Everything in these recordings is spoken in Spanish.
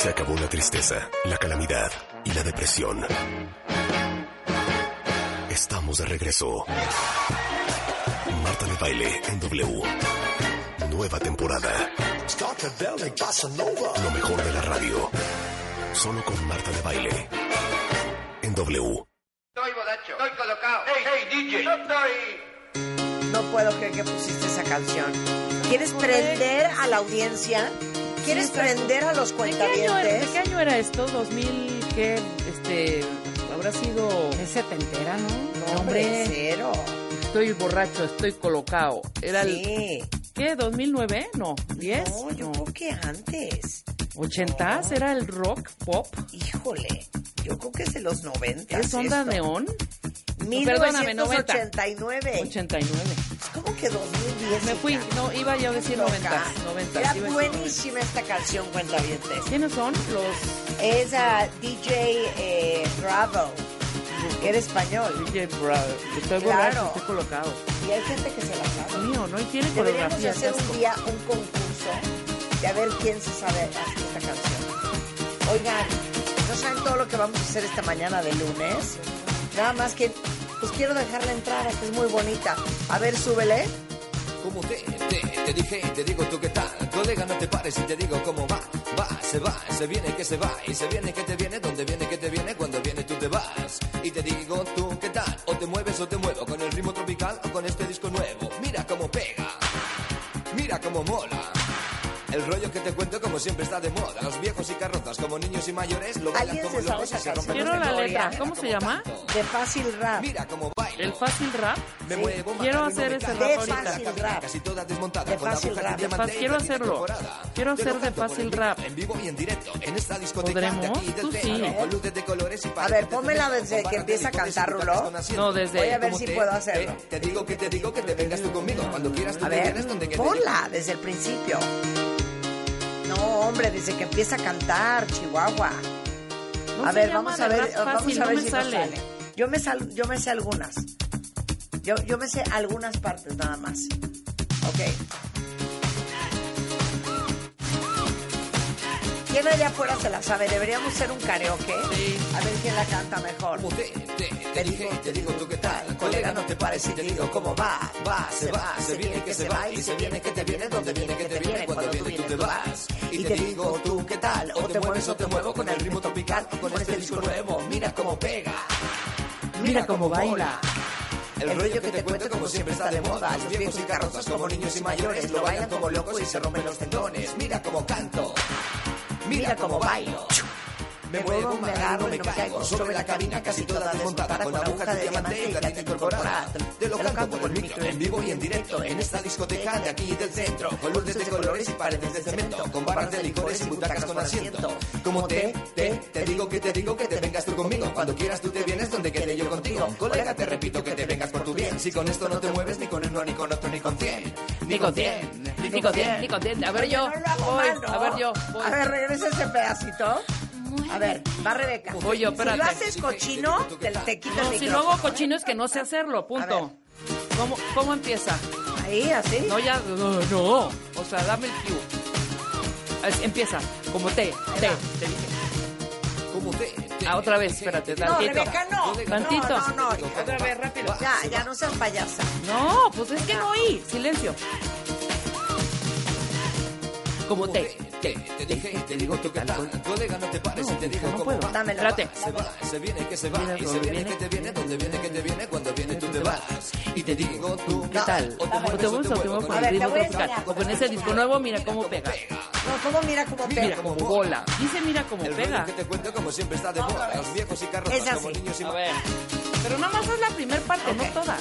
Se acabó la tristeza, la calamidad y la depresión. Estamos de regreso. Marta de Baile en W. Nueva temporada. Lo mejor de la radio. Solo con Marta de Baile en W. Estoy borracho, estoy colocado. Hey, DJ, no estoy... No puedo creer que pusiste esa canción. ¿Quieres prender a la audiencia? ¿Quieres prender a los cuentavientes? ¿De qué año era esto? ¿2000 qué? Habrá sido... Es setentera, ¿no? No, hombre, cero. Estoy borracho, estoy colocado. Era sí. ¿Qué? ¿2009? No, ¿10? No, yo creo que antes. ¿80s? ¿Era el rock, pop? Híjole, yo creo que es de los 90. ¿Es onda neón? 1989. 89. ¿Cómo que 2010? Me fui, no, iba yo a decir 90. Era buenísima esta canción, cuentavientes. ¿Quiénes son los...? Es DJ Bravo, que era español. DJ Bravo. Estoy borracho, estoy colocado. Y hay gente que se la sabe. Mío, ¿no? Y tiene deberíamos coreografía. Hacer un día un concurso de a ver quién se sabe esta canción. Oigan, ¿no saben todo lo que vamos a hacer esta mañana de lunes? Nada más que, pues quiero dejarla entrar, que es muy bonita. A ver, súbele. Como te dije, te digo tú qué tal. Colega, no te pares y te digo cómo va. Se va, se viene que se va. Y se viene que te viene, donde viene que te viene. Cuando viene tú te vas. Y te digo tú qué tal. O te mueves o te muevo. Con el ritmo tropical o con este disco nuevo. Mira cómo pega. Mira cómo mola. El rollo que te cuento como siempre está de moda. Los viejos y carrozas como niños y mayores lo bailan como locos y se rompen. Quiero la letra. ¿Cómo se llama? De Fácil Rap. Mira cómo bailo. ¿El Fácil Rap? Me muevo, quiero hacer ese rap de ahorita. Fácil Rap. Casi toda desmontada. De con la Fácil aguja Rap. de diamante. Quiero hacerlo. Quiero hacer de Fácil Rap. En vivo y en directo. En esta discoteca ¿Podremos? de aquí del Tú sí. centro, con luces de colores y A ver, pónmela desde que empieza a cantar, Rulo. No, desde... Voy a ver si puedo hacerlo. Te digo que te vengas tú conmigo. Cuando quieras tú A te ver, vienes donde que te ponla desde el principio. No, hombre, desde que empieza a cantar, Chihuahua. No a se ver, llama vamos a de ver, rap fácil, vamos a ver no si me nos sale. sale. Yo me sé algunas. Yo me sé algunas partes nada más. Ok. ¿Quién allá afuera se la sabe? Deberíamos hacer un karaoke. Sí. A ver quién la canta mejor. Como te digo tú qué tal. Colega, no te pares y te digo cómo va. Se viene que se va y se viene que te viene. Donde viene que te viene, cuando viene tú te vas. Y te digo tú qué tal. O te mueves o te muevo con el ritmo tropical. Con este disco nuevo, mira cómo pega. Mira cómo baila. El rollo que te cuento como siempre está de moda. Los viejos y carrozas como niños y mayores lo bailan como locos y se rompen los tendones. Mira cómo canto. Mira cómo bailo. Me muevo, me agarro, me caigo sobre la cabina casi toda desmontada con agujas de diamante y platino incorporada. Te lo canto por el micro, en vivo y en directo, en esta discoteca de aquí del centro, con luces de colores y paredes de cemento, con barras de licores y butacas con asiento. Como te digo que te vengas tú conmigo, cuando quieras tú te vienes donde quede yo contigo. Colega, te repito que te vengas por tu bien, si con esto no te mueves ni con uno, ni con otro, ni con 100. Ni con 100, ni con 100, ni con 100. A ver yo, voy, a ver yo, voy. A ver, regresa ese pedacito. A ver, va Rebeca. Voy yo, espérate. Si lo haces cochino, te quita el No, micrófono. si lo hago cochino es que no sé hacerlo, punto. ¿Cómo empieza? Ahí, así. No, ya, no. O sea, dame el cue. Empieza, como te dije. Como otra vez, espérate, No, tantito. Rebeca, no. Tantito. No. Otra vez, rápido. Ya no seas payasa. No, pues es que no oí. Silencio. Como te dije, te digo tú qué tal. Colega, no te pares y te digo no cómo puedo. va. Dámelo. Espérate. Se va, se viene que se va Mira y se dónde viene que te viene, donde viene que te viene, cuando viene tú te vas. Y te digo tú ¿Qué tal? O te mueves o te muevo con con el A ver, ritmo te voy a tropical. enseñar. O con ese disco nuevo, mira cómo pega. No, ¿cómo mira cómo pega? Mira como bola. Dice mira cómo El pega. rollo que te cuento como siempre está de moda. Los viejos y Es carrozas así. como niños y A ver. Pero nada más es la primera parte, no toda.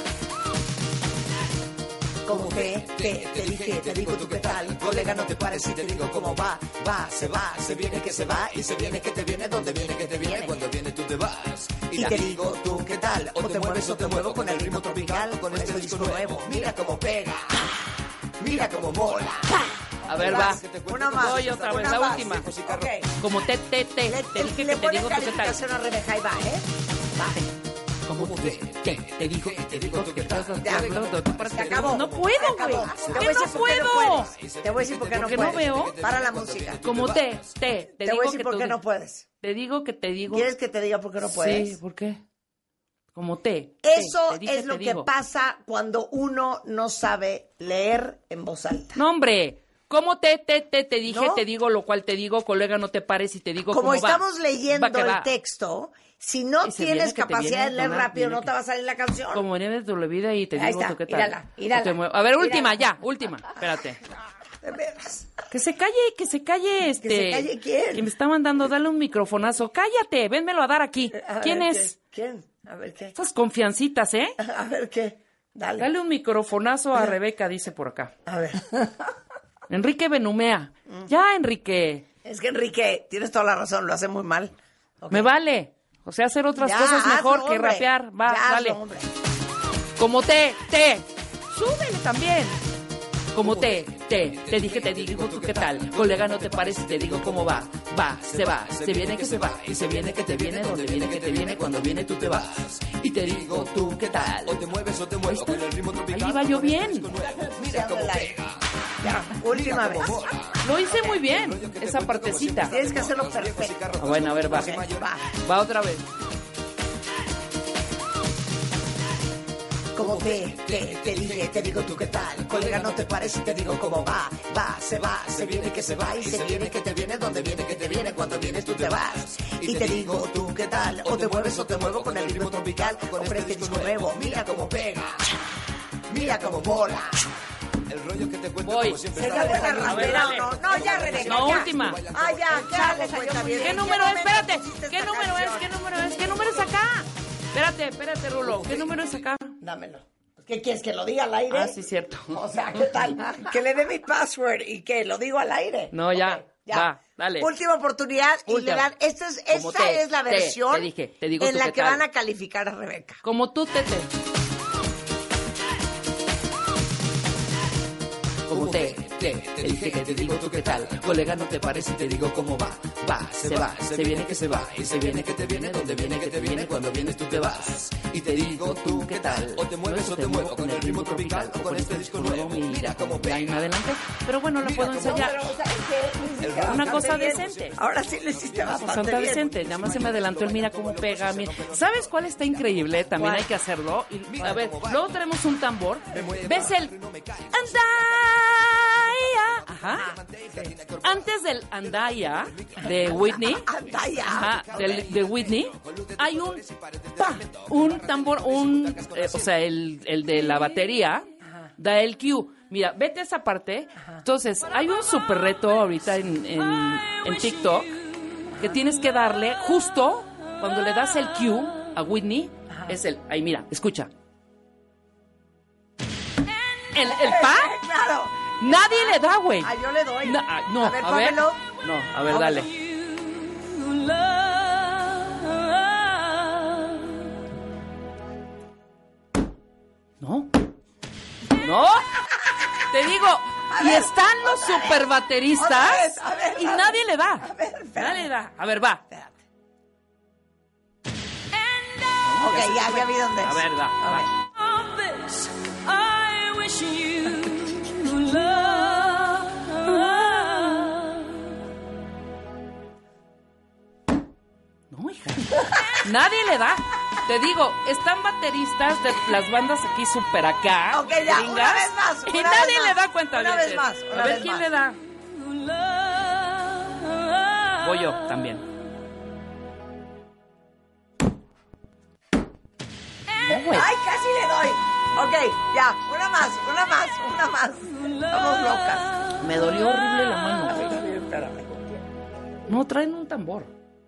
Como te dije, te digo tú qué tal. Colega, no te pares y te digo cómo va. Se va, se viene que se va y se viene que te viene, donde viene que te viene, cuando viene tú te vas. Y te digo tú qué tal. O te mueves o te muevo con el ritmo tropical, con este disco nuevo. Mira cómo pega. Mira cómo mola. A ver, va. Una más. Voy otra vez, Una la más. última. Ok. Como te dije que Le te pone digo tú qué tal. calificación a Rebeca, ahí va, ¿eh? Va. Como como te digo que Se acabó. No puedo, güey. Te voy a decir por qué no puedes. Te voy a decir por qué no Porque puedes. no veo. Para la música. Como te Te digo voy a decir que por qué no puedes. Te digo que te digo. ¿Quieres que te diga por qué no puedes? Sí, ¿por qué? Como te. Eso te dije, es lo te que digo. pasa cuando uno no sabe leer en voz alta. No, hombre. ¿Cómo te dije, ¿No? te digo, lo cual te digo, colega, no te pares y te digo Como cómo estamos va. leyendo Va que va. el texto, si no Y se tienes viene que te capacidad de viene leer una- rápido, viene no que- te va a salir la canción. Como nieves de la vida y te Ahí digo está, tú qué tal. mírala, No te muevas. A ver, última, mírala. ya, última. Espérate. De veras. Que se calle este. ¿Que se calle quién? Que me está mandando, dale un microfonazo. Cállate, vénmelo a dar aquí. A ¿Quién ver, es? ¿Quién? A ver qué. Estas confiancitas, ¿eh? A ver qué. Dale. Dale un microfonazo a Rebeca, dice por acá. A ver. Enrique Benumea. Ya, Enrique. Es que Enrique, tienes toda la razón, lo hace muy mal. Ok. Me vale. O sea, hacer otras Ya, cosas mejor hazlo, que hombre. rapear. Va, Ya, dale. hazlo, hombre. Como te. Súbele también. Como te dije, te digo tú qué tal. Colega, no te pares y te digo cómo va. Se va, se viene que se va. Y se viene que te viene, donde viene que te viene, cuando viene tú te vas. Y te digo tú qué tal. O te mueves o te muevo con el ritmo tropical. Ahí va yo bien. Mira cómo pega. Ya, última vez. Lo hice muy bien, esa partecita. Tienes que hacerlo perfecto. Ah, bueno, a ver, va. Va. Va otra vez. Como te dije, te digo tú qué tal. Colega, no te pares y te digo cómo va. Se va, se viene que se va y se viene que te viene, donde viene que te viene, cuando vienes tú te vas. Y te digo tú qué tal. O te mueves o te muevo con el ritmo tropical. Con este disco nuevo, mira cómo pega. Mira cómo mola. El rollo que te cuento Voy. como siempre ¿Sería está buena de rapera o dale. no? No, ya, Rebeca. No, ya. última. Ah, ya, ¿qué hago? Cuenta bien. ¿Qué número es? Espérate. pusiste ¿Qué esta número es? canción? ¿Qué número es? ¿Qué número es acá? Espérate, Rulo. ¿Qué número es acá? Dámelo. ¿Qué quieres, que lo diga al aire? Ah, sí, cierto. O sea, ¿qué tal? Que le dé mi password y que lo digo al aire. No, ya. Ok, ya. Va, dale. Última oportunidad y Última. le dan. Esta Como es la versión te dije, te digo en tú la qué que tal. van a calificar a Rebeca. Como tú, Tete. Como te dije que te digo tú qué tal. Colega, no te pares y te digo cómo va. Se viene que se va. Y se viene que te viene, donde viene que te viene, cuando vienes tú te vas. Y te digo tú qué tal. O te mueves o te muevo con el ritmo tropical. O con este disco nuevo, mira cómo De ahí en pega. adelante. Pero bueno, lo puedo ensayar. Pero, o sea, es que Una cosa bastante bien. decente. Ahora sí lo hiciste bastante Santa bien. Vicente, nada más se me adelantó el mira cómo pega. ¿Sabes cuál está increíble? También ¿Cuál? hay que hacerlo. Y, a ver, luego tenemos un tambor. ¿Ves el Andaya? Ajá. Antes del Andaya de Whitney, Andaya. ajá, de Whitney, hay un tambor, o sea, el de la batería, da el cue. Mira, vete a esa parte. Entonces, hay un super reto ahorita en TikTok que tienes que darle justo cuando le das el cue a Whitney. Es el, ahí mira, escucha. El pa, Claro. nadie le da, güey. Ah, yo le doy. No, A ver, a ver. pónmelo. No, a ver, dale. No. No. Te digo, y están los super bateristas Otra vez, a ver, y a ver. nadie le da. A ver, espérate. Nadie le da. A ver, va. Espérate. Ok, ya vi dónde es. A ver, da. A ver. va. No, hija. Nadie le da. Te digo, están bateristas de las bandas aquí super acá. Ok, ya, gringas, una vez más, y una nadie vez le más, da cuenta. una bien, vez más, a una ver vez quién más. le da. Voy yo también. No, güey. ¡Ay, casi le doy! Ok, ya, una más. Estamos locas. Me dolió horrible la mano. A ver, espérame. No, traen un tambor.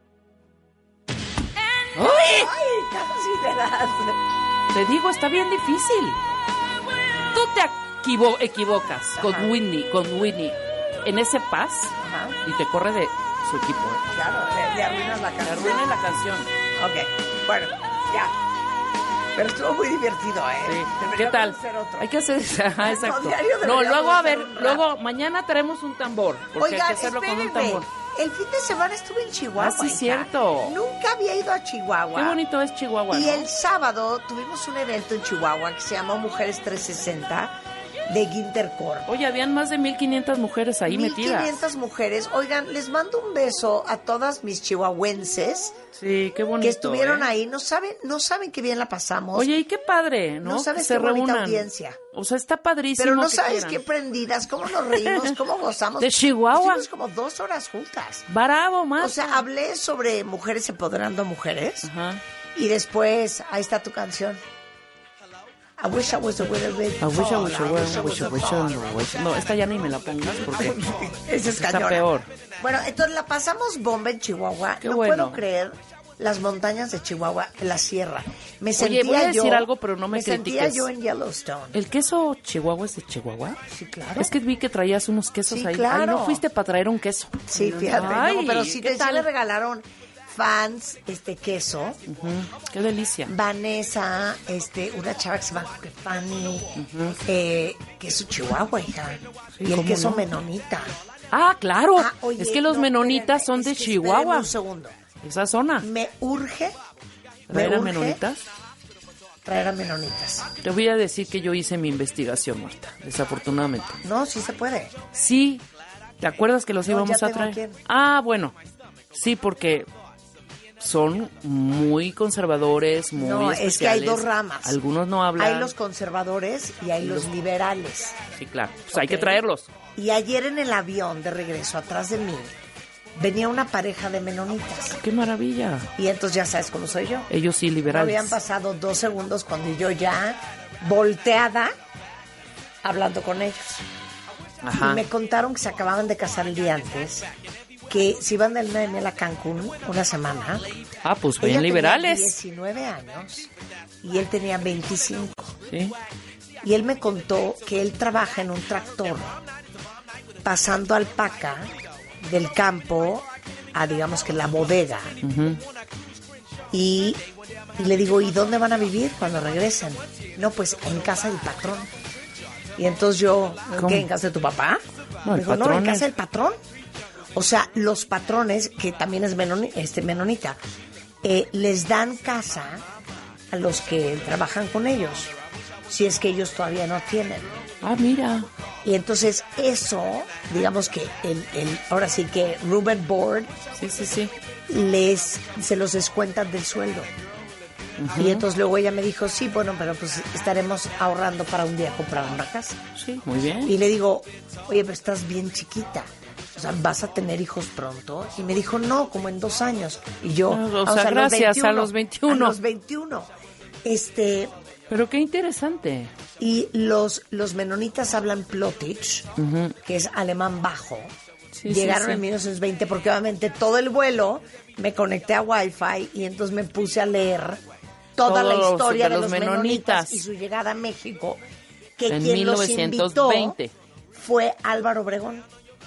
¡Ay, casi le das! Te digo, está bien difícil. Tú te equivocas con Whitney en ese pas Ajá. y te corre de su equipo. Claro, le arruinas la Te canción. arruina la canción. Ok, bueno, ya. Pero estuvo muy divertido, ¿eh? Sí. Deberíamos ¿Qué tal? hacer otro. Hay que hacer, ajá, exacto. diario No, deberíamos luego a ver, hacer un rap. luego mañana traemos un tambor, porque Oigan, hay que hacerlo con un espérenme. tambor. el fin de semana estuve en Chihuahua. Ah, sí, hija. cierto. Nunca había ido a Chihuahua. Qué bonito es Chihuahua, Y ¿no? el sábado tuvimos un evento en Chihuahua que se llamó Mujeres 360 de Gintercorp. Oye, habían más de 1,500 mujeres ahí metidas. 1,500 mujeres. Oigan, les mando un beso a todas mis chihuahuenses Sí, qué bonito. que estuvieron ¿eh? ahí. No saben qué bien la pasamos. Oye, y qué padre, ¿no? No sabes que se qué bonita reúnan. audiencia. O sea, está padrísimo. Pero no que sabes quieran. qué prendidas, cómo nos reímos, cómo gozamos. De Chihuahua. Estuvimos como 2 horas juntas. Bravo, más. O sea, hablé sobre mujeres empoderando a mujeres. Ajá. Y después, ahí está tu canción. I wish I was a little bit I wish I taller. was a woman, No, esta ya ni me la pongas porque Esa es está cañona. peor. Bueno, entonces la pasamos bomba en Chihuahua. Qué no bueno. puedo creer las montañas de Chihuahua, en la sierra. Me sentía voy a decir yo, algo, pero no me sentía critiques. yo en Yellowstone. ¿El queso Chihuahua es de Chihuahua? Sí, claro. Es que vi que traías unos quesos Sí, ahí. claro. Ay, no fuiste para traer un queso. Sí, fíjate. Ay, no, pero sí, ¿qué sí tal? me regalaron fans queso. Qué delicia. Vanessa, una chava que se llama Fanny, queso Chihuahua, hija. Sí, y el ¿cómo queso no? menonita. Ah, claro. Oye, es que los no, menonitas espérame, son de es que Chihuahua. espérame un segundo. Esa zona. Me urge ¿Traer a menonitas? traer a menonitas. Te voy a decir que yo hice mi investigación, Marta, desafortunadamente. No, sí se puede. Sí, ¿te acuerdas que los No, íbamos ya a tengo traer? quién. Ah, bueno, sí, porque son muy conservadores, muy No, especiales. es que hay dos ramas. Algunos no hablan. Hay los conservadores y hay los liberales. Sí, claro, pues hay que Ok. traerlos. Y ayer en el avión de regreso atrás de mí venía una pareja de menonitas. ¡Qué maravilla! Y entonces ya sabes cómo soy yo. Ellos sí, No liberales. habían pasado 2 segundos cuando yo ya volteada hablando con ellos. Ajá. Y me contaron que se acababan de casar el día antes, que se iban de luna de miel a Cancún una semana. Ah, pues Ella bien tenía liberales. 19 años y él tenía 25. Sí. Y él me contó que él trabaja en un tractor pasando alpaca del campo a, digamos que la bodega. Ujú. Y le digo, ¿y dónde van a vivir cuando regresen? No, pues en casa del patrón. Y entonces yo, ¿Cómo? ¿qué? ¿En casa de tu papá? No, Me el dijo, no, patrón en es- casa del patrón. O sea, los patrones, que también es menonita, les dan casa a los que trabajan con ellos, si es que ellos todavía no tienen. Ah, mira. Y entonces eso, digamos que ahora sí que room and board Sí, sí, sí. se los descuentan del sueldo. Y entonces luego ella me dijo, sí, bueno, pero pues estaremos ahorrando para un día comprar una casa. Sí, muy bien. Y le digo, oye, pero estás bien chiquita. O sea, ¿vas a tener hijos pronto? Y me dijo, no, como en 2 años. Y yo, O sea, gracias, a los 21. A los 21. Pero qué interesante. Y los menonitas hablan Plotich, que es alemán bajo. Sí, Llegaron sí, sí. en 1920 porque obviamente todo el vuelo me conecté a Wi-Fi y entonces me puse a leer toda la Todos historia de de los los menonitas menonitas. y su llegada a México, que En quien los 1920. invitó fue Álvaro Obregón.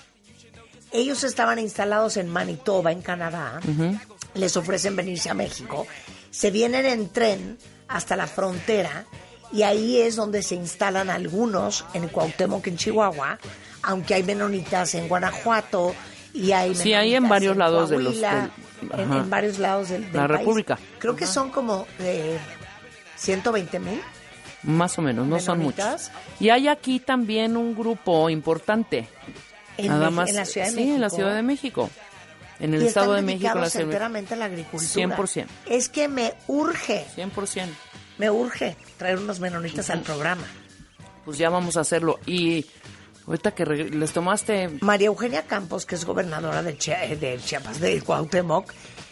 Ellos estaban instalados en Manitoba, en Canadá. Les ofrecen venirse a México. Se vienen en tren hasta la frontera y ahí es donde se instalan algunos en Cuauhtémoc, en Chihuahua, aunque hay menonitas en Guanajuato y hay Sí, hay en menonitas varios lados de los- Coahuila, ajá. en varios lados del La país. República. Creo que son como 120,000. Más o menos, no son ¿Menonitas? muchos. Y hay aquí también un grupo importante. Nada más. En la Ciudad de sí, México. en la Ciudad de México. En el Y Estado de están México, en la dedicados Ciudad de México. enteramente a la agricultura. 100%. Es que me urge 100%. traer unos menonitas al programa. Pues ya vamos a hacerlo. Y ahorita que les tomaste... María Eugenia Campos, que es gobernadora de Chiapas, de Cuauhtémoc,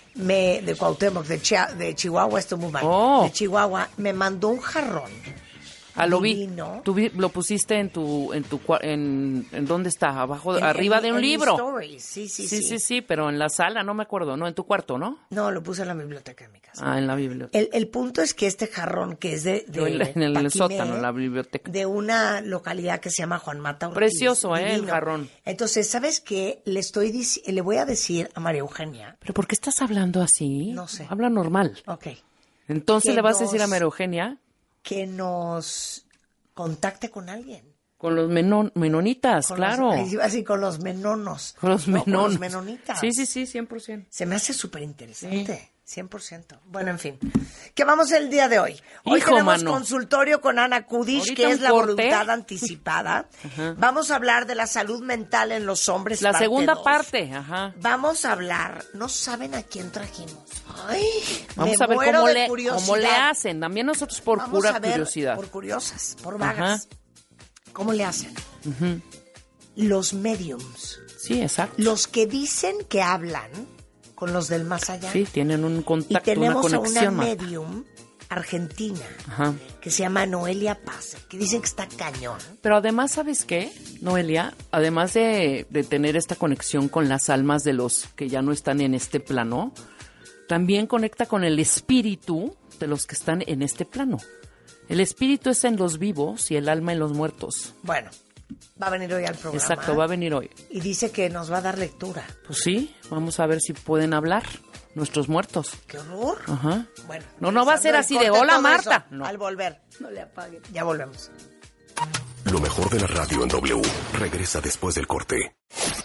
de Chihuahua, esto muy mal, Oh. de Chihuahua, me mandó un jarrón. Lo vi. Divino. Lo pusiste en ¿dónde está? Abajo, En- arriba en- de un en mi libro. stories. Sí, Sí, pero en la sala, no me acuerdo, no, en tu cuarto, ¿no? No, lo puse en la biblioteca de mi casa. Ah, en la biblioteca. El punto es que este jarrón, que es de En el Paquimé, sótano, en la biblioteca. de una localidad que se llama Juan Mata Ortiz. Precioso, el divino. jarrón. Entonces, ¿sabes qué? Le voy a decir a María Eugenia. ¿Pero por qué estás hablando así? No sé. Habla normal. Ok. Entonces Que le vas a decir a nos- María Eugenia. Que nos contacte con alguien. Con los menonitas, Con claro. Así con los menonos. Con los No, con menonos. los menonitas. Sí, 100%. Se me hace súper interesante. 100%. Bueno, en fin. ¿Qué vamos el día de hoy? Hoy Hijo, tenemos mano. consultorio con Ana Kudish, Ahorita que es un la corte. voluntad anticipada. Vamos a hablar de la salud mental en los hombres. La parte segunda 2. parte, ajá. Vamos a hablar, no saben a quién trajimos. Ay, Vamos me a ver muero cómo de le curiosidad. hacen. También nosotros por Vamos pura a ver, curiosidad. por curiosas, por vagas. ¿Cómo le hacen? Los mediums, Sí, exacto. los que dicen que hablan con los del más allá. Sí, tienen un Y contacto, una tenemos a una conexión. Marta. medium argentina Ajá. que se llama Noelia Paz, que dicen que está cañón. Pero además, ¿sabes qué, Noelia? Además de tener esta conexión con las almas de los que ya no están en este plano, también conecta con el espíritu de los que están en este plano. El espíritu es en los vivos y el alma en los muertos. Bueno, va a venir hoy al programa. Exacto, va a venir hoy. Y dice que nos va a dar lectura. Pues sí, vamos a ver si pueden hablar nuestros muertos. ¡Qué horror! Ajá. Bueno, No va a ser así de hola, Marta. No. No. Al volver. No le apaguen. Ya volvemos. Lo mejor de la radio en W regresa después del corte.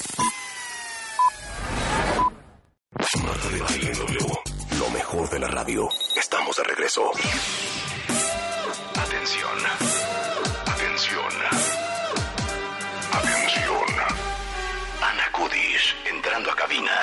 Marta de Baile en W. Lo mejor de la radio. Estamos de regreso. Atención. Atención. Atención. Ana Kudish entrando a cabina.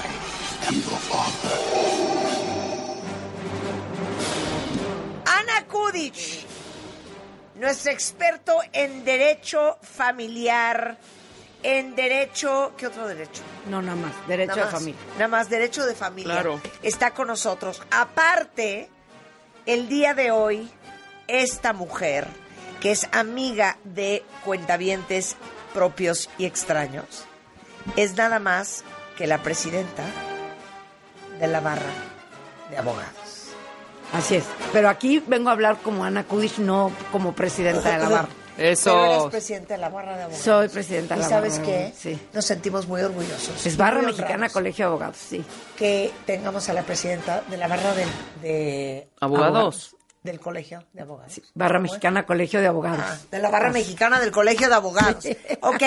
Ana Kudish, nuestro experto en derecho familiar, en derecho... ¿Qué otro derecho? No, nada más. Derecho Nada de más, familia. Nada más, derecho de familia. Claro. Está con nosotros. Aparte, el día de hoy, esta mujer, que es amiga de cuentavientes propios y extraños, es nada más que la presidenta de la barra de abogados. Así es. Pero aquí vengo a hablar como Ana Kudish, no como presidenta de la barra. Pero eres Eso. presidenta de la barra de abogados. Soy presidenta de ¿Y la sabes barra. qué? Sí. Nos sentimos muy orgullosos. Es Barra muy Mexicana honrados Colegio de Abogados, sí. que tengamos a la presidenta de la barra de Abogados. del colegio de abogados. Barra Mexicana Colegio de Abogados. Ah, de la barra mexicana del colegio de abogados. Ok.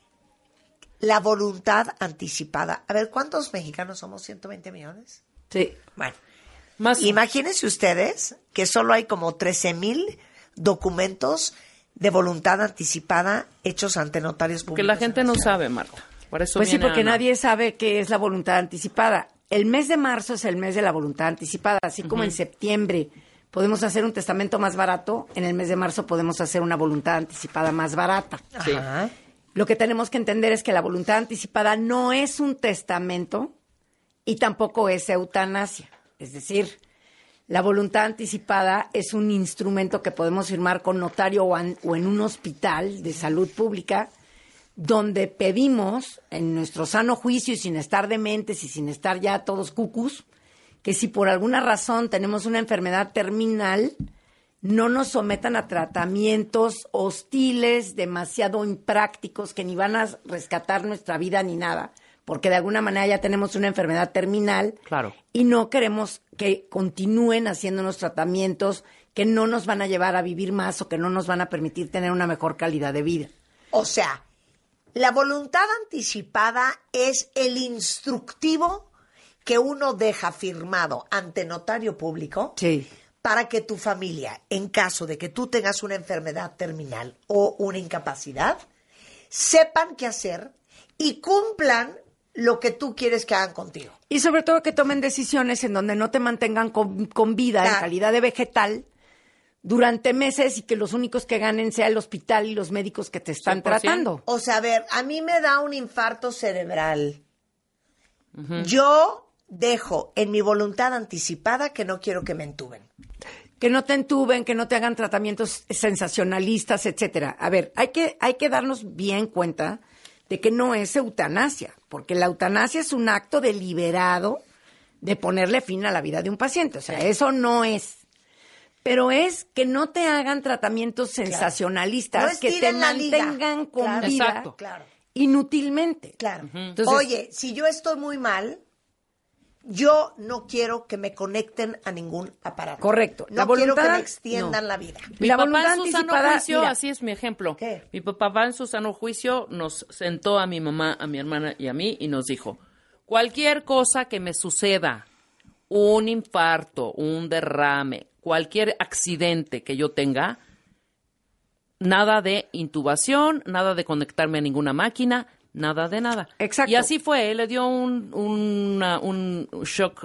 La voluntad anticipada. A ver, ¿cuántos mexicanos somos? ¿120 millones? Sí. Bueno, Más. imagínense ustedes que solo hay como 13,000 documentos de voluntad anticipada hechos ante notarios públicos. Que la gente no sabe, Marta. Por eso Pues sí, viene porque Ana. nadie sabe qué es la voluntad anticipada. El mes de marzo es el mes de la voluntad anticipada, así como en septiembre podemos hacer un testamento más barato, en el mes de marzo podemos hacer una voluntad anticipada más barata. Sí. Ajá. Lo que tenemos que entender es que la voluntad anticipada no es un testamento y tampoco es eutanasia. Es decir, la voluntad anticipada es un instrumento que podemos firmar con notario o en un hospital de salud pública, donde pedimos, en nuestro sano juicio y sin estar dementes y sin estar ya todos cucus, que si por alguna razón tenemos una enfermedad terminal, no nos sometan a tratamientos hostiles, demasiado imprácticos, que ni van a rescatar nuestra vida ni nada, porque de alguna manera ya tenemos una enfermedad terminal. Claro. Y no queremos que continúen haciéndonos tratamientos que no nos van a llevar a vivir más o que no nos van a permitir tener una mejor calidad de vida. O sea, la voluntad anticipada es el instructivo que uno deja firmado ante notario público Sí. para que tu familia, en caso de que tú tengas una enfermedad terminal o una incapacidad, sepan qué hacer y cumplan lo que tú quieres que hagan contigo. Y sobre todo que tomen decisiones en donde no te mantengan con vida, Claro. en calidad de vegetal, durante meses y que los únicos que ganen sea el hospital y los médicos que te están 100%. tratando. O sea, a ver, a mí me da un infarto cerebral. Yo dejo en mi voluntad anticipada que no quiero que me entuben. Que no te entuben, que no te hagan tratamientos sensacionalistas, etcétera. A ver, hay que darnos bien cuenta de que no es eutanasia, porque la eutanasia es un acto deliberado de ponerle fin a la vida de un paciente. O sea, eso no es. Pero es que no te hagan tratamientos sensacionalistas, No que te estiren la liga. mantengan con Claro. vida Exacto. Claro, inútilmente. claro. Entonces- Oye, si yo estoy muy mal, yo no quiero que me conecten a ningún aparato. Correcto. No La voluntad, quiero que me extiendan no. la vida. Mi La papá voluntad en su sano anticipada, juicio, mira. así es mi ejemplo. ¿Qué? Mi papá en su sano juicio nos sentó a mi mamá, a mi hermana y a mí y nos dijo, cualquier cosa que me suceda, un infarto, un derrame, cualquier accidente que yo tenga, nada de intubación, nada de conectarme a ninguna máquina, nada de nada. Exacto. Y así fue, él le dio un shock,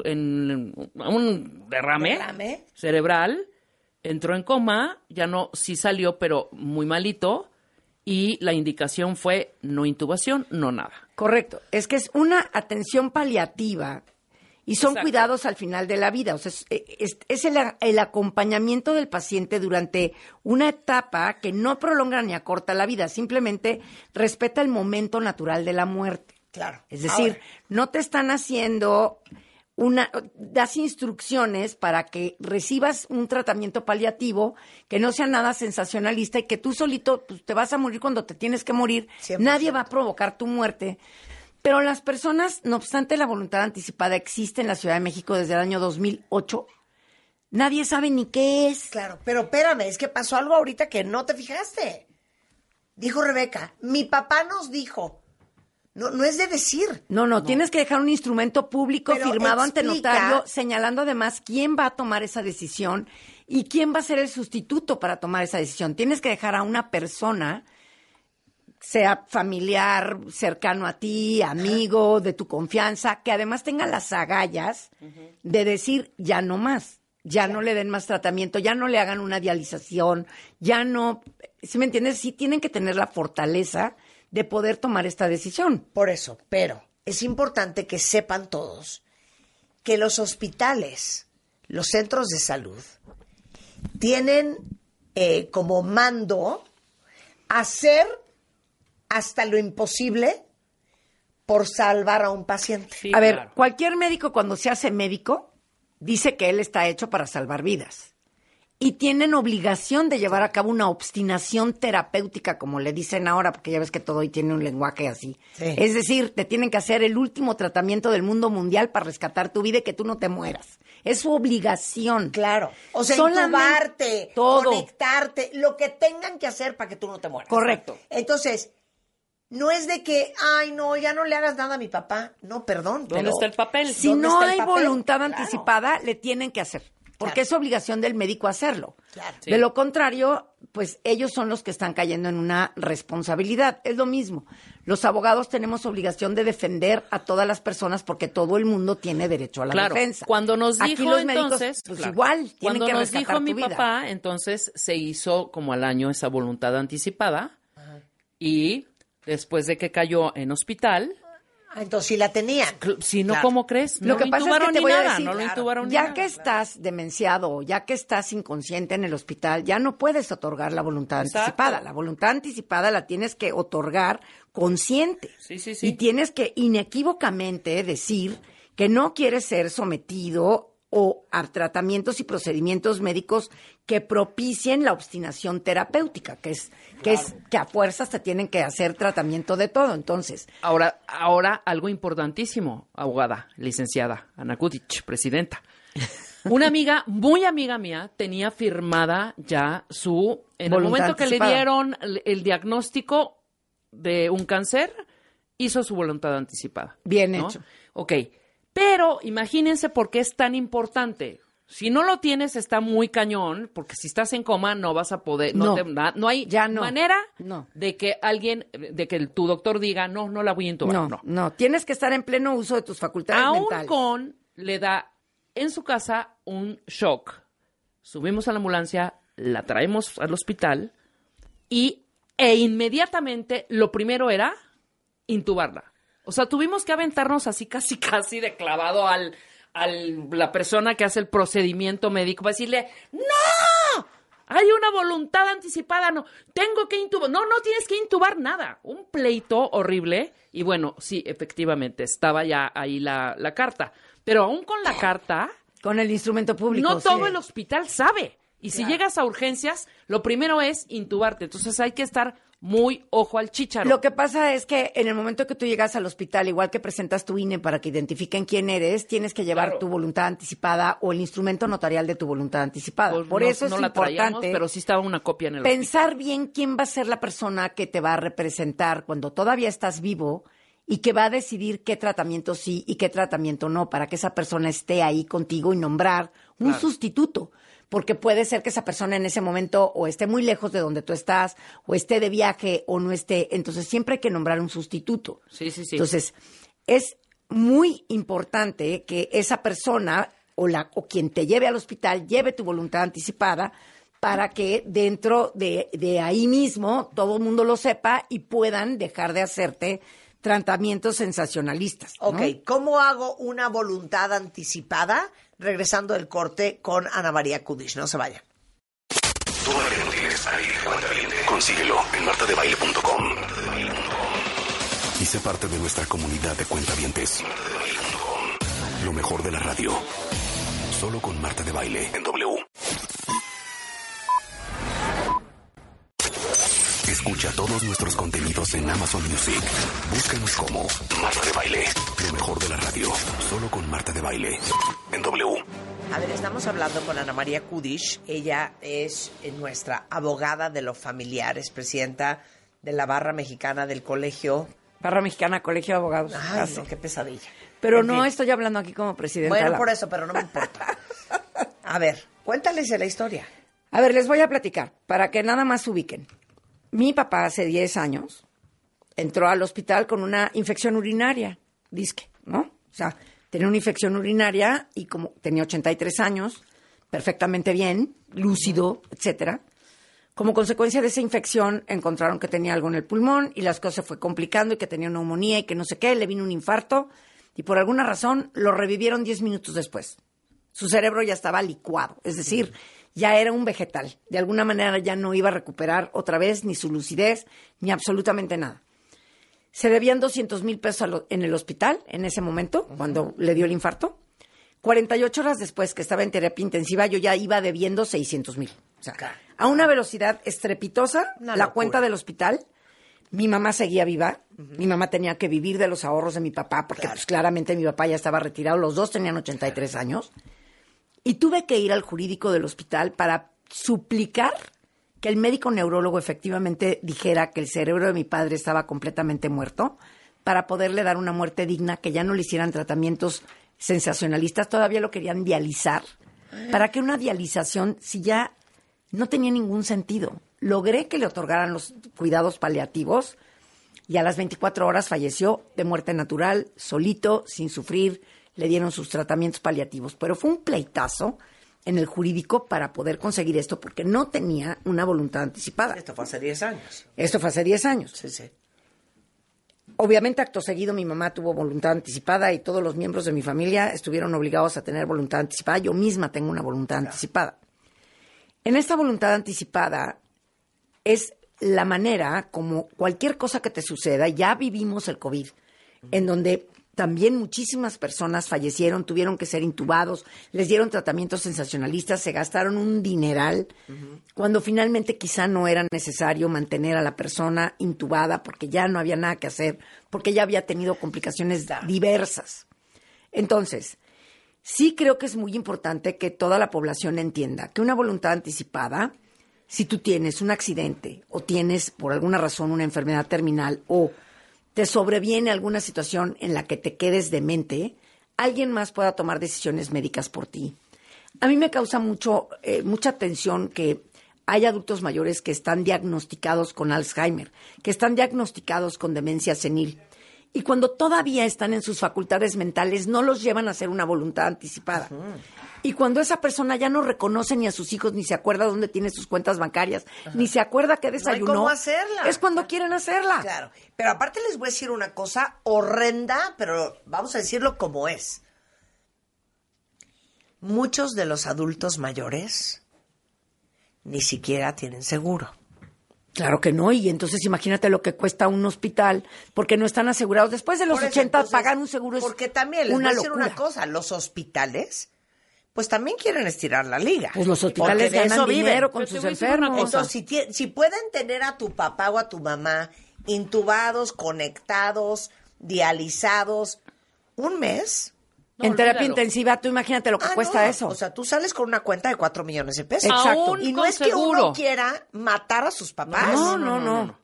un derrame cerebral, entró en coma, ya no, sí salió, pero muy malito, y la indicación fue no intubación, no nada. Correcto. Es que es una atención paliativa y son Exacto. cuidados al final de la vida. O sea, es el acompañamiento del paciente durante una etapa que no prolonga ni acorta la vida, simplemente respeta el momento natural de la muerte. Claro. Es decir, Ahora, no te están haciendo das instrucciones para que recibas un tratamiento paliativo que no sea nada sensacionalista y que tú solito pues, te vas a morir cuando te tienes que morir. 100%. Nadie va a provocar tu muerte. Pero las personas, no obstante la voluntad anticipada existe en la Ciudad de México desde el año 2008, nadie sabe ni qué es. claro, pero espérame, es que pasó algo ahorita que no te fijaste. Dijo Rebeca, mi papá nos dijo. No es de decir. No, tienes que dejar un instrumento público Pero firmado ante explica- notario, señalando además quién va a tomar esa decisión y quién va a ser el sustituto para tomar esa decisión. Tienes que dejar a una persona, sea familiar, cercano a ti, amigo, de tu confianza, que además tenga las agallas de decir ya no más, ya no le den más tratamiento, ya no le hagan una dialización, ya no, ¿sí me entiendes? Sí tienen que tener la fortaleza de poder tomar esta decisión. Por eso, pero es importante que sepan todos que los hospitales, los centros de salud, tienen como mando hacer hasta lo imposible por salvar a un paciente. Sí, A ver, claro. cualquier médico cuando se hace médico dice que él está hecho para salvar vidas. Y tienen obligación de llevar a cabo una obstinación terapéutica, como le dicen ahora, porque ya ves que todo hoy tiene un lenguaje así. Sí. Es decir, te tienen que hacer el último tratamiento del mundo mundial para rescatar tu vida y que tú no te mueras. Es su obligación. Claro. O sea, Solamente intubarte, todo. conectarte, lo que tengan que hacer para que tú no te mueras. Correcto. Entonces, no es de que, ay, no, ya no le hagas nada a mi papá. No, perdón. ¿Dónde pero está el papel? Si ¿dónde no está el hay papel? voluntad Claro. anticipada, le tienen que hacer. Porque Claro. es obligación del médico hacerlo. Claro. Sí. De lo contrario, pues ellos son los que están cayendo en una responsabilidad. Es lo mismo. Los abogados tenemos obligación de defender a todas las personas porque todo el mundo tiene derecho a la Claro, defensa. cuando nos Aquí dijo los médicos, entonces, pues claro, igual, tienen cuando que nos rescatar dijo mi tu vida. papá, entonces se hizo como al año esa voluntad anticipada y después de que cayó en hospital, Ah, entonces sí la tenían. si no, Claro. ¿cómo crees? Lo No que lo pasa es que intubaron te ni voy a nada, decir, no lo claro, intubaron ni ya nada. que estás demenciado, ya que estás inconsciente en el hospital, ya no puedes otorgar la voluntad Exacto. anticipada. La voluntad anticipada la tienes que otorgar consciente. Sí, sí, sí. Y tienes que inequívocamente decir que no quieres ser sometido a tratamientos y procedimientos médicos que propicien la obstinación terapéutica, que es que a fuerzas te tienen que hacer tratamiento de todo. Entonces, Ahora, algo importantísimo, abogada, licenciada, Ana Kudich, presidenta. Una amiga, muy amiga mía, tenía firmada ya en el Voluntad momento que le anticipada. dieron el diagnóstico de un cáncer, hizo su voluntad anticipada. Bien ¿no? hecho. Ok, pero imagínense por qué es tan importante. Si no lo tienes, está muy cañón, porque si estás en coma no vas a poder, no hay ya no. manera No. de que tu doctor diga, no la voy a intubar. No, tienes que estar en pleno uso de tus facultades Aún mentales. le da en su casa un shock. Subimos a la ambulancia, la traemos al hospital e inmediatamente lo primero era intubarla. O sea, tuvimos que aventarnos así casi de clavado a la persona que hace el procedimiento médico para decirle, ¡no! Hay una voluntad anticipada, no, tengo que intubar, no tienes que intubar nada. Un pleito horrible y bueno, sí, efectivamente, estaba ya ahí la carta. Pero aún con la carta, Con el instrumento público. no sí. todo el hospital sabe. Y si llegas a urgencias, lo primero es intubarte. Entonces hay que estar muy ojo al chícharo. Lo que pasa es que en el momento que tú llegas al hospital, igual que presentas tu INE para que identifiquen quién eres, tienes que llevar tu voluntad anticipada o el instrumento notarial de tu voluntad anticipada. Pues Por no- eso no es la importante traíamos, pero sí estaba una copia en el pensar bien quién va a ser la persona que te va a representar cuando todavía estás vivo y que va a decidir qué tratamiento sí y qué tratamiento no, para que esa persona esté ahí contigo y nombrar un sustituto. Porque puede ser que esa persona en ese momento o esté muy lejos de donde tú estás, o esté de viaje, o no esté. Entonces, siempre hay que nombrar un sustituto. Sí, sí, sí. Entonces, es muy importante que esa persona o quien te lleve al hospital lleve tu voluntad anticipada para que dentro de ahí mismo todo el mundo lo sepa y puedan dejar de hacerte tratamientos sensacionalistas, ¿no? Ok, ¿cómo hago una voluntad anticipada? Regresando del corte con Ana María Kudish. No se vayan. Todo lo que no tienes ahí, cuentaviente, consíguelo en martadebaile.com. Y sé parte de nuestra comunidad de cuentavientes. Lo mejor de la radio. Solo con Marta de Baile en W. Escucha todos nuestros contenidos en Amazon Music. Búscanos como Marta de Baile. Lo mejor de la radio. Solo con Marta de Baile en W. A ver, estamos hablando con Ana María Kudish. Ella es nuestra abogada de lo familiar, es presidenta de la Barra Mexicana del Colegio. Barra Mexicana, Colegio de Abogados. Ay, Caso. no, qué pesadilla. Pero En no fin. estoy hablando aquí como presidenta. de Bueno, la- por eso, pero no me importa. A ver, cuéntales de la historia. A ver, les voy a platicar, para que nada más se ubiquen. Mi papá hace 10 años entró al hospital con una infección urinaria, disque, ¿no? O sea, tenía una infección urinaria y como tenía 83 años, perfectamente bien, lúcido, etcétera. Como consecuencia de esa infección encontraron que tenía algo en el pulmón y las cosas se fue complicando y que tenía neumonía y que no sé qué, le vino un infarto y por alguna razón lo revivieron 10 minutos después. Su cerebro ya estaba licuado, es decir, ya era un vegetal. De alguna manera ya no iba a recuperar otra vez ni su lucidez ni absolutamente nada. Se debían 200,000 pesos en el hospital en ese momento, cuando le dio el infarto. 48 horas después que estaba en terapia intensiva, yo ya iba debiendo 600,000. O sea, a una velocidad estrepitosa, Una la locura. cuenta del hospital. Mi mamá seguía viva. Mi mamá tenía que vivir de los ahorros de mi papá, porque pues claramente mi papá ya estaba retirado. Los dos tenían 83 años. Y tuve que ir al jurídico del hospital para suplicar que el médico neurólogo efectivamente dijera que el cerebro de mi padre estaba completamente muerto para poderle dar una muerte digna, que ya no le hicieran tratamientos sensacionalistas, todavía lo querían dializar. ¿Para qué una dialización si ya no tenía ningún sentido? Logré que le otorgaran los cuidados paliativos y a las 24 horas falleció de muerte natural, solito, sin sufrir. Le dieron sus tratamientos paliativos. Pero fue un pleitazo en el jurídico para poder conseguir esto porque no tenía una voluntad anticipada. Esto fue hace 10 años. Esto fue hace 10 años. Sí, sí. Obviamente, acto seguido, mi mamá tuvo voluntad anticipada y todos los miembros de mi familia estuvieron obligados a tener voluntad anticipada. Yo misma tengo una voluntad anticipada. En esta voluntad anticipada es la manera como cualquier cosa que te suceda, ya vivimos el COVID, en donde también muchísimas personas fallecieron, tuvieron que ser intubados, les dieron tratamientos sensacionalistas, se gastaron un dineral, cuando finalmente quizá no era necesario mantener a la persona intubada porque ya no había nada que hacer, porque ya había tenido complicaciones diversas. Entonces, sí creo que es muy importante que toda la población entienda que una voluntad anticipada, si tú tienes un accidente o tienes por alguna razón una enfermedad terminal o te sobreviene alguna situación en la que te quedes demente, alguien más pueda tomar decisiones médicas por ti. A mí me causa mucha tensión que hay adultos mayores que están diagnosticados con Alzheimer, que están diagnosticados con demencia senil. Y cuando todavía están en sus facultades mentales, no los llevan a hacer una voluntad anticipada. Y cuando esa persona ya no reconoce ni a sus hijos, ni se acuerda dónde tiene sus cuentas bancarias, ni se acuerda que desayunó, cómo hacerla. es cuando quieren hacerla. Claro. Pero aparte les voy a decir una cosa horrenda, pero vamos a decirlo como es. Muchos de los adultos mayores ni siquiera tienen seguro. Claro que no, y entonces imagínate lo que cuesta un hospital, porque no están asegurados. Después de los Por eso, 80, entonces, pagar un seguro es porque también les una voy a decir locura. una cosa, los hospitales pues también quieren estirar la liga. Pues los hospitales Porque de ganan eso dinero viven. con Pero te sus voy a decir una enfermos. cosa. Entonces, si pueden tener a tu papá o a tu mamá intubados, conectados, dializados, un mes... En terapia olvídalo. intensiva, tú imagínate lo que cuesta no. eso. O sea, tú sales con una cuenta de 4 millones de pesos. Exacto. Aún Y no con es que seguro. uno quiera matar a sus papás. No.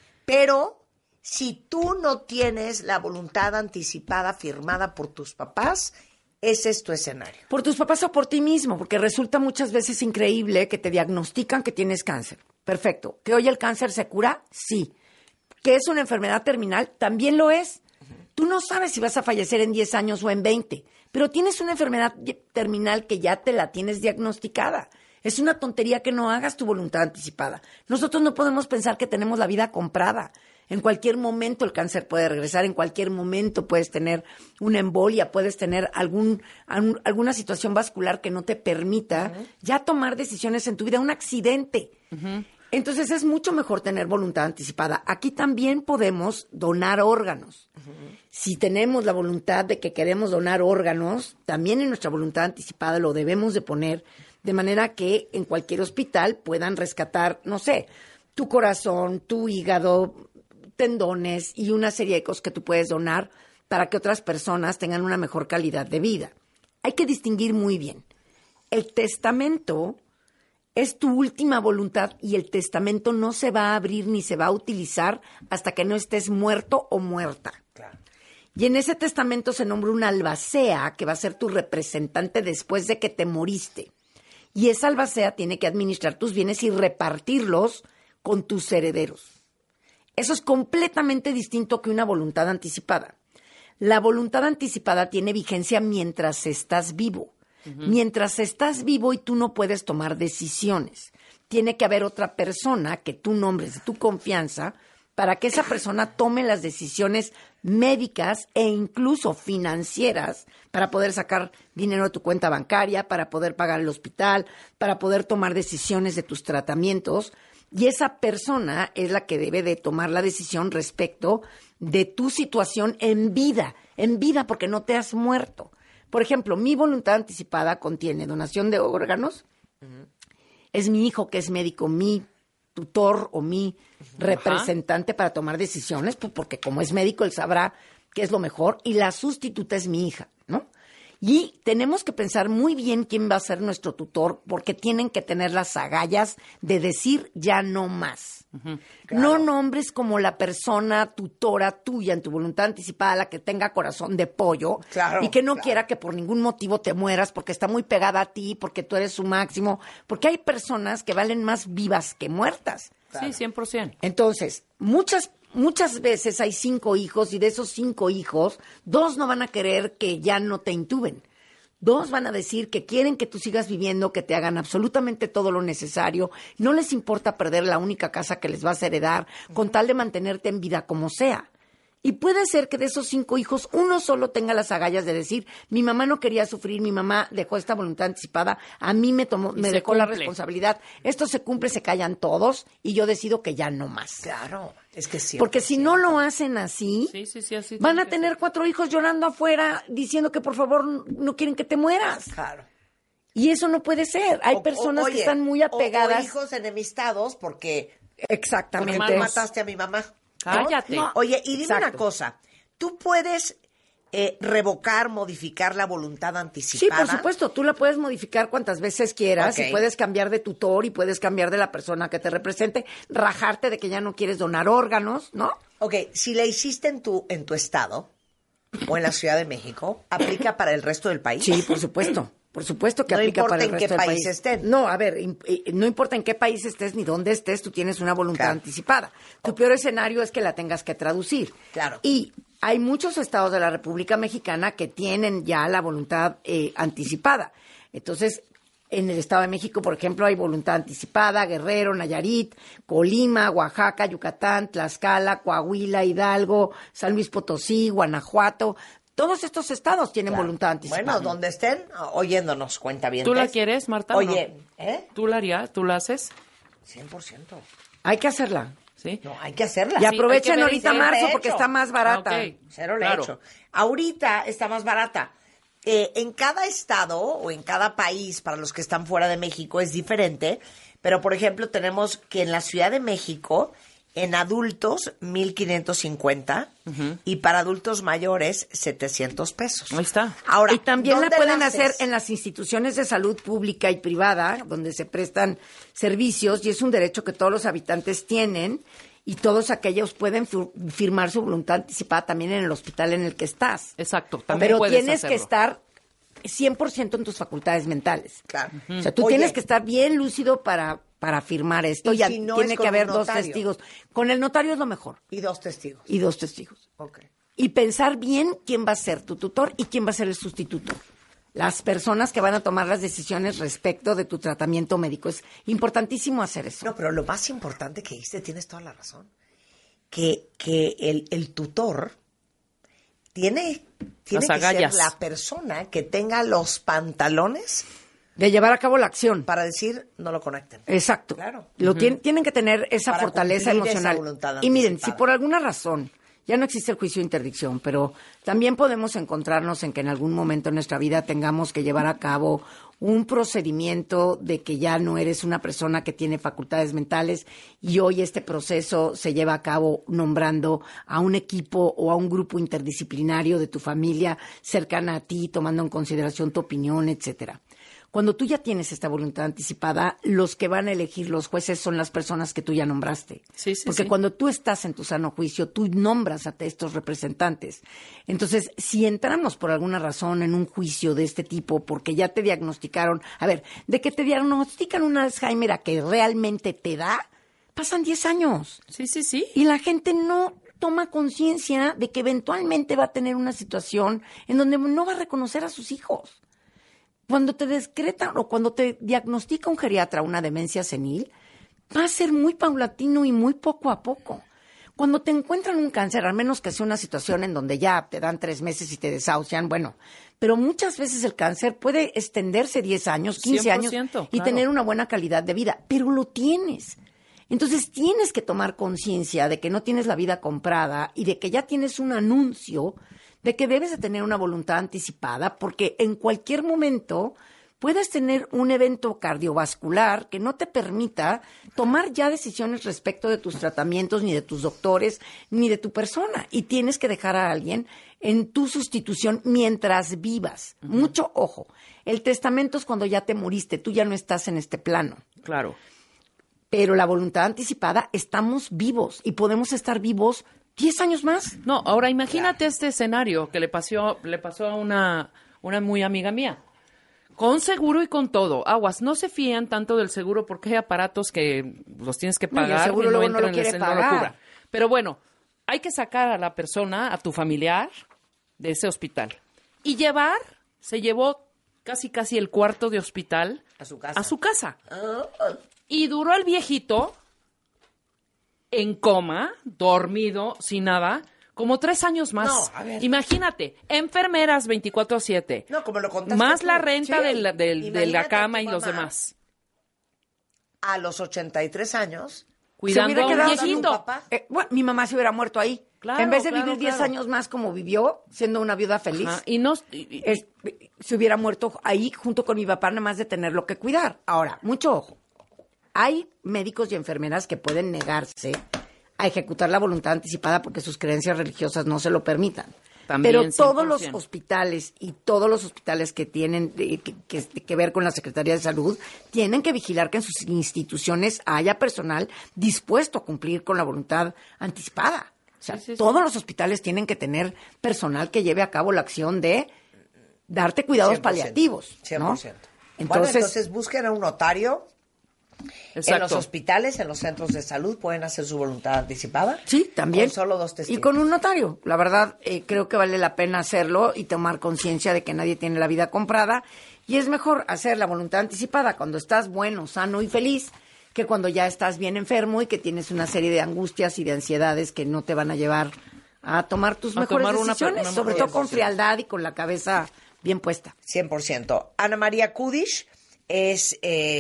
Pero si tú no tienes la voluntad anticipada firmada por tus papás, ese es tu escenario. Por tus papás o por ti mismo, porque resulta muchas veces increíble que te diagnostican que tienes cáncer. Perfecto. ¿Que hoy el cáncer se cura? Sí. ¿Que es una enfermedad terminal? También lo es. Tú no sabes si vas a fallecer en 10 años o en 20, pero tienes una enfermedad terminal que ya te la tienes diagnosticada. Es una tontería que no hagas tu voluntad anticipada. Nosotros no podemos pensar que tenemos la vida comprada. En cualquier momento el cáncer puede regresar, en cualquier momento puedes tener una embolia, puedes tener alguna situación vascular que no te permita ya tomar decisiones en tu vida, un accidente. Entonces es mucho mejor tener voluntad anticipada. Aquí también podemos donar órganos. Si tenemos la voluntad de que queremos donar órganos, también en nuestra voluntad anticipada lo debemos de poner de manera que en cualquier hospital puedan rescatar, no sé, tu corazón, tu hígado, tendones y una serie de cosas que tú puedes donar para que otras personas tengan una mejor calidad de vida. Hay que distinguir muy bien. El testamento es tu última voluntad y el testamento no se va a abrir ni se va a utilizar hasta que no estés muerto o muerta. Claro. Y en ese testamento se nombra una albacea que va a ser tu representante después de que te moriste. Y esa albacea tiene que administrar tus bienes y repartirlos con tus herederos. Eso es completamente distinto que una voluntad anticipada. La voluntad anticipada tiene vigencia mientras estás vivo. Mientras estás vivo y tú no puedes tomar decisiones. Tiene que haber otra persona que tú nombres de tu confianza para que esa persona tome las decisiones médicas e incluso financieras para poder sacar dinero de tu cuenta bancaria, para poder pagar el hospital, para poder tomar decisiones de tus tratamientos. Y esa persona es la que debe de tomar la decisión respecto de tu situación en vida porque no te has muerto. Por ejemplo, mi voluntad anticipada contiene donación de órganos, es mi hijo que es médico, mi tutor o mi representante para tomar decisiones, pues porque como es médico él sabrá qué es lo mejor, y la sustituta es mi hija, ¿no? Y tenemos que pensar muy bien quién va a ser nuestro tutor, porque tienen que tener las agallas de decir ya no más. No nombres como la persona tutora tuya en tu voluntad anticipada, la que tenga corazón de pollo y que no quiera que por ningún motivo te mueras porque está muy pegada a ti, porque tú eres su máximo, porque hay personas que valen más vivas que muertas. Sí, 100%. Entonces, muchas veces hay 5 hijos y de esos 5 hijos, 2 no van a querer que ya no te intuben. 2 van a decir que quieren que tú sigas viviendo, que te hagan absolutamente todo lo necesario. No les importa perder la única casa que les vas a heredar, con tal de mantenerte en vida como sea. Y puede ser que de esos 5 hijos, uno solo tenga las agallas de decir, mi mamá no quería sufrir, mi mamá dejó esta voluntad anticipada, a mí me dejó la responsabilidad. Esto se cumple, se callan todos y yo decido que ya no más. Claro, es que sí. Porque si no lo hacen así, así van a tiene que tener ser. 4 hijos llorando afuera diciendo que por favor no quieren que te mueras. Claro. Y eso no puede ser. Hay personas que están muy apegadas. O hijos enemistados porque Exactamente. tú mataste a mi mamá. Cállate. No. Oye, y dime Exacto. una cosa. ¿Tú puedes revocar, modificar la voluntad Sí, anticipada? por supuesto, tú la puedes modificar cuantas veces quieras Ok. y puedes cambiar de tutor y puedes cambiar de la persona que te represente, rajarte de que ya no quieres donar órganos, ¿no? Ok, si la hiciste en tu estado o en la Ciudad de México, ¿aplica para el resto del país? Sí, por supuesto. Por supuesto que No aplica importa para el en resto qué del país país. estén. No, a ver, no importa en qué país estés ni dónde estés, tú tienes una voluntad Claro. anticipada. Tu peor escenario es que la tengas que traducir. Claro. Y hay muchos estados de la República Mexicana que tienen ya la voluntad anticipada. Entonces, en el Estado de México, por ejemplo, hay voluntad anticipada, Guerrero, Nayarit, Colima, Oaxaca, Yucatán, Tlaxcala, Coahuila, Hidalgo, San Luis Potosí, Guanajuato. Todos estos estados tienen voluntad anticipada. Bueno, donde estén oyéndonos, cuenta bien. ¿Tú la quieres, Marta? Oye, ¿no? ¿eh? ¿Tú la harías? ¿Tú la haces? 100%. Hay que hacerla. ¿Sí? No, hay que hacerla. Y aprovechen hay que ver ahorita si marzo está porque hecho. está más barata. Ah, ok. Cero le Claro. hecho. Ahorita está más barata. En cada estado o en cada país, para los que están fuera de México, es diferente. Pero, por ejemplo, tenemos que en la Ciudad de México, en adultos, 1,550 y para adultos mayores, 700 pesos. Ahí está. Ahora, Y también la ¿dónde pueden haces? hacer en las instituciones de salud pública y privada, donde se prestan servicios, y es un derecho que todos los habitantes tienen, y todos aquellos pueden firmar su voluntad anticipada también en el hospital en el que estás. Exacto, también Pero puedes tienes que hacerlo. estar 100% en tus facultades mentales. Claro. O sea, tú Oye, tienes que estar bien lúcido para firmar esto. ¿Y Ya si no tiene es con que haber un dos notario? testigos. Con el notario es lo mejor. Y 2 testigos. Y 2 testigos. Ok. Y pensar bien quién va a ser tu tutor y quién va a ser el sustituto. Las personas que van a tomar las decisiones respecto de tu tratamiento médico. Es importantísimo hacer eso. No, pero lo más importante que dijiste, tienes toda la razón, que el tutor tiene Las que agallas. ser la persona que tenga los pantalones De llevar a cabo la acción. para decir no lo conecten. Exacto. Claro. Tienen que tener esa Para fortaleza cumplir esa emocional. voluntad Y miren, anticipada. si por alguna razón ya no existe el juicio de interdicción, pero también podemos encontrarnos en que en algún momento en nuestra vida tengamos que llevar a cabo un procedimiento de que ya no eres una persona que tiene facultades mentales, y hoy este proceso se lleva a cabo nombrando a un equipo o a un grupo interdisciplinario de tu familia cercana a ti, tomando en consideración tu opinión, etcétera. Cuando tú ya tienes esta voluntad anticipada, los que van a elegir los jueces son las personas que tú ya nombraste. Sí, sí, Porque sí. cuando tú estás en tu sano juicio, tú nombras a estos representantes. Entonces, si entramos por alguna razón en un juicio de este tipo, porque ya te diagnosticaron, a ver, de que te diagnostican un Alzheimer a que realmente te da, pasan 10 años. Sí, sí, sí. Y la gente no toma conciencia de que eventualmente va a tener una situación en donde no va a reconocer a sus hijos. Cuando te decretan o cuando te diagnostica un geriatra una demencia senil, va a ser muy paulatino y muy poco a poco. Cuando te encuentran un cáncer, al menos que sea una situación en donde ya te dan 3 meses y te desahucian, bueno, pero muchas veces el cáncer puede extenderse 10 años, 15 años 100%, y claro. tener una buena calidad de vida, pero lo tienes. Entonces tienes que tomar conciencia de que no tienes la vida comprada y de que ya tienes un anuncio de que debes de tener una voluntad anticipada, porque en cualquier momento puedes tener un evento cardiovascular que no te permita tomar ya decisiones respecto de tus tratamientos, ni de tus doctores, ni de tu persona. Y tienes que dejar a alguien en tu sustitución mientras vivas. Mucho ojo. El testamento es cuando ya te moriste, tú ya no estás en este plano. Claro. Pero la voluntad anticipada, estamos vivos y podemos estar vivos 10 años más. No, ahora imagínate este escenario que le pasó a una muy amiga mía. Con seguro y con todo. Aguas, no se fían tanto del seguro porque hay aparatos que los tienes que No, y el pagar seguro y no luego no entran lo quiere en el pagar. cubra. Pero bueno, hay que sacar a la persona, a tu familiar, de ese hospital. Y se llevó casi el cuarto de hospital A su casa. a su casa. Y duró el viejito en coma, dormido, sin nada, como 3 años más. No, a ver. Imagínate, enfermeras 24/7. No, como lo contaste Más tú. la renta Sí. de la Imagínate cama a y tu los mamá demás. A los 83 años, Cuidando Se a hubiera un quedado con viejito. tu papá. Bueno, mi mamá se hubiera muerto ahí. Claro, En vez de claro, vivir 10 claro. años más como vivió, siendo una viuda feliz, Ajá, y no, se hubiera muerto ahí junto con mi papá, nada más de tenerlo que cuidar. Ahora, mucho ojo. Hay médicos y enfermeras que pueden negarse a ejecutar la voluntad anticipada porque sus creencias religiosas no se lo permitan. También, Pero todos 100%. los hospitales y todos los hospitales que tienen que ver con la Secretaría de Salud tienen que vigilar que en sus instituciones haya personal dispuesto a cumplir con la voluntad anticipada. O sea, Sí, sí, sí. todos los hospitales tienen que tener personal que lleve a cabo la acción de darte cuidados 100%, paliativos, ¿no? 100%. Entonces, Bueno, entonces busquen a un notario. En los exacto. hospitales, en los centros de salud, pueden hacer su voluntad anticipada. sí, también. Con solo 2 testigos. Y con un notario. La verdad, creo que vale la pena hacerlo y tomar conciencia de que nadie tiene la vida comprada. Y es mejor hacer la voluntad anticipada cuando estás bueno, sano y feliz, que cuando ya estás bien enfermo y que tienes una serie de angustias y de ansiedades que no te van a llevar a tomar tus A mejores tomar una decisiones, mejor sobre todo con decisión. frialdad y con la cabeza bien puesta. 100%. Ana María Kudish es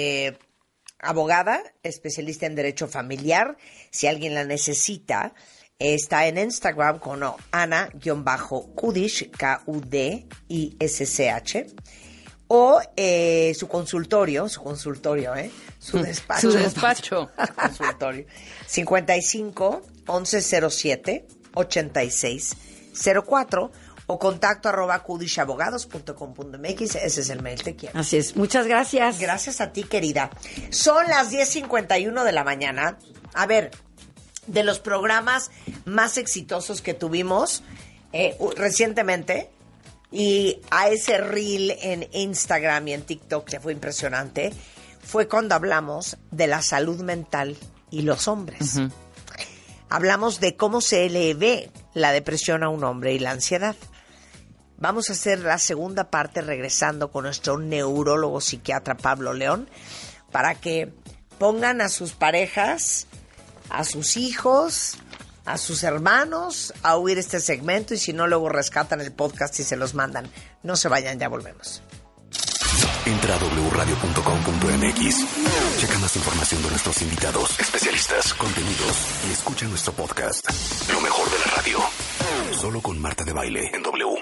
abogada, especialista en derecho familiar. Si alguien la necesita, Está en Instagram como Ana-Kudish, K-U-D-I-S-C-H. O su consultorio, su despacho. Su despacho. Consultorio. 55 1107 86 04 o contacto @kudishabogados.com.mx. Ese es el mail, te quiero. Así es. Muchas gracias. Gracias a ti, querida. Son las 10:51 de la mañana. A ver, de los programas más exitosos que tuvimos recientemente, y a ese reel en Instagram y en TikTok que fue impresionante, fue cuando hablamos de la salud mental y los hombres. Uh-huh. Hablamos de cómo se le ve la depresión a un hombre y la ansiedad. Vamos a hacer la segunda parte regresando con nuestro neurólogo psiquiatra Pablo León para que pongan a sus parejas, a sus hijos, a sus hermanos a oír este segmento, y si no, luego rescatan el podcast y se los mandan. No se vayan, ya volvemos. Entra a wradio.com.mx. Checa más información de nuestros invitados, especialistas, contenidos y escucha nuestro podcast. Lo mejor de la radio. Solo con Marta de Baile en W.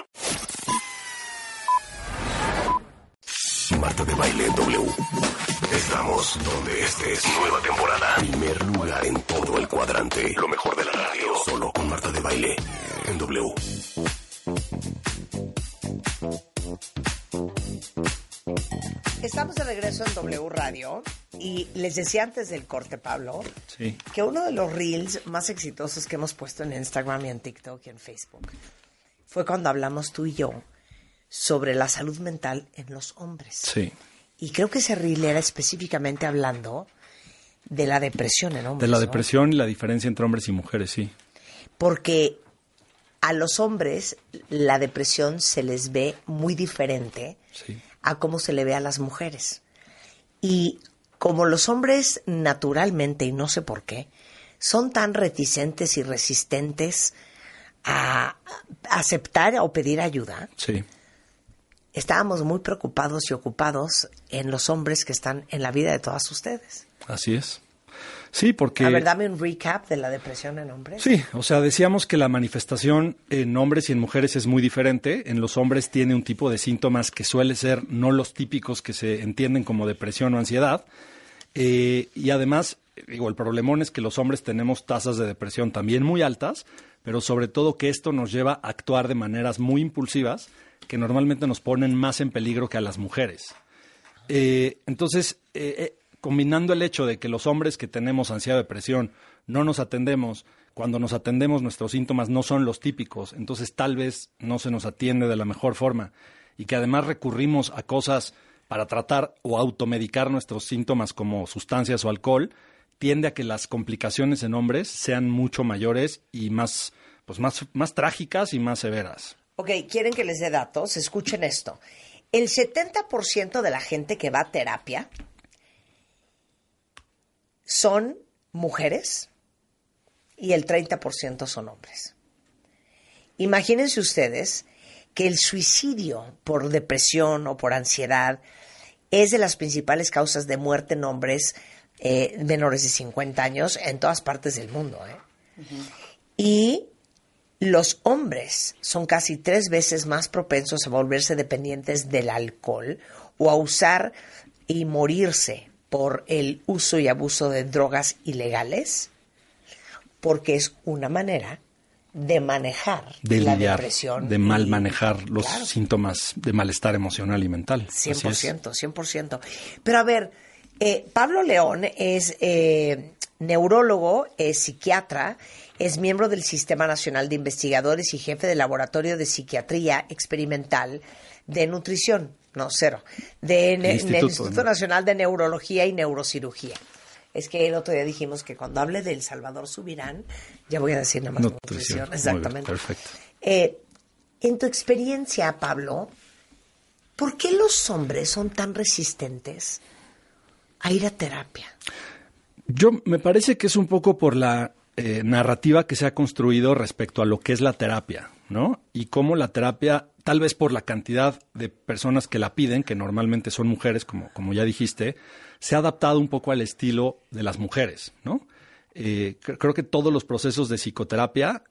Marta de Baile en W. Estamos donde estés. Nueva temporada. Primer lugar en todo el cuadrante. Lo mejor de la radio. Solo con Marta de Baile en W. Estamos de regreso en W Radio y les decía antes del corte, Pablo, sí, que uno de los reels más exitosos que hemos puesto en Instagram y en TikTok y en Facebook fue cuando hablamos tú y yo sobre la salud mental en los hombres. Sí. Y creo que ese reel era específicamente hablando de la depresión en hombres. De la ¿no? depresión y la diferencia entre hombres y mujeres, sí. Porque a los hombres la depresión se les ve muy diferente, sí, a cómo se le ve a las mujeres. Y como los hombres naturalmente, y no sé por qué, son tan reticentes y resistentes a aceptar o pedir ayuda, sí, estábamos muy preocupados y ocupados en los hombres que están en la vida de todas ustedes. Así es. Sí, porque... A ver, dame un recap de la depresión en hombres. Sí, o sea, decíamos que la manifestación en hombres y en mujeres es muy diferente. En los hombres tiene un tipo de síntomas que suele ser no los típicos que se entienden como depresión o ansiedad. Y además, digo, el problemón es que los hombres tenemos tasas de depresión también muy altas, pero sobre todo que esto nos lleva a actuar de maneras muy impulsivas que normalmente nos ponen más en peligro que a las mujeres. Entonces, combinando el hecho de que los hombres que tenemos ansiedad o depresión no nos atendemos, cuando nos atendemos nuestros síntomas no son los típicos, entonces tal vez no se nos atiende de la mejor forma, y que además recurrimos a cosas para tratar o automedicar nuestros síntomas como sustancias o alcohol, tiende a que las complicaciones en hombres sean mucho mayores y más trágicas y más severas. Ok, ¿quieren que les dé datos? Escuchen esto. El 70% de la gente que va a terapia son mujeres y el 30% son hombres. Imagínense ustedes que el suicidio por depresión o por ansiedad es de las principales causas de muerte en hombres menores de 50 años en todas partes del mundo. Uh-huh. Y los hombres son casi 3 veces más propensos a volverse dependientes del alcohol o a usar y morirse por el uso y abuso de drogas ilegales, porque es una manera de manejar de la lidiar, depresión. De mal manejar los síntomas de malestar emocional y mental. 100%, 100%. Pero a ver, Pablo León es neurólogo, es psiquiatra, es miembro del Sistema Nacional de Investigadores y jefe del Laboratorio de Psiquiatría Experimental de Nutrición. No, cero. Del Instituto Nacional de Neurología y Neurocirugía. Es que el otro día dijimos que cuando hable del Salvador Subirán, ya voy a decir nada más nutrición. Exactamente. Bien, perfecto. En tu experiencia, Pablo, ¿por qué los hombres son tan resistentes a ir a terapia? Me parece que es un poco por la narrativa que se ha construido respecto a lo que es la terapia, ¿no? Y cómo la terapia, tal vez por la cantidad de personas que la piden, que normalmente son mujeres, como ya dijiste, se ha adaptado un poco al estilo de las mujeres, ¿no? Creo que todos los procesos de psicoterapia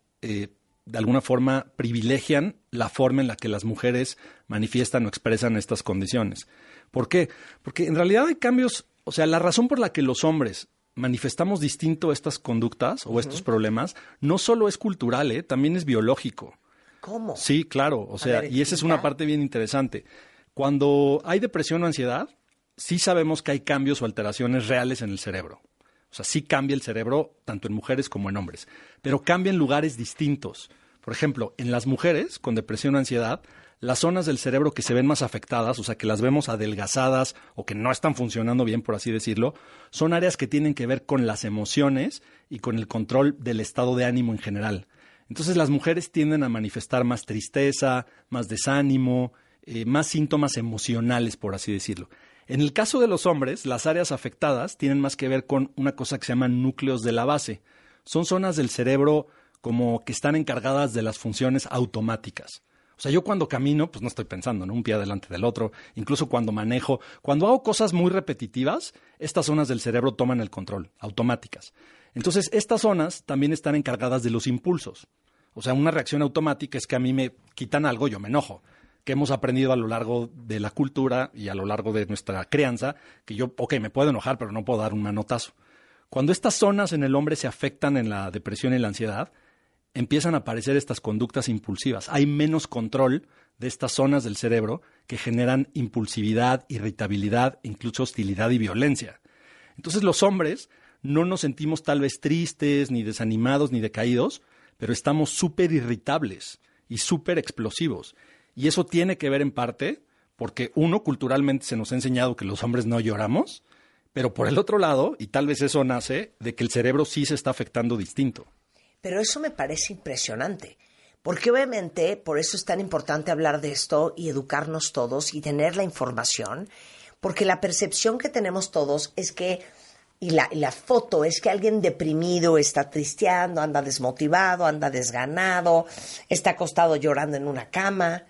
de alguna forma privilegian la forma en la que las mujeres manifiestan o expresan estas condiciones. ¿Por qué? Porque en realidad hay cambios, o sea, la razón por la que los hombres manifestamos distinto estas conductas o estos problemas no solo es cultural, también es biológico. ¿Cómo? Sí, claro, o sea, y esa es una parte bien interesante. Cuando hay depresión o ansiedad, sí sabemos que hay cambios o alteraciones reales en el cerebro. O sea, sí cambia el cerebro tanto en mujeres como en hombres, pero cambia en lugares distintos. Por ejemplo, en las mujeres con depresión o ansiedad, las zonas del cerebro que se ven más afectadas, o sea, que las vemos adelgazadas o que no están funcionando bien, por así decirlo, son áreas que tienen que ver con las emociones y con el control del estado de ánimo en general. Entonces, las mujeres tienden a manifestar más tristeza, más desánimo, más síntomas emocionales, por así decirlo. En el caso de los hombres, las áreas afectadas tienen más que ver con una cosa que se llama núcleos de la base. Son zonas del cerebro como que están encargadas de las funciones automáticas. O sea, yo cuando camino, pues no estoy pensando, ¿no? Un pie adelante del otro. Incluso cuando manejo, cuando hago cosas muy repetitivas, estas zonas del cerebro toman el control, automáticas. Entonces, estas zonas también están encargadas de los impulsos. O sea, una reacción automática es que a mí me quitan algo, yo me enojo. Que hemos aprendido a lo largo de la cultura y a lo largo de nuestra crianza, que yo, me puedo enojar, pero no puedo dar un manotazo. Cuando estas zonas en el hombre se afectan en la depresión y la ansiedad, empiezan a aparecer estas conductas impulsivas. Hay menos control de estas zonas del cerebro que generan impulsividad, irritabilidad, incluso hostilidad y violencia. Entonces los hombres no nos sentimos tal vez tristes, ni desanimados, ni decaídos, pero estamos súper irritables y súper explosivos. Y eso tiene que ver en parte porque, uno, culturalmente se nos ha enseñado que los hombres no lloramos, pero por el otro lado, y tal vez eso nace de que el cerebro sí se está afectando distinto. Pero eso me parece impresionante, porque obviamente por eso es tan importante hablar de esto y educarnos todos y tener la información, porque la percepción que tenemos todos es que, y la foto es que alguien deprimido está tristeando, anda desmotivado, anda desganado, está acostado llorando en una cama.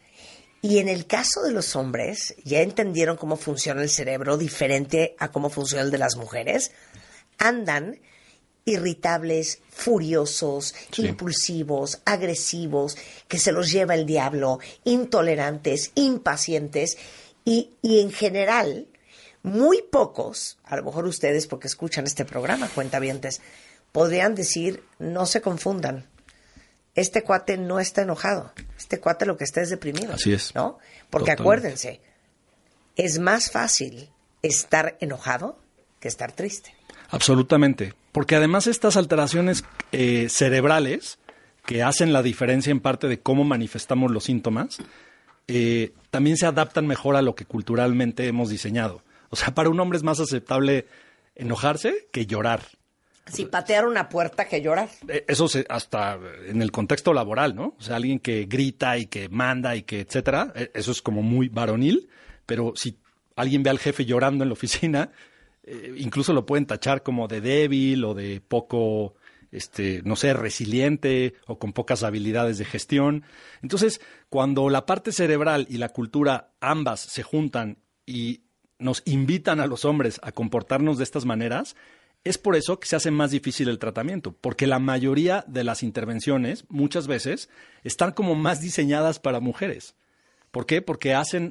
Y en el caso de los hombres, ya entendieron cómo funciona el cerebro diferente a cómo funciona el de las mujeres, andan irritables, furiosos, sí, impulsivos, agresivos, que se los lleva el diablo, intolerantes, impacientes y en general, muy pocos, a lo mejor ustedes porque escuchan este programa, cuentavientes, podrían decir, no se confundan. Este cuate no está enojado. Este cuate lo que está es deprimido. Así es. ¿No? Porque totalmente. Acuérdense, es más fácil estar enojado que estar triste. Absolutamente. Porque además estas alteraciones cerebrales que hacen la diferencia en parte de cómo manifestamos los síntomas, también se adaptan mejor a lo que culturalmente hemos diseñado. O sea, para un hombre es más aceptable enojarse que llorar. Sí, patear una puerta que llorar. Eso hasta en el contexto laboral, ¿no? O sea, alguien que grita y que manda y que etcétera, eso es como muy varonil, pero si alguien ve al jefe llorando en la oficina, incluso lo pueden tachar como de débil o de poco, no sé, resiliente o con pocas habilidades de gestión. Entonces, cuando la parte cerebral y la cultura ambas se juntan y nos invitan a los hombres a comportarnos de estas maneras, es por eso que se hace más difícil el tratamiento, porque la mayoría de las intervenciones, muchas veces, están como más diseñadas para mujeres. ¿Por qué? Porque hacen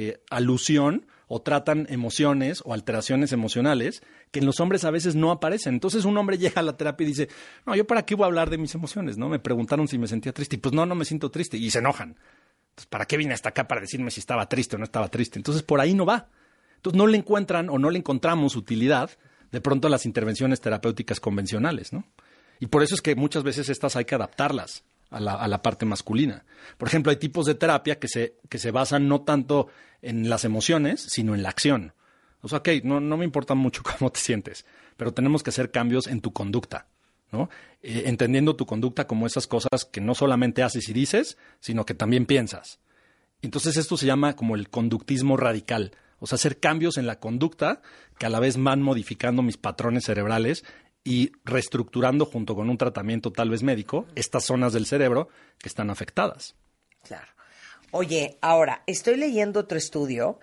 alusión o tratan emociones o alteraciones emocionales que en los hombres a veces no aparecen. Entonces un hombre llega a la terapia y dice, no, ¿yo para qué voy a hablar de mis emociones? ¿No? Me preguntaron si me sentía triste y pues no me siento triste y se enojan. Entonces, ¿para qué vine hasta acá para decirme si estaba triste o no estaba triste? Entonces por ahí no va. Entonces no le encuentran o no le encontramos utilidad de pronto a las intervenciones terapéuticas convencionales, ¿no? Y por eso es que muchas veces estas hay que adaptarlas a la parte masculina. Por ejemplo, hay tipos de terapia que se basan no tanto en las emociones, sino en la acción. O sea, no me importa mucho cómo te sientes, pero tenemos que hacer cambios en tu conducta, ¿no? Entendiendo tu conducta como esas cosas que no solamente haces y dices, sino que también piensas. Entonces esto se llama como el conductismo radical. O sea, hacer cambios en la conducta que a la vez van modificando mis patrones cerebrales y reestructurando junto con un tratamiento tal vez médico estas zonas del cerebro que están afectadas. Claro. Oye, ahora, estoy leyendo otro estudio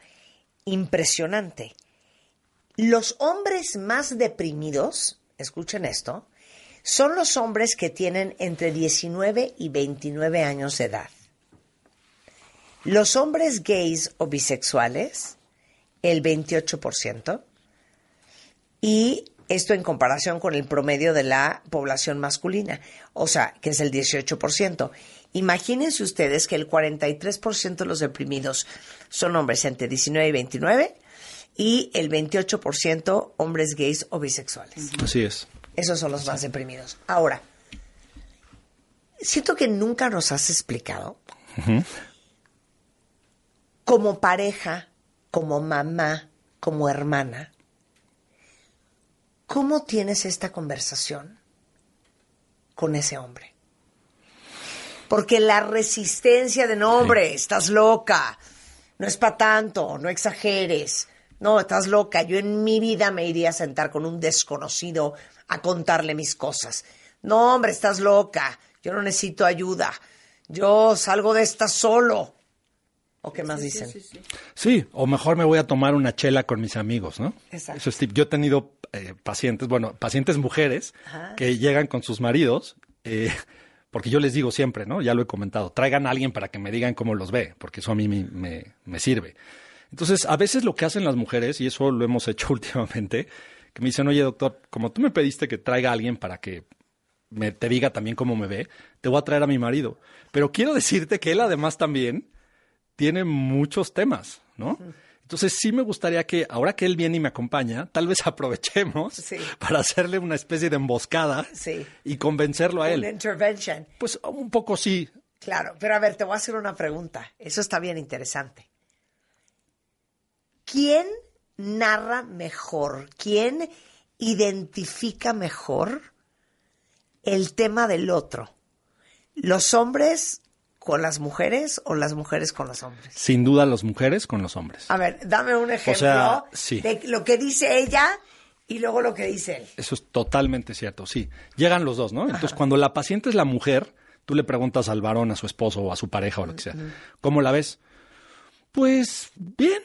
impresionante. Los hombres más deprimidos, escuchen esto, son los hombres que tienen entre 19 y 29 años de edad. Los hombres gays o bisexuales, el 28%, y esto en comparación con el promedio de la población masculina, o sea, que es el 18%. Imagínense ustedes que el 43% de los deprimidos son hombres entre 19 y 29 y el 28% hombres gays o bisexuales. Así es. Esos son los más deprimidos. Ahora, siento que nunca nos has explicado, como pareja, como mamá, como hermana, ¿cómo tienes esta conversación con ese hombre? Porque la resistencia de no, hombre, estás loca, no es para tanto, no exageres, no, estás loca, yo en mi vida me iría a sentar con un desconocido a contarle mis cosas. No, hombre, estás loca, yo no necesito ayuda, yo salgo de esta solo. ¿O qué más dicen? Sí, o mejor me voy a tomar una chela con mis amigos, ¿no? Exacto. Eso es tip. Yo he tenido pacientes mujeres que llegan con sus maridos, porque yo les digo siempre, ¿no? Ya lo he comentado, traigan a alguien para que me digan cómo los ve, porque eso a mí me sirve. Entonces, a veces lo que hacen las mujeres, y eso lo hemos hecho últimamente, que me dicen, oye, doctor, como tú me pediste que traiga a alguien para que te diga también cómo me ve, te voy a traer a mi marido. Pero quiero decirte que él además también tiene muchos temas, ¿no? Entonces sí me gustaría que, ahora que él viene y me acompaña, tal vez aprovechemos para hacerle una especie de emboscada y convencerlo a él. Una intervention. Pues un poco sí. Claro, pero a ver, te voy a hacer una pregunta. Eso está bien interesante. ¿Quién narra mejor? ¿Quién identifica mejor el tema del otro? ¿Los hombres con las mujeres o las mujeres con los hombres? Sin duda las mujeres con los hombres. A ver, dame un ejemplo de lo que dice ella y luego lo que dice él. Eso es totalmente cierto, sí. Llegan los dos, ¿no? Entonces, cuando la paciente es la mujer, tú le preguntas al varón, a su esposo o a su pareja o lo que sea, ¿cómo la ves? Pues, bien.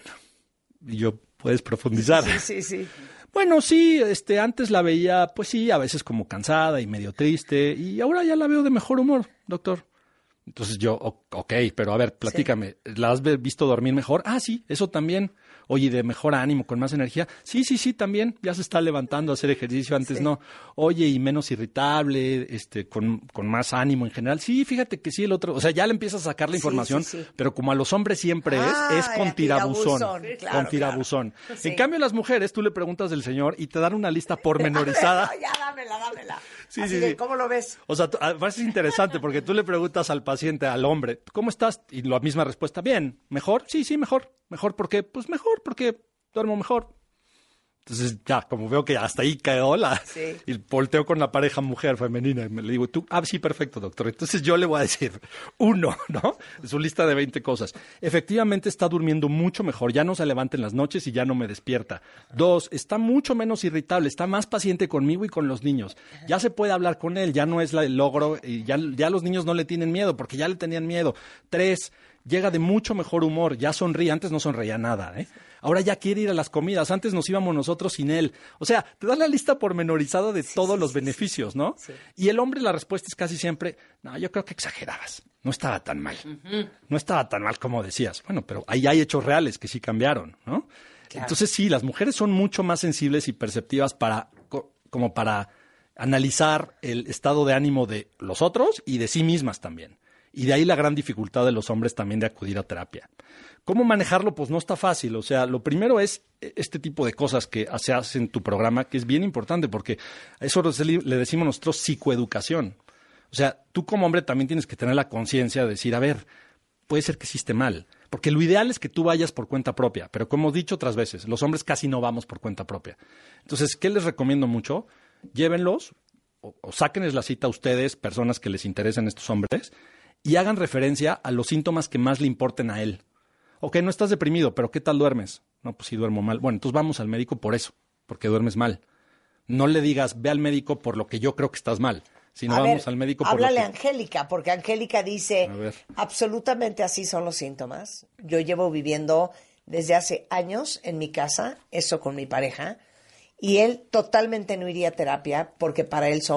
Y yo, puedes profundizar. Sí. Bueno, sí, antes la veía, pues sí, a veces como cansada y medio triste, y ahora ya la veo de mejor humor, doctor. Entonces yo, ok, pero a ver, platícame, ¿la has visto dormir mejor? Ah, sí, eso también. Oye, de mejor ánimo, con más energía. Sí, también. Ya se está levantando a hacer ejercicio, antes no. Oye, y menos irritable, con más ánimo en general. Sí, fíjate que sí, el otro. O sea, ya le empiezas a sacar la información, pero como a los hombres siempre es con tirabuzón. Claro, con tirabuzón. Claro. En cambio, las mujeres, tú le preguntas del señor y te dan una lista pormenorizada. Ya, dámela. Sí, Así de, ¿cómo lo ves? O sea, es interesante porque tú le preguntas al paciente, al hombre, ¿cómo estás? Y la misma respuesta, bien. ¿Mejor? Sí, mejor. ¿Mejor por qué? Pues mejor porque duermo mejor. Entonces ya, como veo que hasta ahí quedó y volteo con la pareja mujer femenina y le digo, tú, sí, perfecto, doctor. Entonces yo le voy a decir, 1, ¿no? De su lista de 20 cosas. Efectivamente está durmiendo mucho mejor, ya no se levanta en las noches y ya no me despierta. 2, está mucho menos irritable, está más paciente conmigo y con los niños. Ya se puede hablar con él, ya no es el logro, y ya los niños no le tienen miedo porque ya le tenían miedo. 3, llega de mucho mejor humor, ya sonríe, antes no sonreía nada, Ahora ya quiere ir a las comidas, antes nos íbamos nosotros sin él. O sea, te dan la lista pormenorizada de todos los beneficios, ¿no? Sí. Y el hombre, la respuesta es casi siempre, no, yo creo que exagerabas, no estaba tan mal. No estaba tan mal como decías. Bueno, pero ahí hay hechos reales que sí cambiaron, ¿no? Claro. Entonces sí, las mujeres son mucho más sensibles y perceptivas como para analizar el estado de ánimo de los otros y de sí mismas también. Y de ahí la gran dificultad de los hombres también de acudir a terapia. ¿Cómo manejarlo? Pues no está fácil. O sea, lo primero es este tipo de cosas que se hacen en tu programa, que es bien importante, porque a eso le decimos nosotros psicoeducación. O sea, tú como hombre también tienes que tener la conciencia de decir, a ver, puede ser que hiciste mal. Porque lo ideal es que tú vayas por cuenta propia. Pero como he dicho otras veces, los hombres casi no vamos por cuenta propia. Entonces, ¿qué les recomiendo mucho? Llévenlos o sáquenles la cita a ustedes, personas que les interesen estos hombres, y hagan referencia a los síntomas que más le importen a él. Ok, no estás deprimido, pero ¿qué tal duermes? No, pues sí duermo mal. Bueno, entonces vamos al médico por eso, porque duermes mal. No le digas, ve al médico por lo que yo creo que estás mal, sino vamos al médico por lo que... Háblale a Angélica, porque Angélica dice, absolutamente así son los síntomas. Yo llevo viviendo desde hace años en mi casa, eso con mi pareja, y él totalmente no iría a terapia porque para él son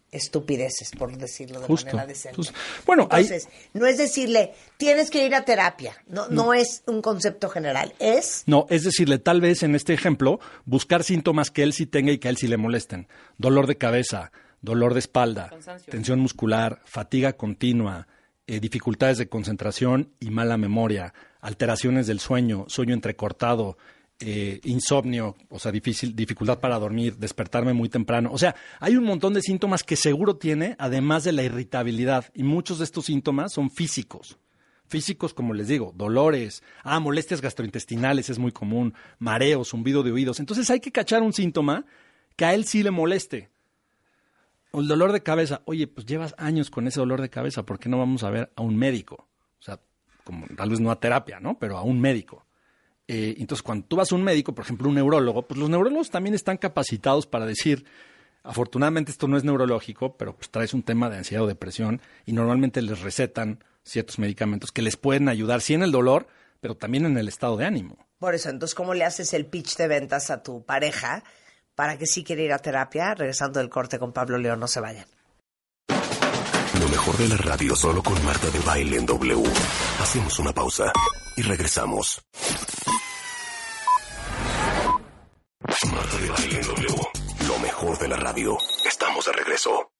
estupideces, por decirlo de Justo, manera decente. justo. Bueno, entonces, no es decirle, tienes que ir a terapia. No es un concepto general. No, es decirle, tal vez en este ejemplo, buscar síntomas que él sí tenga y que a él sí le molesten. Dolor de cabeza, dolor de espalda, Cansancio. tensión muscular, fatiga continua, dificultades de concentración y mala memoria, alteraciones del sueño, sueño entrecortado, insomnio, o sea, dificultad para dormir, despertarme muy temprano. O sea, hay un montón de síntomas que seguro tiene, además de la irritabilidad. Y muchos de estos síntomas son físicos. Físicos, como les digo, dolores, molestias gastrointestinales es muy común, mareos, zumbido de oídos. Entonces hay que cachar un síntoma que a él sí le moleste. O el dolor de cabeza. Oye, pues llevas años con ese dolor de cabeza, ¿por qué no vamos a ver a un médico? O sea, como tal vez no a terapia, ¿no? Pero a un médico. Entonces, cuando tú vas a un médico, por ejemplo, un neurólogo, pues los neurólogos también están capacitados para decir, afortunadamente esto no es neurológico, pero pues traes un tema de ansiedad o depresión y normalmente les recetan ciertos medicamentos que les pueden ayudar, sí en el dolor, pero también en el estado de ánimo. Por eso, entonces, ¿cómo le haces el pitch de ventas a tu pareja para que sí quiera ir a terapia? Regresando del corte con Pablo León, no se vayan. Lo mejor de la radio solo con Marta de Baile en W. Hacemos una pausa y regresamos. Marta de Baile en W. Lo mejor de la radio. Estamos de regreso.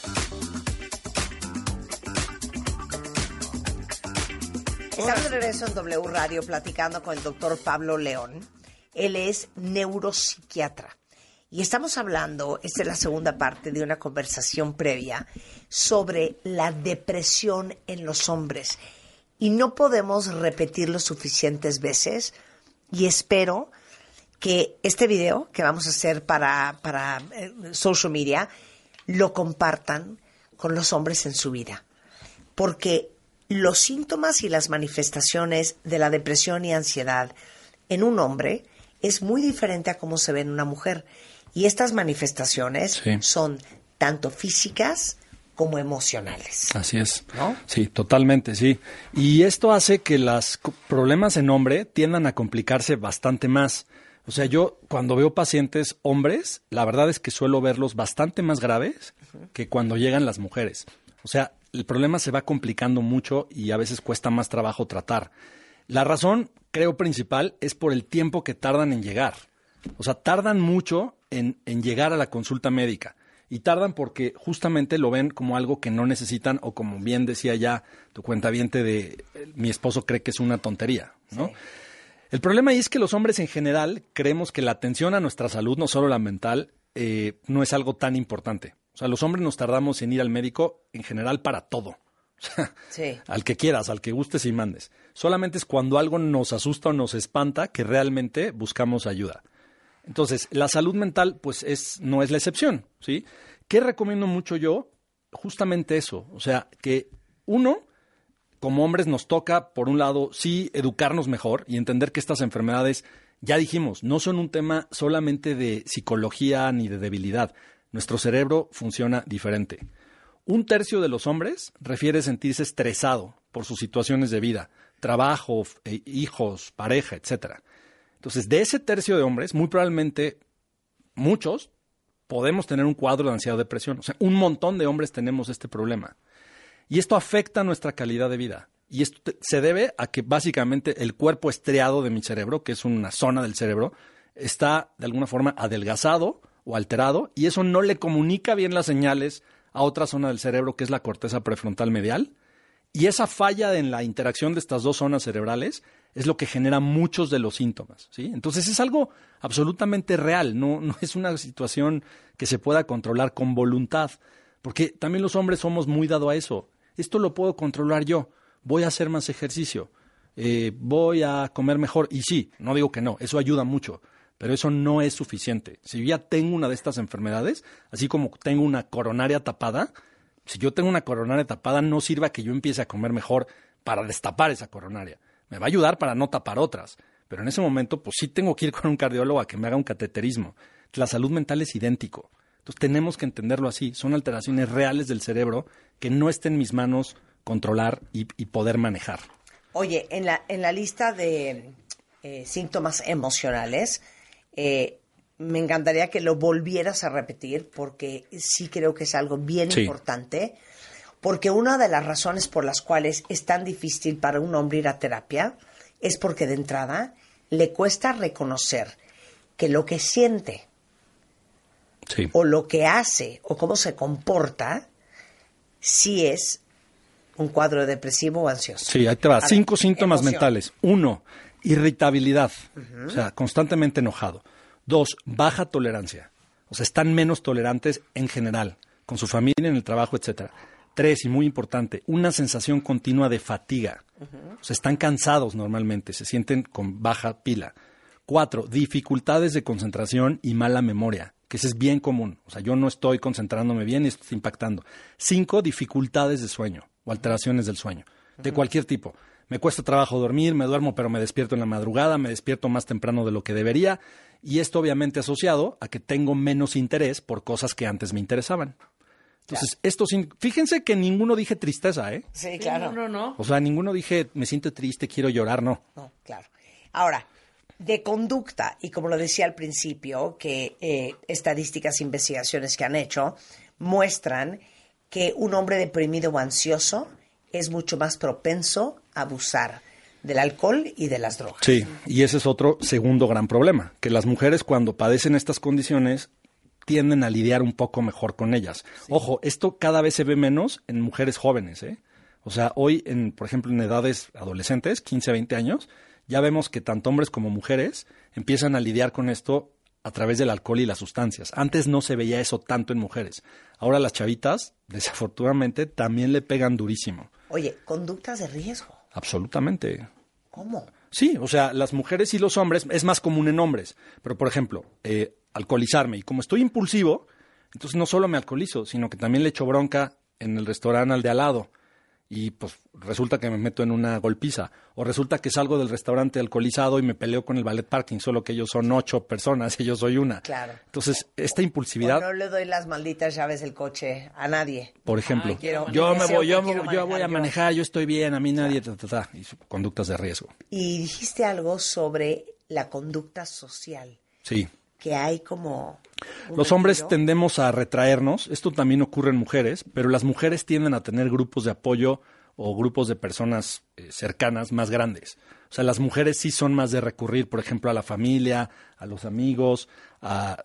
Estamos de regreso en W Radio platicando con el doctor Pablo León. Él es neuropsiquiatra. Y estamos hablando, esta es la segunda parte de una conversación previa, sobre la depresión en los hombres. Y no podemos repetirlo suficientes veces. Y espero que este video que vamos a hacer para social media lo compartan con los hombres en su vida. Porque los síntomas y las manifestaciones de la depresión y ansiedad en un hombre es muy diferente a cómo se ve en una mujer. Y estas manifestaciones son tanto físicas como emocionales. Así es. ¿No? Sí, totalmente, sí. Y esto hace que los problemas en hombre tiendan a complicarse bastante más. O sea, yo cuando veo pacientes hombres, la verdad es que suelo verlos bastante más graves que cuando llegan las mujeres. O sea, el problema se va complicando mucho y a veces cuesta más trabajo tratar. La razón, creo, principal es por el tiempo que tardan en llegar. O sea, tardan mucho en llegar a la consulta médica. Y tardan porque justamente lo ven como algo que no necesitan o como bien decía ya tu cuentaviente de mi esposo cree que es una tontería, ¿no? Sí. El problema ahí es que los hombres en general creemos que la atención a nuestra salud, no solo la mental, no es algo tan importante. O sea, los hombres nos tardamos en ir al médico en general para todo. O sea, sí. Al que quieras, al que gustes y mandes. Solamente es cuando algo nos asusta o nos espanta que realmente buscamos ayuda. Entonces, la salud mental, pues, no es la excepción, ¿sí? ¿Qué recomiendo mucho yo? Justamente eso. O sea, que uno, como hombres, nos toca, por un lado, sí educarnos mejor y entender que estas enfermedades, ya dijimos, no son un tema solamente de psicología ni de debilidad. Nuestro cerebro funciona diferente. 1/3 de los hombres refiere sentirse estresado por sus situaciones de vida, trabajo, hijos, pareja, etcétera. Entonces, de ese 1/3 de hombres, muy probablemente muchos podemos tener un cuadro de ansiedad o depresión. O sea, un montón de hombres tenemos este problema. Y esto afecta nuestra calidad de vida. Y esto se debe a que básicamente el cuerpo estriado de mi cerebro, que es una zona del cerebro, está de alguna forma adelgazado o alterado y eso no le comunica bien las señales a otra zona del cerebro, que es la corteza prefrontal medial. Y esa falla en la interacción de estas dos zonas cerebrales es lo que genera muchos de los síntomas, ¿sí? Entonces es algo absolutamente real, no es una situación que se pueda controlar con voluntad, porque también los hombres somos muy dados a eso. Esto lo puedo controlar yo, voy a hacer más ejercicio, voy a comer mejor. Y sí, no digo que no, eso ayuda mucho, pero eso no es suficiente. Si yo ya tengo una de estas enfermedades, así como tengo una coronaria tapada, si yo tengo una coronaria tapada, no sirva que yo empiece a comer mejor para destapar esa coronaria. Me va a ayudar para no tapar otras. Pero en ese momento, pues sí tengo que ir con un cardiólogo a que me haga un cateterismo. La salud mental es idéntico. Entonces tenemos que entenderlo así. Son alteraciones reales del cerebro que no está en mis manos controlar y poder manejar. Oye, en la lista de síntomas emocionales, me encantaría que lo volvieras a repetir porque sí creo que es algo bien importante. Porque una de las razones por las cuales es tan difícil para un hombre ir a terapia es porque de entrada le cuesta reconocer que lo que siente o lo que hace o cómo se comporta sí es un cuadro depresivo o ansioso. Sí, ahí te va. 5 síntomas mentales. 1, irritabilidad, o sea, constantemente enojado. 2, baja tolerancia, o sea, están menos tolerantes en general, con su familia, en el trabajo, etcétera. 3, y muy importante, una sensación continua de fatiga. O sea, están cansados normalmente, se sienten con baja pila. 4, dificultades de concentración y mala memoria, que ese es bien común. O sea, yo no estoy concentrándome bien y esto está impactando. 5, dificultades de sueño o alteraciones del sueño, de cualquier tipo. Me cuesta trabajo dormir, me duermo pero me despierto en la madrugada, me despierto más temprano de lo que debería. Y esto obviamente asociado a que tengo menos interés por cosas que antes me interesaban. Entonces, fíjense que ninguno dije tristeza, ¿eh? Sí, claro. No. O sea, ninguno dije me siento triste, quiero llorar, no. No, claro. Ahora, de conducta, y como lo decía al principio, que estadísticas, investigaciones que han hecho, muestran que un hombre deprimido o ansioso es mucho más propenso a abusar del alcohol y de las drogas. Sí, y ese es otro segundo gran problema, que las mujeres cuando padecen estas condiciones tienden a lidiar un poco mejor con ellas. Sí. Ojo, esto cada vez se ve menos en mujeres jóvenes, ¿eh? O sea, hoy, por ejemplo, en edades adolescentes, 15, 20 años, ya vemos que tanto hombres como mujeres empiezan a lidiar con esto a través del alcohol y las sustancias. Antes no se veía eso tanto en mujeres. Ahora las chavitas, desafortunadamente, también le pegan durísimo. Oye, conductas de riesgo. Absolutamente. ¿Cómo? Sí, o sea, las mujeres y los hombres, es más común en hombres. Pero, por ejemplo, alcoholizarme. Y como estoy impulsivo, entonces no solo me alcoholizo, sino que también le echo bronca en el restaurante al de al lado. Y pues resulta que me meto en una golpiza. O resulta que salgo del restaurante alcoholizado y me peleo con el ballet parking, solo que ellos son 8 personas y yo soy una. Claro. Entonces, esta impulsividad... O no le doy las malditas llaves del coche a nadie. Por ejemplo, yo voy a manejar, yo estoy bien, a mí nadie... y conductas de riesgo. Y dijiste algo sobre la conducta social. Sí. Que hay como... Los hombres tendemos a retraernos, esto también ocurre en mujeres, pero las mujeres tienden a tener grupos de apoyo o grupos de personas cercanas más grandes. O sea, las mujeres sí son más de recurrir, por ejemplo, a la familia, a los amigos, a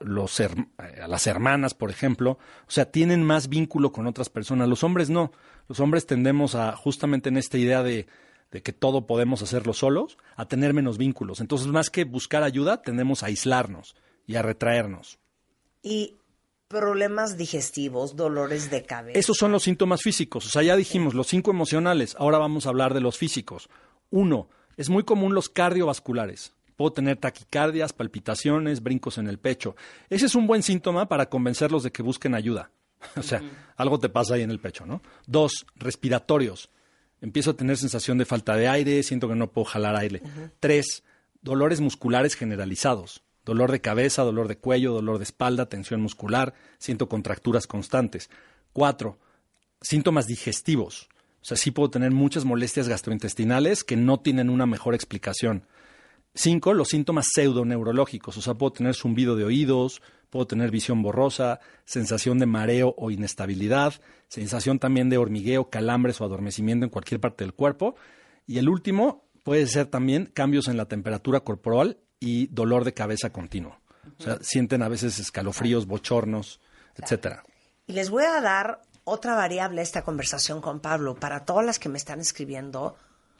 las hermanas, por ejemplo. O sea, tienen más vínculo con otras personas. Los hombres no. Los hombres tendemos a, justamente en esta idea de que todo podemos hacerlo solos, a tener menos vínculos. Entonces, más que buscar ayuda, tendemos a aislarnos y a retraernos. Y problemas digestivos, dolores de cabeza. Esos son los síntomas físicos. O sea, ya dijimos los 5 emocionales. Ahora vamos a hablar de los físicos. 1, es muy común los cardiovasculares. Puedo tener taquicardias, palpitaciones, brincos en el pecho. Ese es un buen síntoma para convencerlos de que busquen ayuda. O sea, algo te pasa ahí en el pecho, ¿no? 2, respiratorios. Empiezo a tener sensación de falta de aire, siento que no puedo jalar aire. 3, dolores musculares generalizados. Dolor de cabeza, dolor de cuello, dolor de espalda, tensión muscular, siento contracturas constantes. 4, síntomas digestivos. O sea, sí puedo tener muchas molestias gastrointestinales que no tienen una mejor explicación. 5, los síntomas pseudoneurológicos. O sea, puedo tener zumbido de oídos, puedo tener visión borrosa, sensación de mareo o inestabilidad, sensación también de hormigueo, calambres o adormecimiento en cualquier parte del cuerpo. Y el último puede ser también cambios en la temperatura corporal y dolor de cabeza continuo. O sea, sienten a veces escalofríos, bochornos, etcétera. Y les voy a dar otra variable a esta conversación con Pablo. Para todas las que me están escribiendo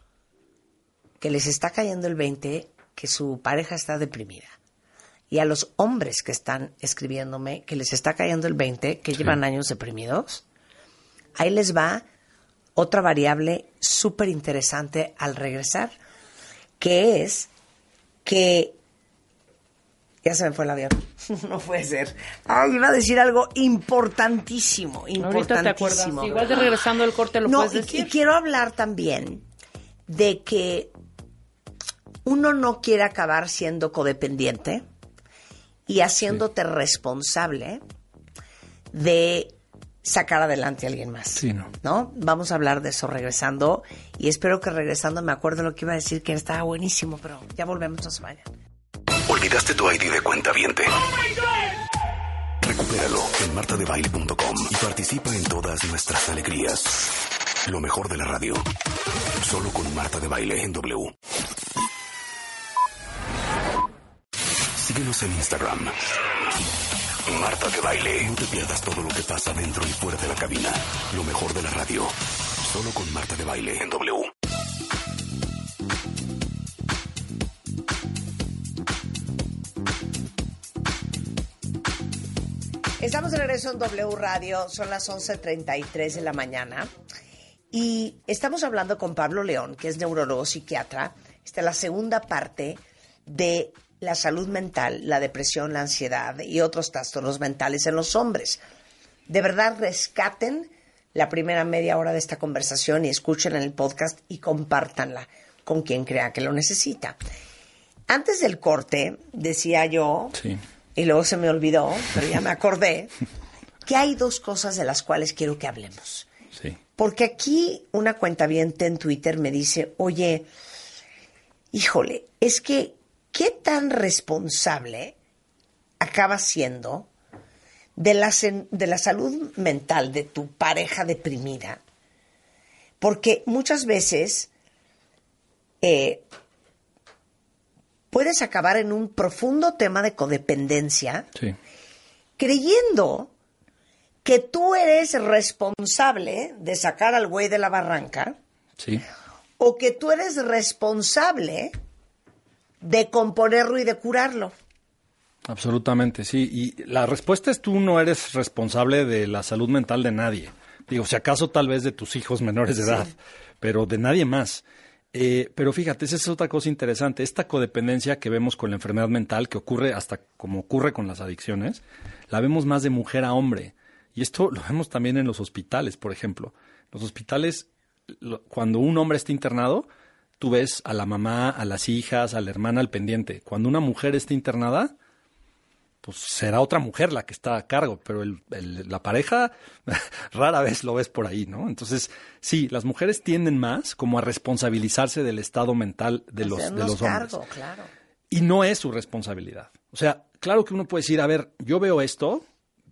que les está cayendo el 20, que su pareja está deprimida. Y a los hombres que están escribiéndome que les está cayendo el 20, que llevan años deprimidos, ahí les va otra variable súper interesante al regresar, que es que... Ya se me fue el avión. No puede ser. Ay, iba a decir algo importantísimo. Ahorita te acuerdas. Igual de regresando al corte lo puedes decir. Y quiero hablar también de que uno no quiere acabar siendo codependiente y haciéndote responsable de sacar adelante a alguien más. Sí, ¿no? Vamos a hablar de eso regresando. Y espero que regresando me acuerdo lo que iba a decir, que estaba buenísimo, pero ya volvemos, no se vayan. ¿Olvidaste tu ID de cuentaviente? Recupéralo en martadebaile.com y participa en todas nuestras alegrías. Lo mejor de la radio. Solo con Marta de Baile en W. Síguenos en Instagram. Marta de Baile. No te pierdas todo lo que pasa dentro y fuera de la cabina. Lo mejor de la radio. Solo con Marta de Baile en W. Estamos de regreso en W Radio, son las 11:33 de la mañana y estamos hablando con Pablo León, que es neurólogo psiquiatra. Esta es la segunda parte de la salud mental, la depresión, la ansiedad y otros trastornos mentales en los hombres. De verdad, rescaten la primera media hora de esta conversación y escuchen en el podcast y compártanla con quien crea que lo necesita. Antes del corte, decía yo... Sí. Y luego se me olvidó, pero ya me acordé, que hay dos cosas de las cuales quiero que hablemos. Sí. Porque aquí una cuentaviente en Twitter me dice, oye, híjole, es que, ¿qué tan responsable acabas siendo de la salud mental de tu pareja deprimida? Porque muchas veces... puedes acabar en un profundo tema de codependencia, Sí. creyendo que tú eres responsable de sacar al güey de la barranca, Sí. o que tú eres responsable de componerlo y de curarlo. Absolutamente, sí. Y la respuesta es: tú no eres responsable de la salud mental de nadie. Digo, si acaso tal vez de tus hijos menores de edad, pero de nadie más. Pero fíjate, esa es otra cosa interesante. Esta codependencia que vemos con la enfermedad mental, que ocurre hasta como ocurre con las adicciones, la vemos más de mujer a hombre. Y esto lo vemos también en los hospitales, por ejemplo. Los hospitales, cuando un hombre está internado, tú ves a la mamá, a las hijas, a la hermana al pendiente. Cuando una mujer está internada, pues será otra mujer la que está a cargo, pero la pareja rara vez lo ves por ahí, ¿no? Entonces, sí, las mujeres tienden más como a responsabilizarse del estado mental de los hombres. Cargo, claro. Y no es su responsabilidad. O sea, claro que uno puede decir, a ver, yo veo esto.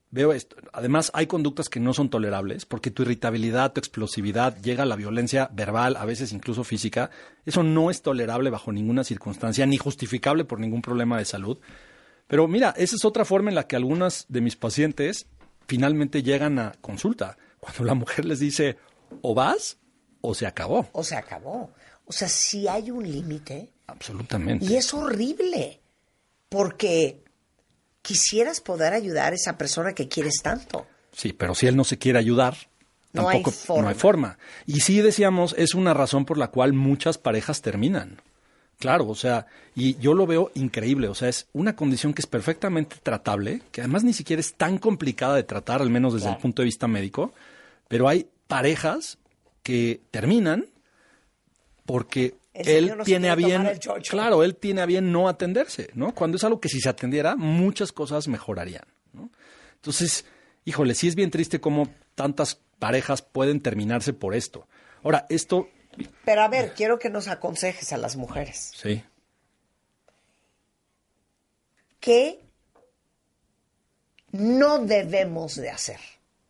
Además, hay conductas que no son tolerables porque tu irritabilidad, tu explosividad, llega a la violencia verbal, a veces incluso física. Eso no es tolerable bajo ninguna circunstancia, ni justificable por ningún problema de salud. Pero mira, esa es otra forma en la que algunas de mis pacientes finalmente llegan a consulta. Cuando la mujer les dice, o vas o se acabó. O se acabó. O sea, sí hay un límite. Absolutamente. Y es horrible, porque quisieras poder ayudar a esa persona que quieres tanto. Sí, pero si él no se quiere ayudar, No hay tampoco no hay forma. Y sí, decíamos, es una razón por la cual muchas parejas terminan. Claro, o sea, y yo lo veo increíble, o sea, es una condición que es perfectamente tratable, que además ni siquiera es tan complicada de tratar, al menos desde el punto de vista médico, pero hay parejas que terminan porque él tiene a bien, claro, él tiene a bien no atenderse, ¿no? Cuando es algo que si se atendiera, muchas cosas mejorarían, ¿no? Entonces, híjole, sí es bien triste cómo tantas parejas pueden terminarse por esto. Ahora, esto... Pero a ver, quiero que nos aconsejes a las mujeres. Sí. ¿Qué no debemos de hacer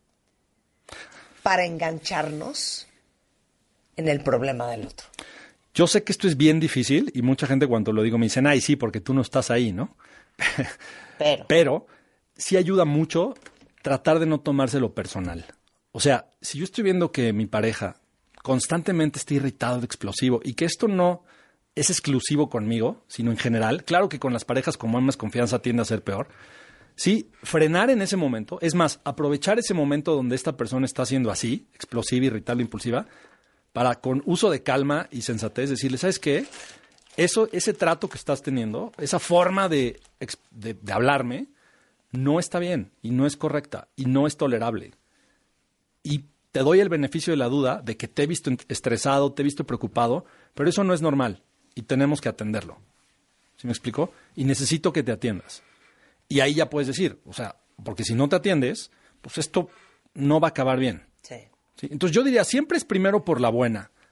para engancharnos en el problema del otro? Yo sé que esto es bien difícil y mucha gente cuando lo digo me dicen, ay, sí, porque tú no estás ahí, ¿no? Pero sí ayuda mucho tratar de no tomárselo personal. O sea, si yo estoy viendo que mi pareja constantemente está irritado, explosivo, y que esto no es exclusivo conmigo, sino en general, claro que con las parejas con más confianza tiende a ser peor, sí, frenar en ese momento, es más, aprovechar ese momento donde esta persona está siendo así, explosiva, irritable, impulsiva, para con uso de calma y sensatez decirle, ¿sabes qué? Ese trato que estás teniendo, esa forma de hablarme, no está bien y no es correcta y no es tolerable. Y te doy el beneficio de la duda de que te he visto estresado, te he visto preocupado, pero eso no es normal y tenemos que atenderlo. ¿Sí me explico? Y necesito que te atiendas. Y ahí ya puedes decir, o sea, porque si no te atiendes, pues esto no va a acabar bien. Sí. ¿Sí? Entonces yo diría, siempre es primero por la buena.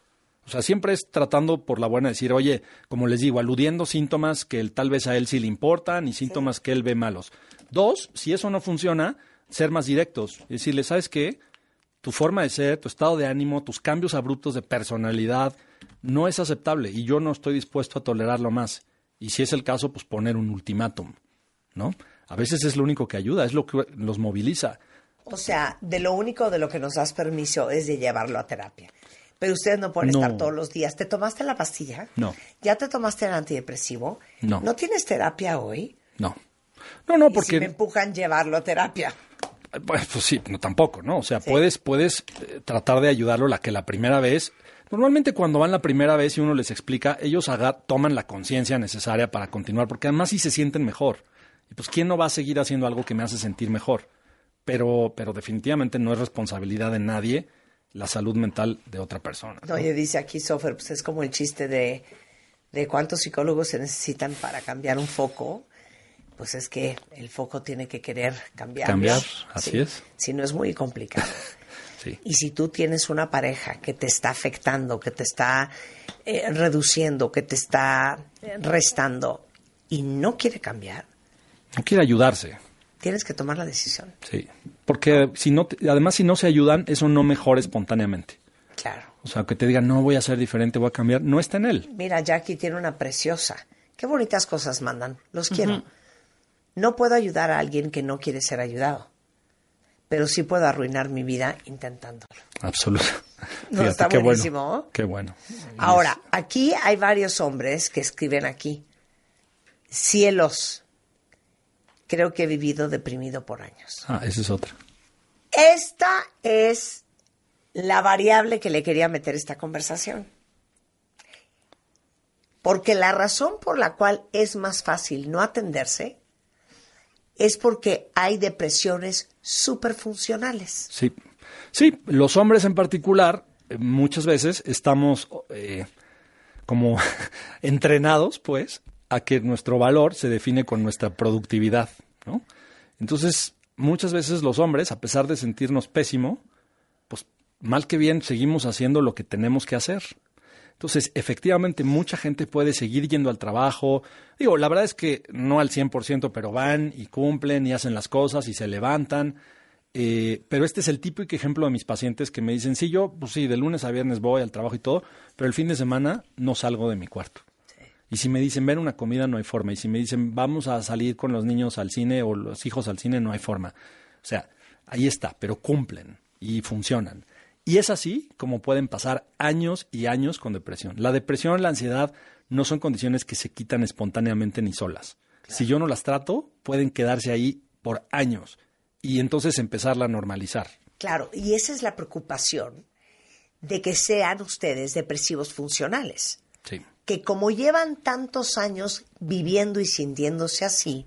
O sea, siempre es tratando por la buena de decir, oye, como les digo, aludiendo síntomas que tal vez a él sí le importan y síntomas que él ve malos. 2, si eso no funciona, ser más directos. Y decirle, ¿sabes qué? Tu forma de ser, tu estado de ánimo, tus cambios abruptos de personalidad no es aceptable y yo no estoy dispuesto a tolerarlo más. Y si es el caso, pues poner un ultimátum, ¿no? A veces es lo único que ayuda, es lo que los moviliza. O sea, de lo único de lo que nos das permiso es de llevarlo a terapia. Pero ustedes no pueden estar todos los días. ¿Te tomaste la pastilla? No. ¿Ya te tomaste el antidepresivo? No. ¿No tienes terapia hoy? No. No, ¿Y porque... si me empujan llevarlo a terapia? Pues sí, no, tampoco, ¿no? O sea, puedes tratar de ayudarlo la primera vez. Normalmente cuando van la primera vez y uno les explica, ellos toman la conciencia necesaria para continuar, porque además sí se sienten mejor. Y pues, ¿quién no va a seguir haciendo algo que me hace sentir mejor? Pero definitivamente no es responsabilidad de nadie la salud mental de otra persona, ¿no? Oye, dice aquí Sofer, pues es como el chiste de cuántos psicólogos se necesitan para cambiar un foco. Pues es que el foco tiene que querer cambiar. Cambiar, así es. Si no, es muy complicado. Sí. Y si tú tienes una pareja que te está afectando, que te está reduciendo, que te está restando y no quiere cambiar, No quiere ayudarse. tienes que tomar la decisión. Sí, porque además si no se ayudan, eso no mejora espontáneamente. Claro. O sea, que te digan, no, voy a ser diferente, voy a cambiar, no está en él. Mira, Jackie tiene una preciosa. Qué bonitas cosas mandan. Los quiero. No puedo ayudar a alguien que no quiere ser ayudado, pero sí puedo arruinar mi vida intentándolo. Absoluto. No, Fíjate, está qué buenísimo. Bueno, qué bueno. Ahora, aquí hay varios hombres que escriben aquí. Cielos, creo que he vivido deprimido por años. Esa es otra. Esta es la variable que le quería meter a esta conversación. Porque la razón por la cual es más fácil no atenderse es porque hay depresiones superfuncionales. Sí, los hombres en particular, muchas veces estamos como entrenados, pues, a que nuestro valor se define con nuestra productividad, ¿no? Entonces, muchas veces los hombres, a pesar de sentirnos pésimo, pues, mal que bien, seguimos haciendo lo que tenemos que hacer. Entonces, efectivamente, mucha gente puede seguir yendo al trabajo. Digo, la verdad es que no al 100%, pero van y cumplen y hacen las cosas y se levantan. Pero este es el típico ejemplo de mis pacientes que me dicen, sí, yo, pues sí, de lunes a viernes voy al trabajo y todo, pero el fin de semana no salgo de mi cuarto. Sí. Y si me dicen, ven una comida, no hay forma. Y si me dicen, vamos a salir con los niños al cine o los hijos al cine, no hay forma. O sea, ahí está, pero cumplen y funcionan. Y es así como pueden pasar años y años con depresión. La depresión, la ansiedad no son condiciones que se quitan espontáneamente ni solas. Claro. Si yo no las trato, pueden quedarse ahí por años y entonces empezarla a normalizar. Claro, y esa es la preocupación de que sean ustedes depresivos funcionales. Sí. Que como llevan tantos años viviendo y sintiéndose así,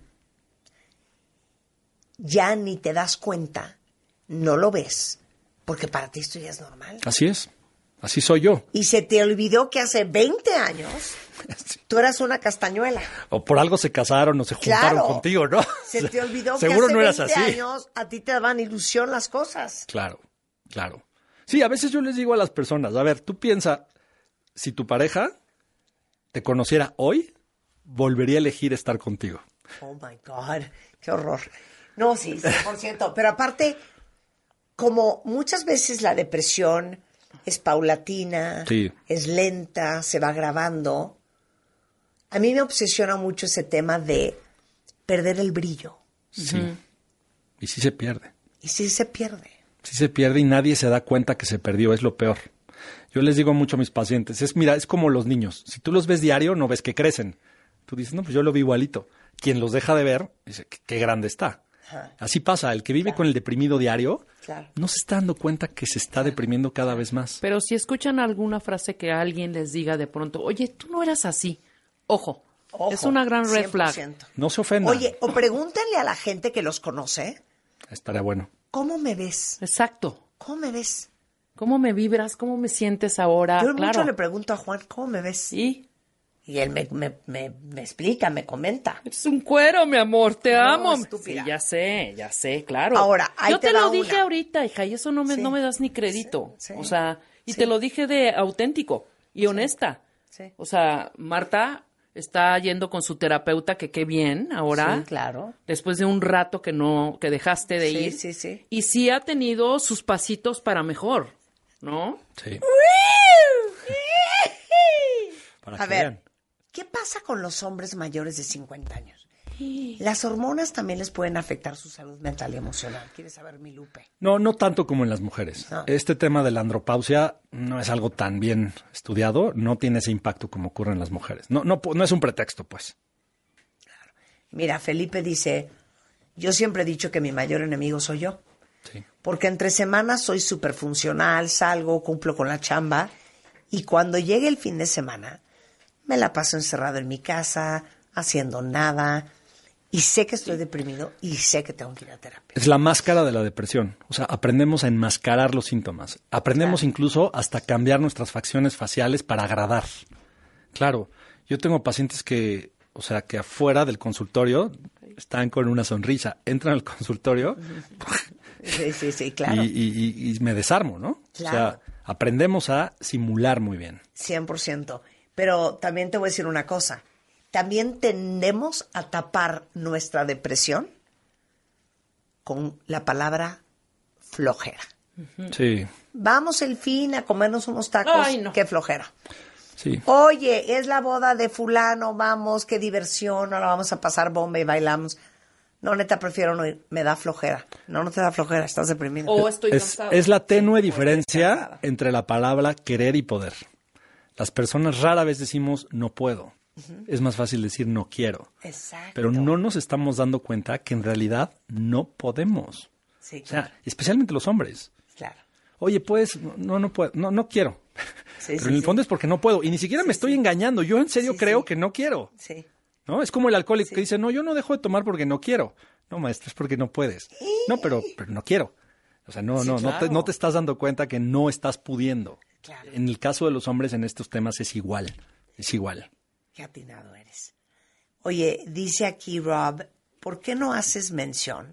ya ni te das cuenta, no lo ves. Porque para ti esto ya es normal. Así es. Así soy yo. Y se te olvidó que hace 20 años sí. Tú eras una castañuela. O por algo se casaron o se juntaron contigo, ¿no? Se te olvidó que seguro hace no eras 20 así. años a ti te daban ilusión las cosas. Claro. Sí, a veces yo les digo a las personas, a ver, tú piensa, si tu pareja te conociera hoy, volvería a elegir estar contigo. Oh, my God. Qué horror. No, sí, 100%. Pero aparte... Como muchas veces la depresión es paulatina, sí. Es lenta, se va agravando, a mí me obsesiona mucho ese tema de perder el brillo. Sí. Y sí se pierde. Sí se pierde y nadie se da cuenta que se perdió, es lo peor. Yo les digo mucho a mis pacientes, es como los niños. Si tú los ves diario, no ves que crecen. Tú dices, no, pues yo lo vi igualito. Quien los deja de ver, dice, qué grande está. Ajá. Así pasa, el que vive con el deprimido diario no se está dando cuenta que se está deprimiendo cada vez más. Pero si escuchan alguna frase que alguien les diga de pronto, oye, tú no eras así, ojo, es una gran red 100%. flag. No se ofendan. Oye, o pregúntenle a la gente que los conoce. Estaría bueno. ¿Cómo me ves? Exacto. ¿Cómo me ves? ¿Cómo me vibras? ¿Cómo me sientes ahora? Yo mucho le pregunto a Juan, ¿cómo me ves? ¿Sí? Y él me explica, me comenta. Es un cuero, mi amor, te amo. Estúpida. Sí, ya sé, claro. Ahora, ahí yo te lo dije una. ahorita, hija, y eso no me das ni crédito. Sí. O sea, y te lo dije de auténtico. y honesta. Sí. O sea, Marta está yendo con su terapeuta, que qué bien ahora. Sí, claro. Después de un rato que dejaste de ir. Sí, sí. Y sí ha tenido sus pasitos para mejor, ¿no? Sí. Para A que ver, vean. ¿qué pasa con los hombres mayores de 50 años? Las hormonas también les pueden afectar su salud mental y emocional. ¿Quieres saber, mi Lupe? No tanto como en las mujeres. No. Este tema de la andropausia no es algo tan bien estudiado, no tiene ese impacto como ocurre en las mujeres. No es un pretexto, pues. Mira, Felipe dice, yo siempre he dicho que mi mayor enemigo soy yo. Sí. Porque entre semanas soy súper funcional, salgo, cumplo con la chamba. Y cuando llegue el fin de semana, me la paso encerrado en mi casa, haciendo nada. Y sé que estoy deprimido y sé que tengo que ir a terapia. Es la máscara de la depresión. O sea, aprendemos a enmascarar los síntomas. Aprendemos incluso hasta cambiar nuestras facciones faciales para agradar. Claro, yo tengo pacientes que afuera del consultorio están con una sonrisa. Entran al consultorio Sí, claro. y me desarmo, ¿no? Claro. O sea, aprendemos a simular muy bien. 100%. Pero también te voy a decir una cosa. También tendemos a tapar nuestra depresión con la palabra flojera. Sí, Vamos el fin a comernos unos tacos. Ay, no. Qué flojera. sí. Oye, es la boda de fulano, vamos, qué diversión, ahora vamos a pasar bomba y bailamos. No, neta, prefiero no ir. Me da flojera. No te da flojera, estás deprimido. O estoy Es cansado. la tenue Sí, o estoy diferencia cansada. entre la palabra querer y poder. Las personas rara vez decimos no puedo. Es más fácil decir no quiero. Exacto. Pero no nos estamos dando cuenta que en realidad no podemos. Sí, O sea, especialmente los hombres. claro. Oye, pues, no puedo, no quiero. Sí, Pero sí, en el sí. fondo es porque no puedo. Y ni siquiera me estoy engañando. Yo en serio Sí, creo sí. que no quiero. Sí. ¿No? Es como el alcohólico que dice, no, yo no dejo de tomar porque no quiero. No, maestro, es porque no puedes. No, pero no quiero. O sea, claro. no te estás dando cuenta que no estás pudiendo. Claro. En el caso de los hombres en estos temas es igual. Es igual. Qué atinado eres. Oye, dice aquí Rob, ¿por qué no haces mención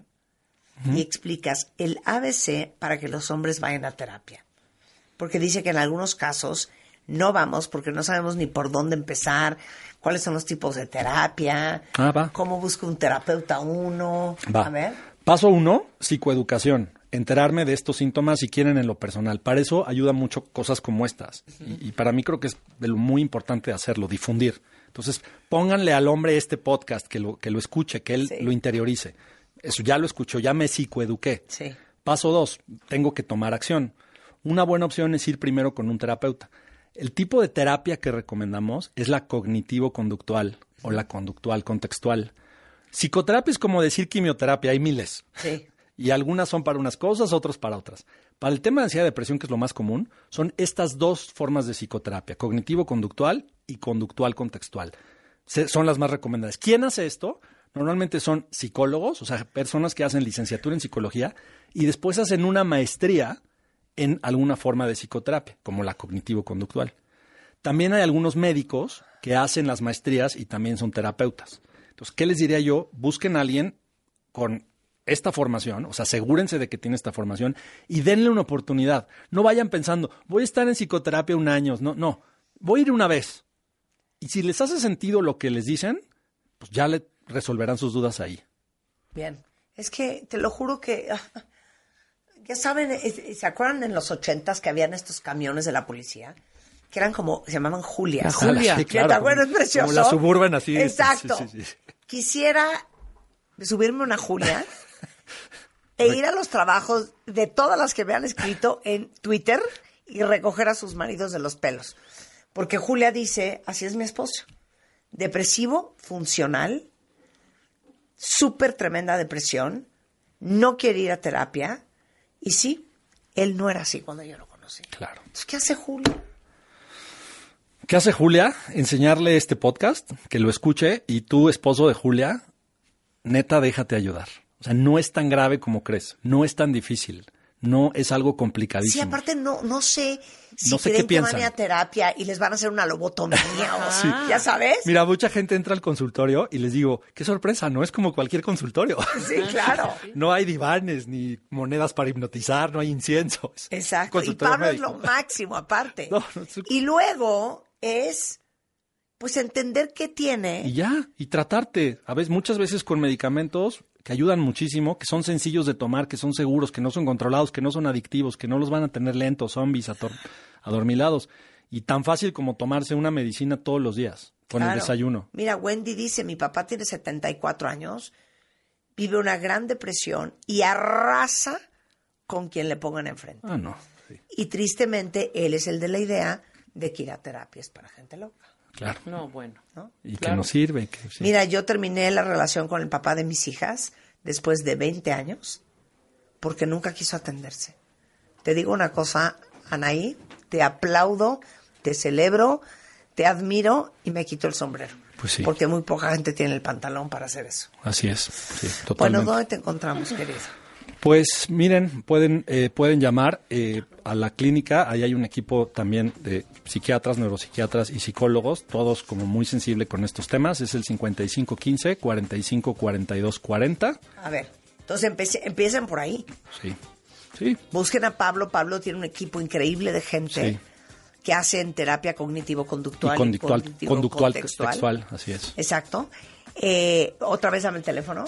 y explicas el ABC para que los hombres vayan a terapia? Porque dice que en algunos casos no vamos porque no sabemos ni por dónde empezar, cuáles son los tipos de terapia, Va. cómo busca un terapeuta uno. Va. A ver. Paso 1, psicoeducación. Enterarme de estos síntomas si quieren en lo personal. Para eso ayuda mucho cosas como estas. Y para mí creo que es de lo muy importante hacerlo, difundir. Entonces, pónganle al hombre este podcast, que lo escuche, que él Sí. lo interiorice. Eso ya lo escuchó, ya me psicoeduqué. Sí. Paso 2, tengo que tomar acción. Una buena opción es ir primero con un terapeuta. El tipo de terapia que recomendamos es la cognitivo-conductual o la conductual-contextual. Psicoterapia es como decir quimioterapia, hay miles. Sí. Y algunas son para unas cosas, otras para otras. Para el tema de ansiedad y depresión, que es lo más común, son estas dos formas de psicoterapia, cognitivo-conductual y conductual-contextual. Son las más recomendadas. ¿Quién hace esto? Normalmente son psicólogos, o sea, personas que hacen licenciatura en psicología y después hacen una maestría en alguna forma de psicoterapia, como la cognitivo-conductual. También hay algunos médicos que hacen las maestrías y también son terapeutas. Entonces, ¿qué les diría yo? Busquen a alguien con esta formación, o sea, asegúrense de que tiene esta formación y denle una oportunidad. No vayan pensando, voy a estar en psicoterapia un año. No, voy a ir una vez. Y si les hace sentido lo que les dicen, pues ya le resolverán sus dudas ahí. Bien. Es que te lo juro que... Ya saben, ¿se acuerdan en los 80s que habían estos camiones de la policía? Que eran como, se llamaban Julias. La Julia. Sí, ¿Te acuerdas? como- Precioso. Como la Suburban así. Exacto. Sí. Quisiera subirme una Julia e ir a los trabajos de todas las que me han escrito en Twitter y recoger a sus maridos de los pelos. Porque Julia dice, así es mi esposo. Depresivo, funcional, súper tremenda depresión, no quiere ir a terapia. Y sí, él no era así cuando yo lo conocí. Claro. Entonces, ¿qué hace Julia? ¿Qué hace Julia? Enseñarle este podcast, que lo escuche, y tú, esposo de Julia, neta, déjate ayudar. O sea, no es tan grave como crees, no es tan difícil. no es algo Sí, complicadísimo. aparte no sé si No sé creen qué que van piensan. a terapia y les van a hacer una lobotomía o ya sabes. Mira, mucha gente entra al consultorio y les digo, qué sorpresa, no es como cualquier consultorio. Sí, claro. No hay divanes, ni monedas para hipnotizar, no hay incienso. Es Exacto. Y consultorio Pablo es médico. lo máximo, aparte. No, es- Y luego es, pues, entender qué tiene. Y ya, y tratarte. Muchas veces con medicamentos que ayudan muchísimo, que son sencillos de tomar, que son seguros, que no son controlados, que no son adictivos, que no los van a tener lentos, zombies, adormilados. Y tan fácil como tomarse una medicina todos los días, con el Claro. desayuno. Mira, Wendy dice, mi papá tiene 74 años, vive una gran depresión y arrasa con quien le pongan enfrente. Ah, no. Sí, Y tristemente, él es el de la idea de que ir a terapia es para gente loca. claro. No, bueno. ¿No? Y que Claro. nos sirve. Que, sí. Mira, yo terminé la relación con el papá de mis hijas después de 20 años porque nunca quiso atenderse. Te digo una cosa, Anaí, te aplaudo, te celebro, te admiro y me quito el sombrero. Pues sí. Porque muy poca gente tiene el pantalón para hacer eso. Así es. Sí, Bueno, totalmente. ¿dónde te encontramos, querida? Pues miren, pueden llamar a la clínica. Ahí hay un equipo también de psiquiatras, neuropsiquiatras y psicólogos, todos como muy sensibles con estos temas. Es el 5515-454240. A ver, entonces empiecen por ahí. Sí, sí, Busquen a Pablo. Pablo tiene un equipo increíble de gente Sí. que hacen terapia y cognitivo-conductual conductual, contextual. textual, así es. Exacto. Otra vez dame el teléfono.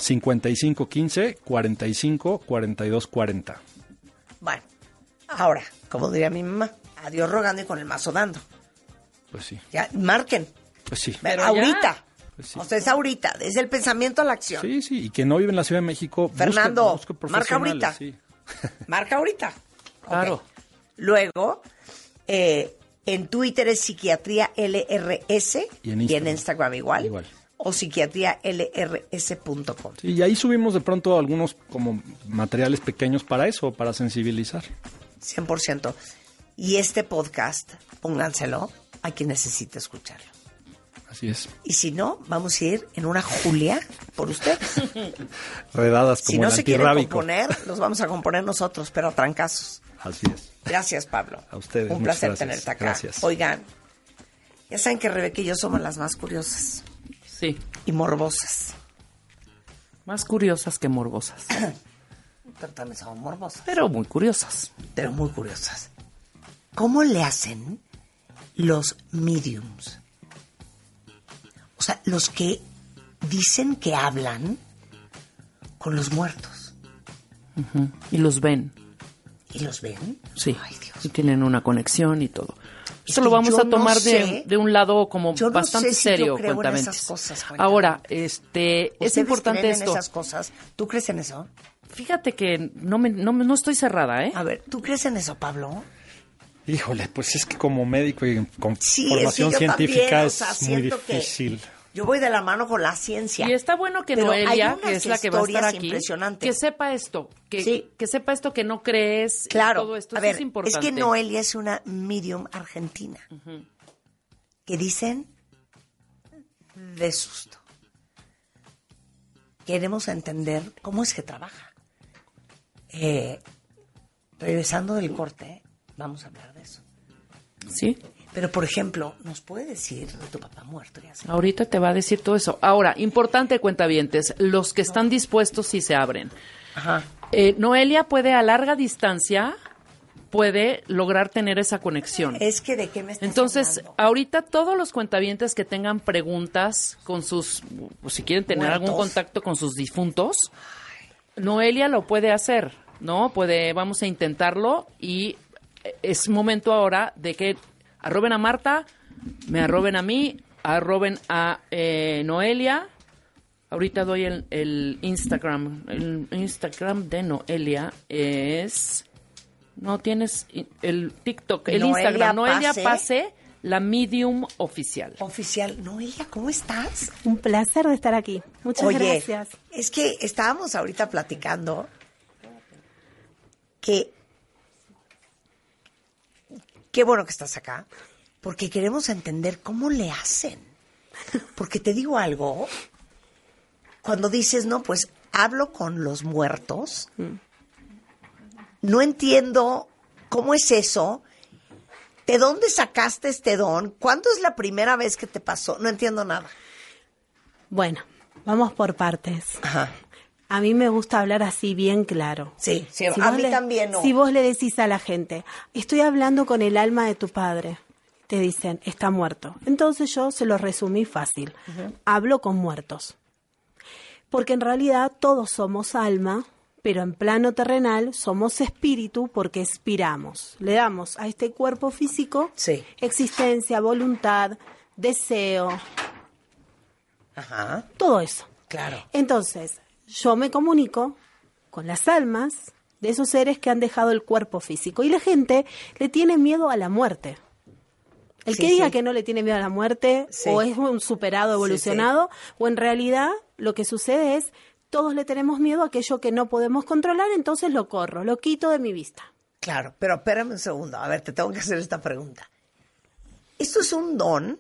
5515-454240. Bueno, ahora, como diría mi mamá, adiós rogando y con el mazo dando. Pues sí, Ya, marquen. pues sí. Pero ahorita. Pues sí. O sea, es ahorita, desde el pensamiento a la acción. Sí, sí, y que no vive en la Ciudad de México. Fernando, busque marca ahorita. profesionales, sí. Marca ahorita. Claro. Ok. Luego, en Twitter es Psiquiatría LRS Y en Instagram igual. Igual. O psiquiatrialrs.com. Sí, y ahí subimos de pronto algunos como materiales pequeños para eso, para sensibilizar. 100%. Y este podcast, pónganselo a quien necesite escucharlo. Así es. Y si no, vamos a ir en una Julia por ustedes. Redadas como Si no el se quieren antirrábico. componer, los vamos a componer nosotros, pero a trancazos. Así es. Gracias, Pablo. A ustedes, Un muchas placer gracias. tenerte acá. Gracias. Oigan, ya saben que Rebeca y yo somos las más curiosas Sí. y morbosas. Más curiosas que morbosas. Pero también somos morbosas, Pero muy curiosas. pero muy curiosas. ¿Cómo le hacen los mediums? O sea, los que dicen que hablan con los muertos. Y los ven. ¿Y los ven? Sí. Ay, Dios. Y tienen una conexión y todo. Es Eso lo que vamos yo a tomar no sé. de un lado como Yo no bastante sé si yo serio, creo en cuentaventes. esas cosas, cuentaventes. Ahora, es ¿Ustedes importante creen esto. en esas cosas? ¿Tú crees en eso? Fíjate que no estoy cerrada, ¿eh? A ver, ¿tú crees en eso, Pablo? Híjole, pues es que como médico y con Sí, formación es que yo científica también, o es sea, muy siento que difícil. yo voy de la mano con la ciencia. Y está bueno que Pero hay Noelia, unas que es la que va a estar historias aquí, impresionantes. que sepa esto, Sí. que sepa esto que no crees, y Claro, todo esto. a Eso ver, es importante. que Noelia es una medium argentina que dicen de susto. Queremos entender cómo es que trabaja. Regresando del corte, vamos a hablar de eso. Sí, Pero, por ejemplo, ¿nos puede decir de tu papá muerto? Y así? ahorita te va a decir todo eso. Ahora, importante, cuentavientes, los que están dispuestos sí se abren. Ajá. Noelia puede a larga distancia, puede lograr tener esa conexión. Es que ¿de qué me estás Entonces, hablando? ahorita todos los cuentavientes que tengan preguntas con sus, pues, si quieren tener Muertos. algún contacto con sus difuntos, Noelia lo puede hacer, ¿no? Vamos a intentarlo y es momento ahora de que arroben a Marta, me arroben a mí, arroben a Noelia. Ahorita doy el Instagram. El Instagram de Noelia es... No tienes el TikTok, el Noelia Instagram. Noelia Pase. Pase, la medium oficial. Oficial. Noelia, ¿cómo estás? Un placer de estar aquí. Muchas Oye, gracias. es que estábamos ahorita platicando que qué bueno que estás acá, porque queremos entender cómo le hacen. Porque te digo algo, cuando dices, no, pues hablo con los muertos, no entiendo cómo es eso. ¿De dónde sacaste este don? ¿Cuándo es la primera vez que te pasó? No entiendo nada. Bueno, vamos por partes. Ajá. A mí me gusta hablar así bien claro. Sí, Si a vos mí también no. Si vos le decís a la gente, estoy hablando con el alma de tu padre, te dicen, está muerto. Entonces yo se lo resumí fácil. Hablo con muertos. Porque en realidad todos somos alma, pero en plano terrenal somos espíritu porque expiramos. Le damos a este cuerpo físico existencia, voluntad, deseo, todo eso. Claro. Entonces, yo me comunico con las almas de esos seres que han dejado el cuerpo físico. Y la gente le tiene miedo a la muerte. El que diga que no le tiene miedo a la muerte, o es un superado, evolucionado, o en realidad lo que sucede es, todos le tenemos miedo a aquello que no podemos controlar, entonces lo corro, lo quito de mi vista. Claro, pero espérame un segundo. A ver, te tengo que hacer esta pregunta. ¿Esto es un don?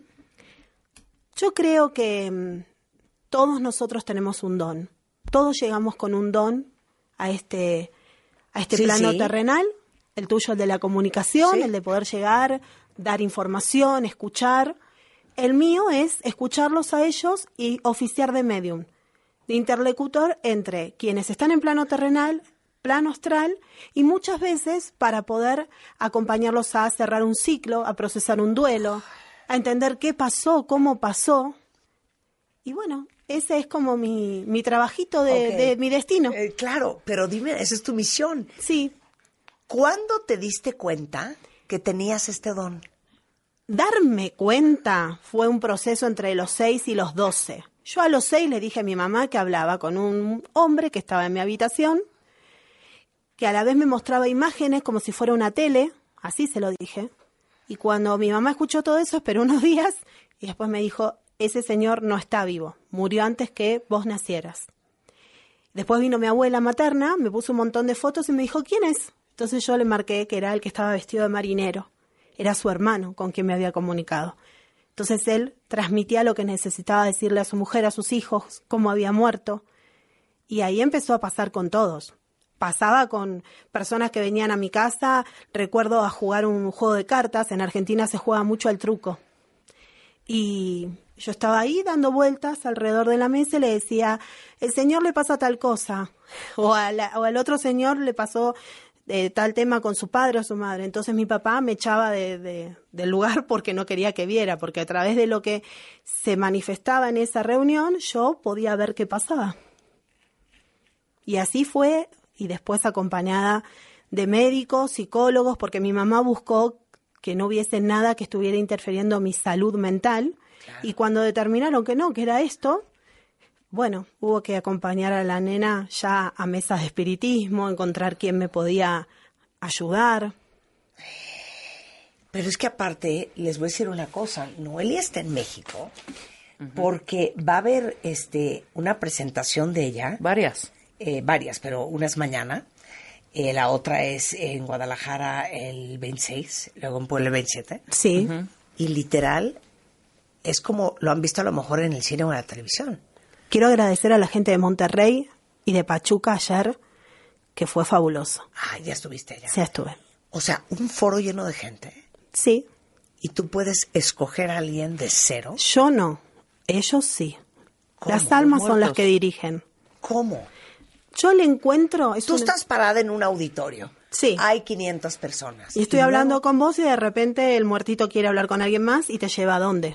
Yo creo que todos nosotros tenemos un don. Todos llegamos con un don a este plano terrenal. El tuyo, el de la comunicación, el de poder llegar, dar información, escuchar. El mío es escucharlos a ellos y oficiar de medium, de interlocutor entre quienes están en plano terrenal, plano astral, y muchas veces para poder acompañarlos a cerrar un ciclo, a procesar un duelo, a entender qué pasó, cómo pasó. Y bueno, ese es como mi trabajito de mi destino. Claro, pero dime, esa es tu misión. Sí. ¿Cuándo te diste cuenta que tenías este don? Darme cuenta fue un proceso entre los 6 y los 12. Yo a los 6 le dije a mi mamá que hablaba con un hombre que estaba en mi habitación, que a la vez me mostraba imágenes como si fuera una tele, así se lo dije. Y cuando mi mamá escuchó todo eso, esperó unos días y después me dijo, ese señor no está vivo, murió antes que vos nacieras. Después vino mi abuela materna, me puso un montón de fotos y me dijo, ¿quién es? Entonces yo le marqué que era el que estaba vestido de marinero, era su hermano con quien me había comunicado. Entonces él transmitía lo que necesitaba decirle a su mujer, a sus hijos, cómo había muerto. Y ahí empezó a pasar con todos. Pasaba con personas que venían a mi casa, recuerdo a jugar un juego de cartas, en Argentina se juega mucho al truco. Y yo estaba ahí dando vueltas alrededor de la mesa y le decía, el señor le pasa tal cosa, o al otro señor le pasó tal tema con su padre o su madre. Entonces mi papá me echaba del lugar porque no quería que viera, porque a través de lo que se manifestaba en esa reunión yo podía ver qué pasaba. Y así fue, y después acompañada de médicos, psicólogos, porque mi mamá buscó que no hubiese nada que estuviera interfiriendo en mi salud mental. Claro. Y cuando determinaron que no, que era esto, bueno, hubo que acompañar a la nena ya a mesas de espiritismo, encontrar quién me podía ayudar. Pero es que aparte, les voy a decir una cosa, Noelia está en México porque va a haber una presentación de ella. Varias, pero una es mañana. La otra es en Guadalajara el 26, luego en Puebla el 27. Sí. Y literal, es como lo han visto a lo mejor en el cine o en la televisión. Quiero agradecer a la gente de Monterrey y de Pachuca ayer, que fue fabuloso. Ah, ¿ya estuviste allá? Sí, estuve. O sea, un foro lleno de gente. Sí. ¿Y tú puedes escoger a alguien de cero? Yo no, ellos sí. ¿Cómo? Las almas son las que dirigen. ¿Cómo? Yo le encuentro... Tú estás parada en un auditorio. Sí. Hay 500 personas. Y estoy hablando con vos y de repente el muertito quiere hablar con alguien más y te lleva a dónde.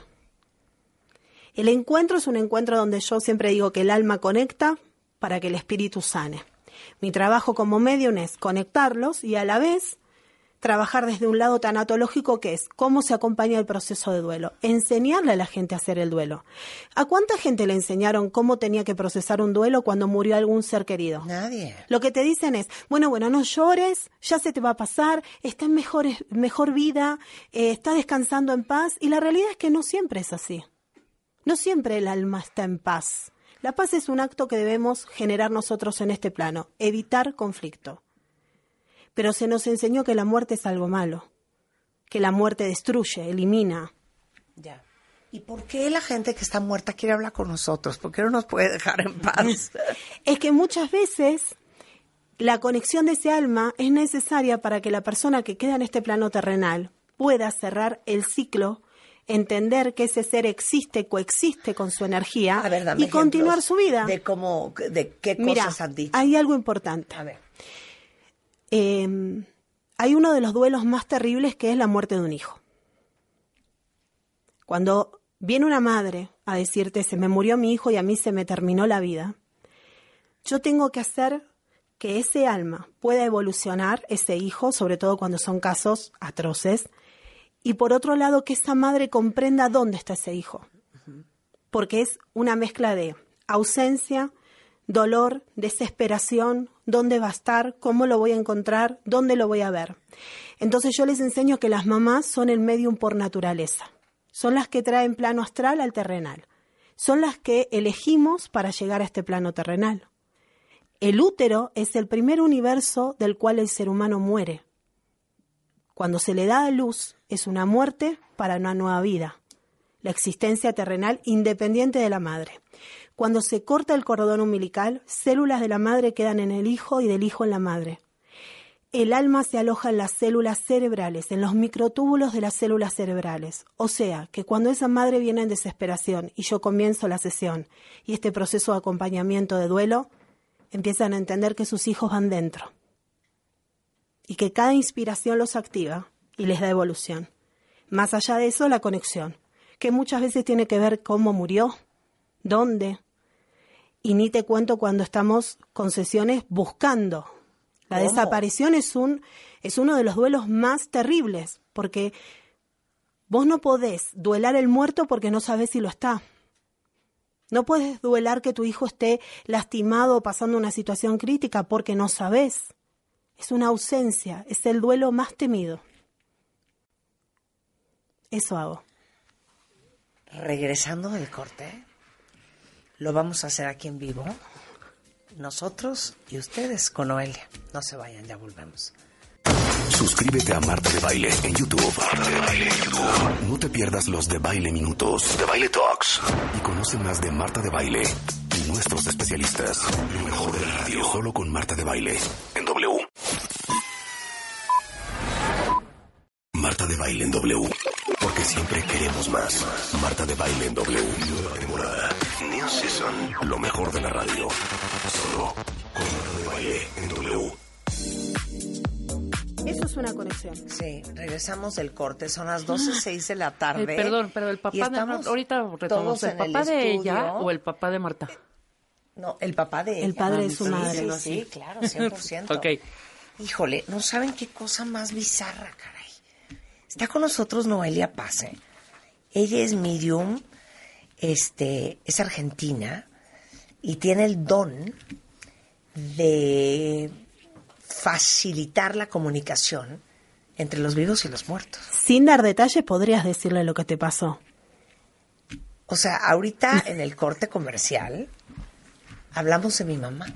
El encuentro es un encuentro donde yo siempre digo que el alma conecta para que el espíritu sane. Mi trabajo como medium es conectarlos y a la vez trabajar desde un lado tanatológico que es cómo se acompaña el proceso de duelo. Enseñarle a la gente a hacer el duelo. ¿A cuánta gente le enseñaron cómo tenía que procesar un duelo cuando murió algún ser querido? Nadie. Lo que te dicen es, bueno, no llores, ya se te va a pasar, está en mejor vida, está descansando en paz. Y la realidad es que no siempre es así. No siempre el alma está en paz. La paz es un acto que debemos generar nosotros en este plano, evitar conflicto. Pero se nos enseñó que la muerte es algo malo, que la muerte destruye, elimina. Ya. ¿Y por qué la gente que está muerta quiere hablar con nosotros? ¿Por qué no nos puede dejar en paz? Es que muchas veces la conexión de ese alma es necesaria para que la persona que queda en este plano terrenal pueda cerrar el ciclo, entender que ese ser existe, coexiste con su energía A ver, dame y continuar ejemplos su vida. de qué Mira, cosas han dicho. hay algo importante. A ver. Hay uno de los duelos más terribles que es la muerte de un hijo. Cuando viene una madre a decirte, se me murió mi hijo y a mí se me terminó la vida, yo tengo que hacer que ese alma pueda evolucionar, ese hijo, sobre todo cuando son casos atroces, y por otro lado que esa madre comprenda dónde está ese hijo. Porque es una mezcla de ausencia, dolor, desesperación, dónde va a estar, cómo lo voy a encontrar, dónde lo voy a ver. Entonces yo les enseño que las mamás son el medium por naturaleza. Son las que traen plano astral al terrenal. Son las que elegimos para llegar a este plano terrenal. El útero es el primer universo del cual el ser humano muere. Cuando se le da a luz, es una muerte para una nueva vida. La existencia terrenal independiente de la madre. Cuando se corta el cordón umbilical, células de la madre quedan en el hijo y del hijo en la madre. El alma se aloja en las células cerebrales, en los microtúbulos de las células cerebrales. O sea, que cuando esa madre viene en desesperación y yo comienzo la sesión y este proceso de acompañamiento de duelo, empiezan a entender que sus hijos van dentro. Y que cada inspiración los activa y les da evolución. Más allá de eso, la conexión, que muchas veces tiene que ver cómo murió, dónde. Y ni te cuento cuando estamos con sesiones buscando. La desaparición es uno de los duelos más terribles, porque vos no podés duelar el muerto porque no sabés si lo está. No puedes duelar que tu hijo esté lastimado o pasando una situación crítica porque no sabés. Es una ausencia, es el duelo más temido. Eso hago. Regresando del corte, lo vamos a hacer aquí en vivo. Nosotros y ustedes con Noelia. No se vayan, ya volvemos. Suscríbete a Marta de Baile en YouTube. Marta de Baile en YouTube. No te pierdas los de Baile Minutos, de Baile Talks. Y conoce más de Marta de Baile y nuestros especialistas. Lo mejor de la radio. Solo con Marta de Baile en W. Marta de Baile en W. Porque siempre queremos más. Marta de Baile en W. Nueva temporada. New Season. Lo mejor de la radio. Solo con Marta de Baile en W. Eso es una conexión. Sí, regresamos del corte. Son las 12:06 de la tarde. Perdón, pero el papá de Marta, ahorita retomamos, ¿el papá de ella o el papá de Marta? No, el papá de ella. El padre de su madre. Sí, claro, 100%. Ok. Híjole, no saben qué cosa más bizarra, caray. Está con nosotros Noelia Pase. Ella es medium, es argentina y tiene el don de facilitar la comunicación entre los vivos y los muertos. Sin dar detalles, podrías decirle lo que te pasó. O sea, ahorita en el corte comercial hablamos de mi mamá.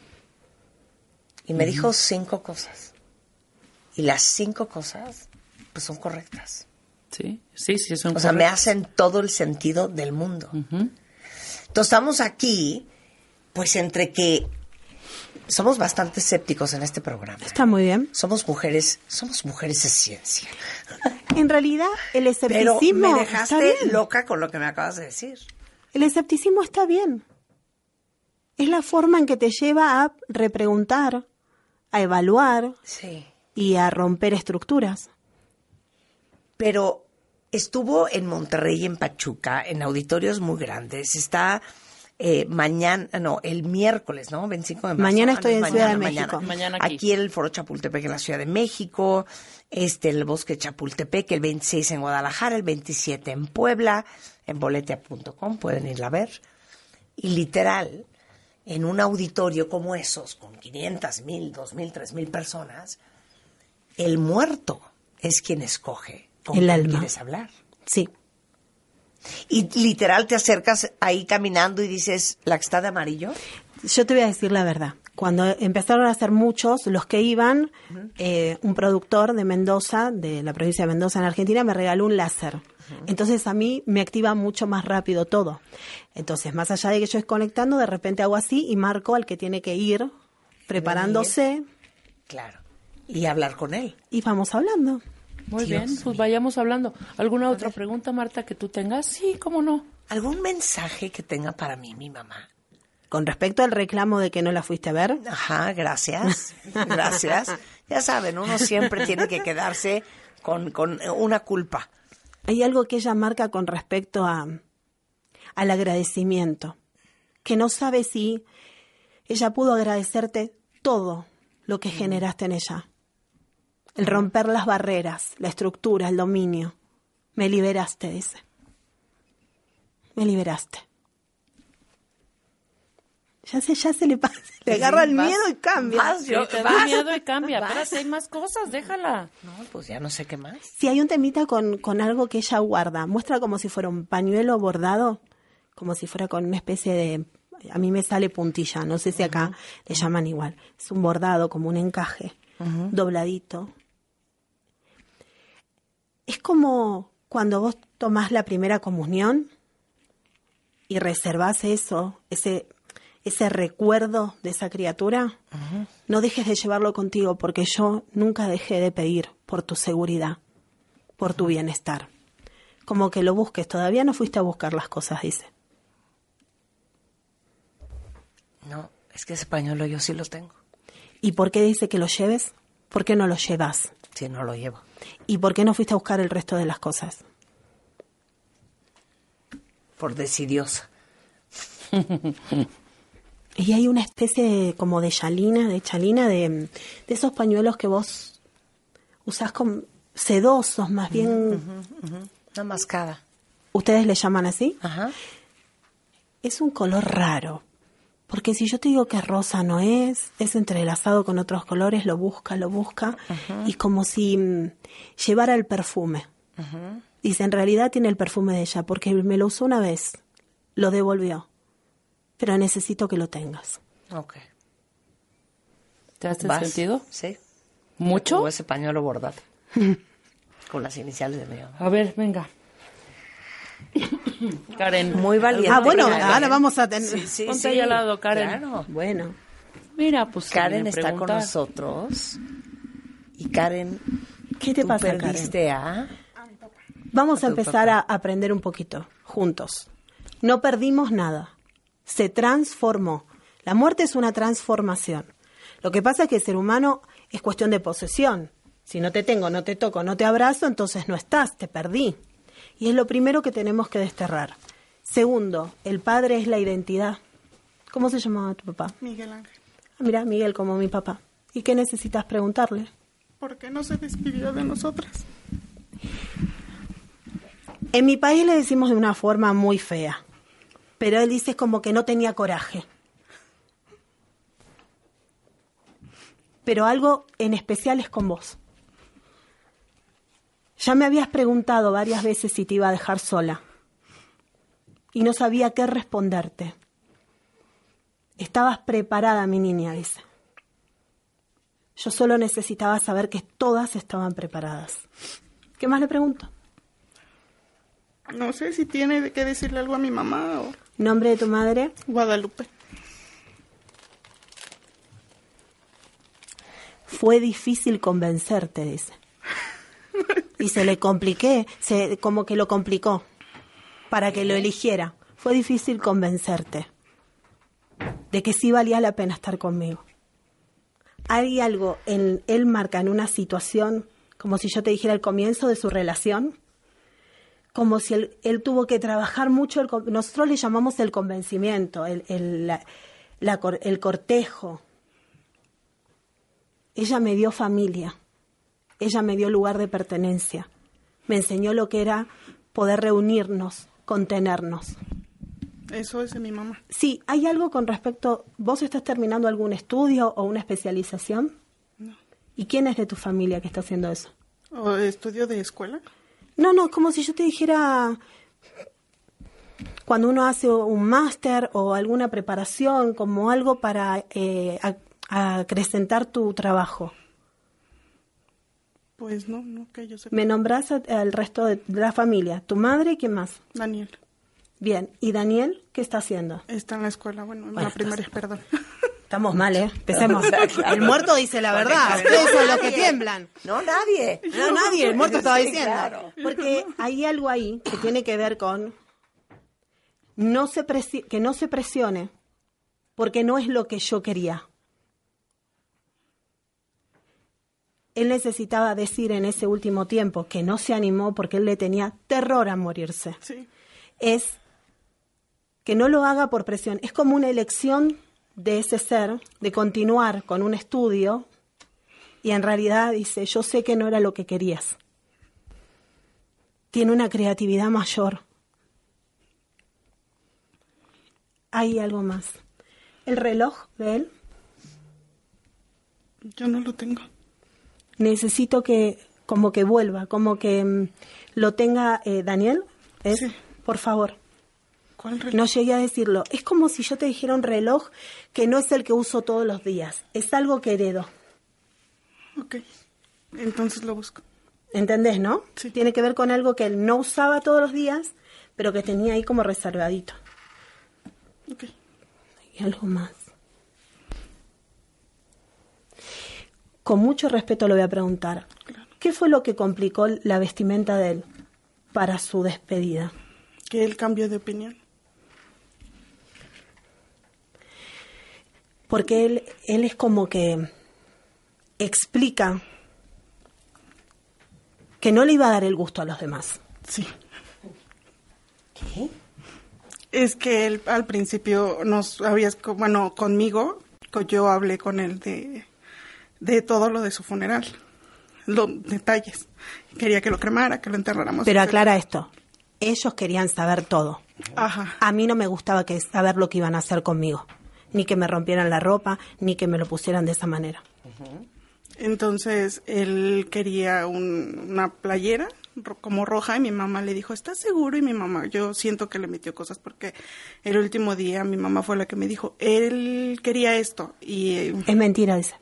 Y me dijo 5 cosas. Y las 5 cosas, pues son correctas. Sí, son O sea, me hacen todo el sentido del mundo. Entonces estamos aquí, pues entre que somos bastante escépticos en este programa. Está muy bien. Somos mujeres de ciencia. En realidad, el escepticismo Pero me dejaste está bien. loca con lo que me acabas de decir. El escepticismo está bien. Es la forma en que te lleva a repreguntar, a evaluar Sí. y a romper estructuras. Pero estuvo en Monterrey y en Pachuca, en auditorios muy grandes. Está el miércoles, ¿no? 25 de marzo. Mañana estoy en Ciudad de mañana. México. Mañana aquí en el Foro Chapultepec en la Ciudad de México, el Bosque Chapultepec, el 26 en Guadalajara, el 27 en Puebla, en boletia.com, pueden irla a ver. Y literal, en un auditorio como esos, con 500, 1,000, 2,000, 3,000 personas, el muerto es quien escoge con El quién alma. quieres hablar. Sí. Y literal te acercas ahí caminando y dices, ¿la que está de amarillo? Yo te voy a decir la verdad. Cuando empezaron a ser muchos los que iban, un productor de Mendoza, de la provincia de Mendoza en Argentina, me regaló un láser. Entonces a mí me activa mucho más rápido todo. Entonces, más allá de que yo esté conectando, de repente hago así y marco al que tiene que ir preparándose. Claro. Y hablar con él. Y vamos hablando. Muy Dios bien, pues mío. vayamos hablando. ¿Alguna otra pregunta, Marta, que tú tengas? Sí, cómo no. ¿Algún mensaje que tenga para mí, mi mamá? Con respecto al reclamo de que no la fuiste a ver, Ajá, gracias. Gracias. Ya saben, uno siempre tiene que quedarse con una culpa. hay algo que ella marca con respecto al agradecimiento, que no sabe si ella pudo agradecerte todo lo que generaste en ella. El romper las barreras, la estructura, el dominio. Me liberaste, dice. Me liberaste. Ya se le pasa, le agarra el miedo y cambia. Sí, te da miedo y cambia. Espérate, hay más cosas, déjala. No, pues ya no sé qué más. Si hay un temita con algo que ella guarda, muestra como si fuera un pañuelo bordado, como si fuera con una especie de... A mí me sale puntilla, no sé si acá le llaman igual. Es un bordado, como un encaje, dobladito. Es como cuando vos tomás la primera comunión y reservás eso, ese recuerdo de esa criatura. No dejes de llevarlo contigo, porque yo nunca dejé de pedir por tu seguridad, por tu bienestar. Como que lo busques, todavía no fuiste a buscar las cosas, dice. No, es que ese pañuelo yo sí lo tengo. ¿Y por qué dice que lo lleves? ¿Por qué no lo llevas? Sí, no lo llevo. ¿Y por qué no fuiste a buscar el resto de las cosas? Por decidiosa. Y hay una especie como de chalina, de esos pañuelos que vos usás como sedosos, más bien. Una mascada. ¿Ustedes le llaman así? Ajá. Es un color raro. Porque si yo te digo que rosa no es entrelazado con otros colores, lo busca, y como si llevara el perfume. Dice, en realidad tiene el perfume de ella, porque me lo usó una vez, lo devolvió, pero necesito que lo tengas. Ok. ¿Te hace ¿Vas? sentido? Sí. ¿Mucho? Tengo ese pañuelo bordado. Con las iniciales de mi mamá. A ver, venga. Karen. Muy valiente. Bueno, Karen. ahora vamos a tener... Sí, Ponte ahí al lado, Karen. Claro. Bueno, Mira, pues Karen me está con pregunta. nosotros. Y Karen, ¿qué te tú pasa, Karen? perdiste a... Vamos a a tu empezar papá. a aprender un poquito, juntos. No perdimos nada. Se transformó. La muerte es una transformación. Lo que pasa es que el ser humano es cuestión de posesión. Si no te tengo, no te toco, no te abrazo, entonces no estás, te perdí. Y es lo primero que tenemos que desterrar. Segundo, el padre es la identidad. ¿Cómo se llamaba tu papá? Miguel Ángel. Ah, mira, Miguel, como mi papá. ¿Y qué necesitas preguntarle? ¿Por qué no se despidió de nosotras? En mi país le decimos de una forma muy fea, pero él dice como que no tenía coraje. Pero algo en especial es con vos. Ya me habías preguntado varias veces si te iba a dejar sola y no sabía qué responderte. Estabas preparada, mi niña, dice. Yo solo necesitaba saber que todas estaban preparadas. ¿Qué más le pregunto? No sé si tiene que decirle algo a mi mamá o... ¿Nombre de tu madre? Guadalupe. Fue difícil convencerte, dice. Y se le compliqué, como que lo complicó para que lo eligiera. Fue difícil convencerte de que sí valía la pena estar conmigo. Hay algo, él marca en una situación, como si yo te dijera el comienzo de su relación, como si él tuvo que trabajar mucho, nosotros le llamamos el convencimiento, el cortejo. Ella me dio familia, ella me dio lugar de pertenencia, me enseñó lo que era poder reunirnos, contenernos. Eso es de mi mamá. Sí, ¿hay algo con respecto, vos estás terminando algún estudio o una especialización? No. ¿Y quién es de tu familia que está haciendo eso? ¿O estudio de escuela? No, como si yo te dijera, cuando uno hace un máster o alguna preparación, como algo para acrecentar tu trabajo. Pues no, que yo sepa. Me nombrás al resto de la familia. ¿Tu madre y quién más? Daniel. Bien. ¿Y Daniel qué está haciendo? Está en la escuela, bueno, en Bueno, la primaria, perdón. Estamos mal, ¿eh? Empecemos. El muerto dice la verdad. Ustedes son los que tiemblan. No, nadie. No, nadie. El muerto estaba Sí, diciendo. claro. Porque hay algo ahí que tiene que ver con que no se presione, porque no es lo que yo quería. Él necesitaba decir en ese último tiempo que no se animó porque él le tenía terror a morirse. Sí. Es que no lo haga por presión. Es como una elección de ese ser, de continuar con un estudio, y en realidad dice, yo sé que no era lo que querías. Tiene una creatividad mayor. Hay algo más. El reloj de él, Yo no lo tengo. necesito que como que vuelva, como que lo tenga Daniel. ¿Es? Sí. Por favor. ¿Cuál reloj? No llegué a decirlo. Es como si yo te dijera un reloj que no es el que uso todos los días. Es algo que heredo. Ok. Entonces lo busco. ¿Entendés, no? Sí. Tiene que ver con algo que él no usaba todos los días, pero que tenía ahí como reservadito. Ok. Y algo más. Con mucho respeto le voy a preguntar. Claro. ¿Qué fue lo que complicó la vestimenta de él para su despedida? Que él cambió de opinión. Porque él es como que explica que no le iba a dar el gusto a los demás. Sí. ¿Qué? Es que él al principio conmigo, yo hablé con él de todo lo de su funeral, los detalles. Quería que lo cremara, que lo enterráramos. Pero aclara esto, ellos querían saber todo. Ajá. A mí no me gustaba saber lo que iban a hacer conmigo, ni que me rompieran la ropa, ni que me lo pusieran de esa manera. Entonces él quería una playera como roja y mi mamá le dijo, ¿estás seguro? Y mi mamá, yo siento que le metió cosas porque el último día mi mamá fue la que me dijo, él quería esto y Es mentira, dice.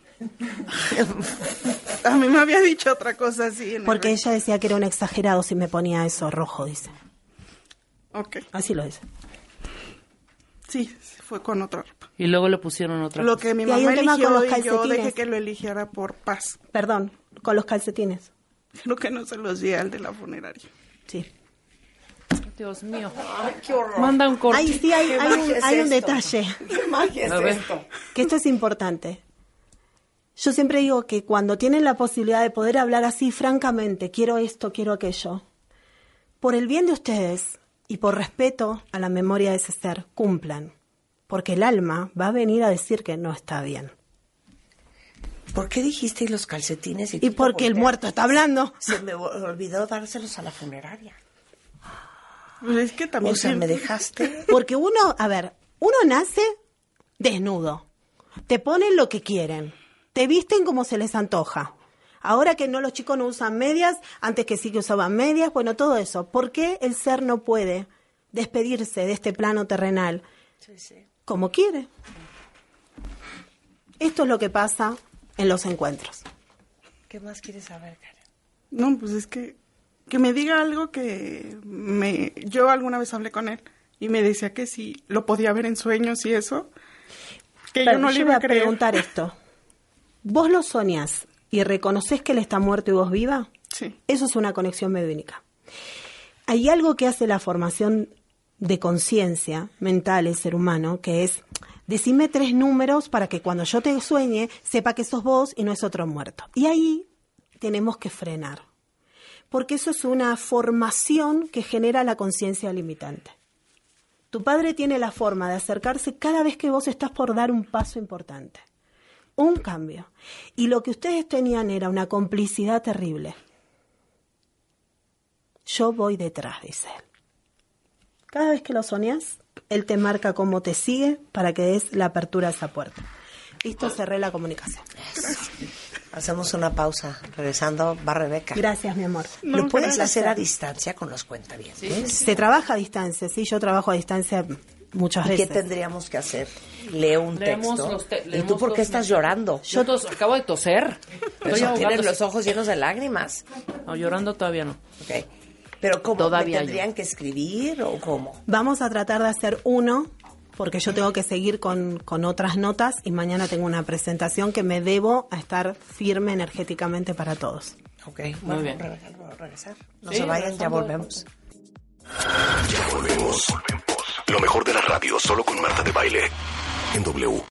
a mí me había dicho otra cosa así. Porque ella decía que era un exagerado si me ponía eso rojo, dice. Ok. Así lo dice. Sí, fue con otra ropa. Y luego le pusieron otra Lo cosa. que mi Y hay mamá un tema con eligió los y yo calcetines. dejé que lo eligiera por paz. Perdón, con los calcetines. Creo que no se los di al de la funeraria. Sí. Dios mío. Ay, qué horror. Manda un corte. Ahí sí ¿Qué magia es hay un esto? detalle. ¿Qué magia es A ver. esto? Que esto es importante. Yo siempre digo que cuando tienen la posibilidad de poder hablar así francamente, quiero esto, quiero aquello, por el bien de ustedes y por respeto a la memoria de ese ser, cumplan. Porque el alma va a venir a decir que no está bien. ¿Por qué dijiste los calcetines? Y porque el muerto está hablando. Se me olvidó dárselos a la funeraria. Pues es que también... O sea, me dejaste... Porque uno nace desnudo. Te ponen lo que quieren. Te visten como se les antoja. Ahora que no, los chicos no usan medias, antes que sí que usaban medias, bueno, todo eso. ¿Por qué el ser no puede despedirse de este plano terrenal como quiere? Esto es lo que pasa en los encuentros. ¿Qué más quieres saber, Karen? No, pues es que me diga algo yo alguna vez hablé con él y me decía que si lo podía ver en sueños y eso, que Pero yo no le iba a creer. preguntar esto. ¿Vos lo soñás y reconoces que él está muerto y vos viva? Sí. Eso es una conexión mediúnica. Hay algo que hace la formación de conciencia mental el ser humano, que es, decime 3 números para que cuando yo te sueñe, sepa que sos vos y no es otro muerto. Y ahí tenemos que frenar, porque eso es una formación que genera la conciencia limitante. Tu padre tiene la forma de acercarse cada vez que vos estás por dar un paso importante, un cambio. Y lo que ustedes tenían era una complicidad terrible. Yo voy detrás, dice él. Cada vez que lo soñás, él te marca cómo te sigue para que des la apertura a esa puerta. Listo, cerré la comunicación. Hacemos una pausa. Regresando, va Rebeca. Gracias, mi amor. ¿Lo puedes gracias. hacer a distancia con los cuentavientes? Se trabaja a distancia, sí, yo trabajo a distancia muchas ¿Y qué veces. tendríamos que hacer? Leo un Leemos texto. ¿Y leemos tú por qué los estás mensajes. llorando? Yo acabo de toser. Estoy Eso, ahogando. tienes los ojos llenos de lágrimas. No, llorando todavía no. Ok. ¿Pero cómo? Todavía ¿Me tendrían que escribir o cómo? Vamos a tratar de hacer uno porque yo tengo que seguir con otras notas y mañana tengo una presentación que me debo a estar firme energéticamente para todos. Ok, muy bien. Regresar. No se vayan, ya volvemos. Ya volvemos. Lo mejor de la radio, solo con Marta de Baile. En W.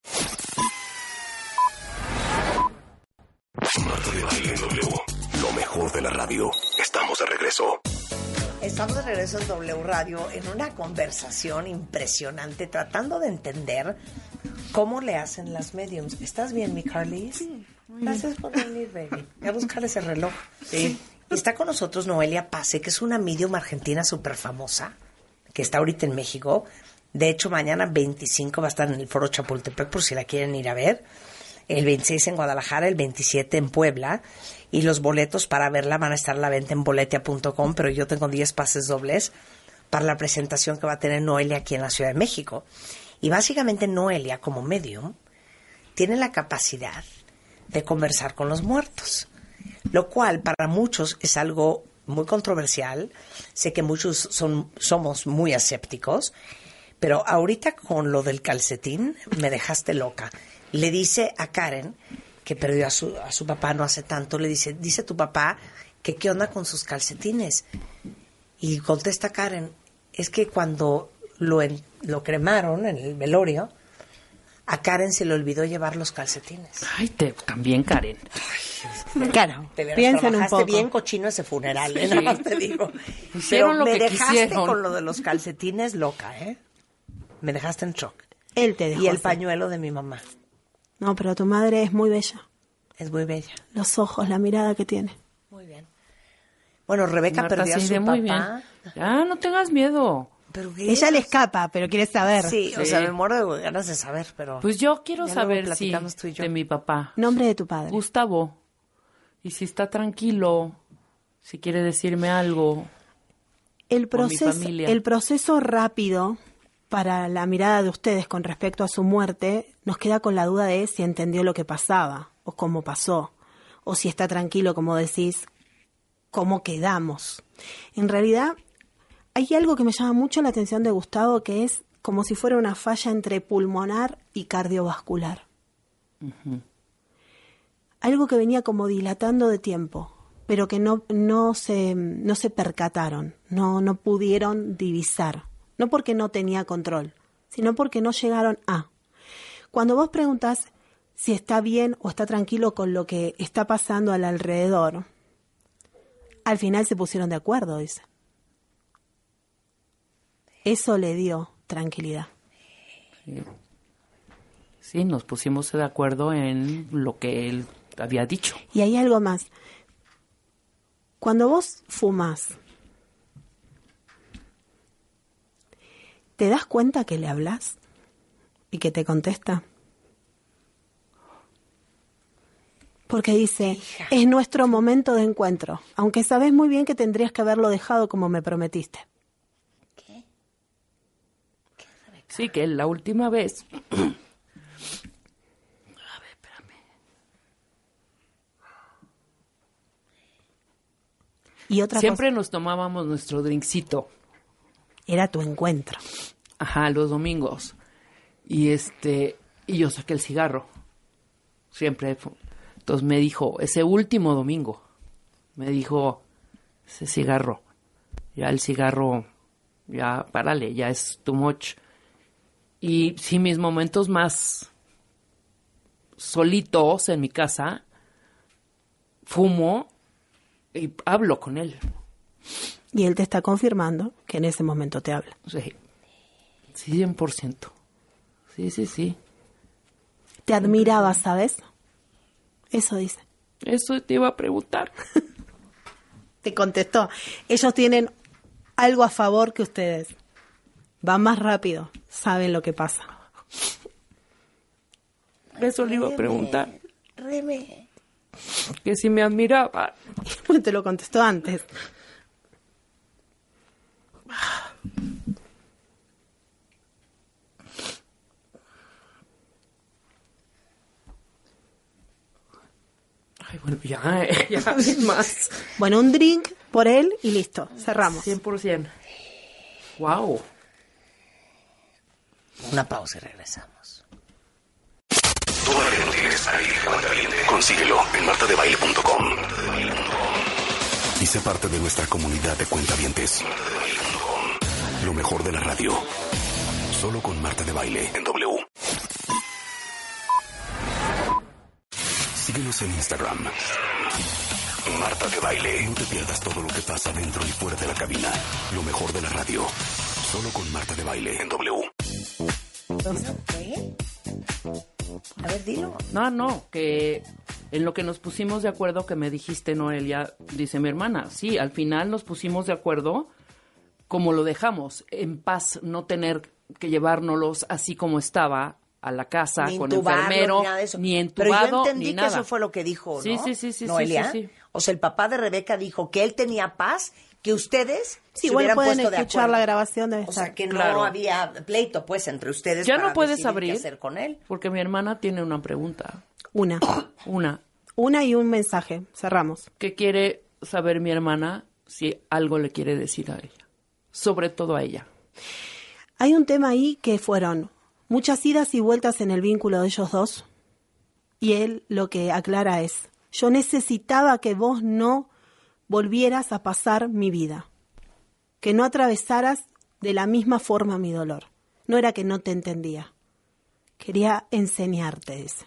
Marta de Baile en W. Lo mejor de la radio. Estamos de regreso. Estamos de regreso en W Radio en una conversación impresionante tratando de entender cómo le hacen las mediums. ¿Estás bien, mi Carly? Sí. Gracias por venir, baby. Voy a buscar ese reloj. Sí. Y está con nosotros Noelia Pase, que es una medium argentina súper famosa, que está ahorita en México. De hecho, mañana 25 va a estar en el Foro Chapultepec, por si la quieren ir a ver. El 26 en Guadalajara, el 27 en Puebla. Y los boletos para verla van a estar a la venta en boletia.com, pero yo tengo 10 pases dobles para la presentación que va a tener Noelia aquí en la Ciudad de México. Y básicamente Noelia, como medium, tiene la capacidad de conversar con los muertos, lo cual para muchos es algo muy controversial. Sé que muchos somos muy escépticos, pero ahorita con lo del calcetín me dejaste loca. Le dice a Karen, que perdió a su papá no hace tanto, le dice tu papá que qué onda con sus calcetines. Y contesta Karen, es que cuando lo cremaron en el velorio, a Karen se le olvidó llevar los calcetines. Ay, también, Karen. Claro, piensen un poco. Bien cochino ese funeral, sí. Nada más te digo. Pero lo me que dejaste quisieron. con lo de los calcetines loca, ¿eh? Me dejaste en shock. Él te dejó. Y el así. pañuelo de mi mamá. No, pero tu madre es muy bella. Es muy bella. Los ojos, la mirada que tiene. Muy bien. Bueno, Rebeca Marta, perdió a sí, su de papá. muy bien. Ya, no tengas miedo. Pero Ella le escapa, pero quiere saber. Sí, o sea, me muero de ganas de saber, pero... Pues yo quiero ya saber, luego sí, platicamos tú y yo. de mi papá. Nombre de tu padre. Gustavo. Y si está tranquilo, si quiere decirme algo. El por mi proceso, familia. el proceso rápido para la mirada de ustedes con respecto a su muerte nos queda con la duda de si entendió lo que pasaba o cómo pasó, o si está tranquilo, como decís, cómo quedamos. En realidad, hay algo que me llama mucho la atención de Gustavo, que es como si fuera una falla entre pulmonar y cardiovascular. Uh-huh. Algo que venía como dilatando de tiempo, pero que no se percataron, no pudieron divisar. No porque no tenía control, sino porque no llegaron a. Cuando vos preguntás si está bien o está tranquilo con lo que está pasando al alrededor, al final se pusieron de acuerdo, dice. Eso le dio tranquilidad. Sí, nos pusimos de acuerdo en lo que él había dicho. Y hay algo más. Cuando vos fumás, ¿te das cuenta que le hablas y que te contesta? Porque dice, es nuestro momento de encuentro, aunque sabes muy bien que tendrías que haberlo dejado como me prometiste. ¿Qué? Sí, que la última vez... A ver, espérame. Y otra Siempre nos tomábamos nuestro drinkcito. Era tu encuentro. Ajá, los domingos. Y yo saqué el cigarro. Siempre. Entonces me dijo, ese último domingo, me dijo, ese cigarro, ya el cigarro, ya párale, ya es too much. Y sí, mis momentos más solitos en mi casa, fumo y hablo con él. Y él te está confirmando que en ese momento te habla. Sí, 100%. Sí. Te admiraba, ¿sabes? Eso dice. Eso te iba a preguntar. Te contestó. Ellos tienen algo a favor que ustedes. Van más rápido, saben lo que pasa. Eso le iba a preguntar. Reme. Que si me admiraba. Pues te lo contestó antes. Ay, bueno, ya más. Bueno, un drink por él y listo, cerramos. 100%. Wow. Una pausa y regresamos. Todo lo que no tienes ahí, cuentaviente, consíguelo en martadebaile.com. Y sé parte de nuestra comunidad de cuentavientes. Lo mejor de la radio. Solo con Marta de Baile en W. Síguenos en Instagram. Marta de Baile. No te pierdas todo lo que pasa dentro y fuera de la cabina. Lo mejor de la radio. Solo con Marta de Baile en W. ¿Qué? A ver, dilo. No, que en lo que nos pusimos de acuerdo que me dijiste, Noelia, dice mi hermana, sí, al final nos pusimos de acuerdo como lo dejamos, en paz, no tener que llevárnoslos así como estaba a la casa, Ni con intubarlo, enfermero, ni nada de eso. ni Pero entubado, yo entendí ni que nada. eso fue lo que dijo, Sí, ¿no? sí, Noelia. sí. O sea, el papá de Rebeca dijo que él tenía paz, que ustedes Sí, se igual hubieran pueden puesto de escuchar acuerdo. la grabación de O sea, que no Claro. había pleito, pues, entre ustedes Ya para no puedes decidir abrir, qué hacer con él. porque mi hermana tiene una pregunta. Una y un mensaje. Cerramos. ¿Qué quiere saber mi hermana si algo le quiere decir a ella? Sobre todo a ella. Hay un tema ahí que fueron muchas idas y vueltas en el vínculo de ellos dos. Y él lo que aclara es, yo necesitaba que vos no volvieras a pasar mi vida. Que no atravesaras de la misma forma mi dolor. No era que no te entendía. Quería enseñarte eso.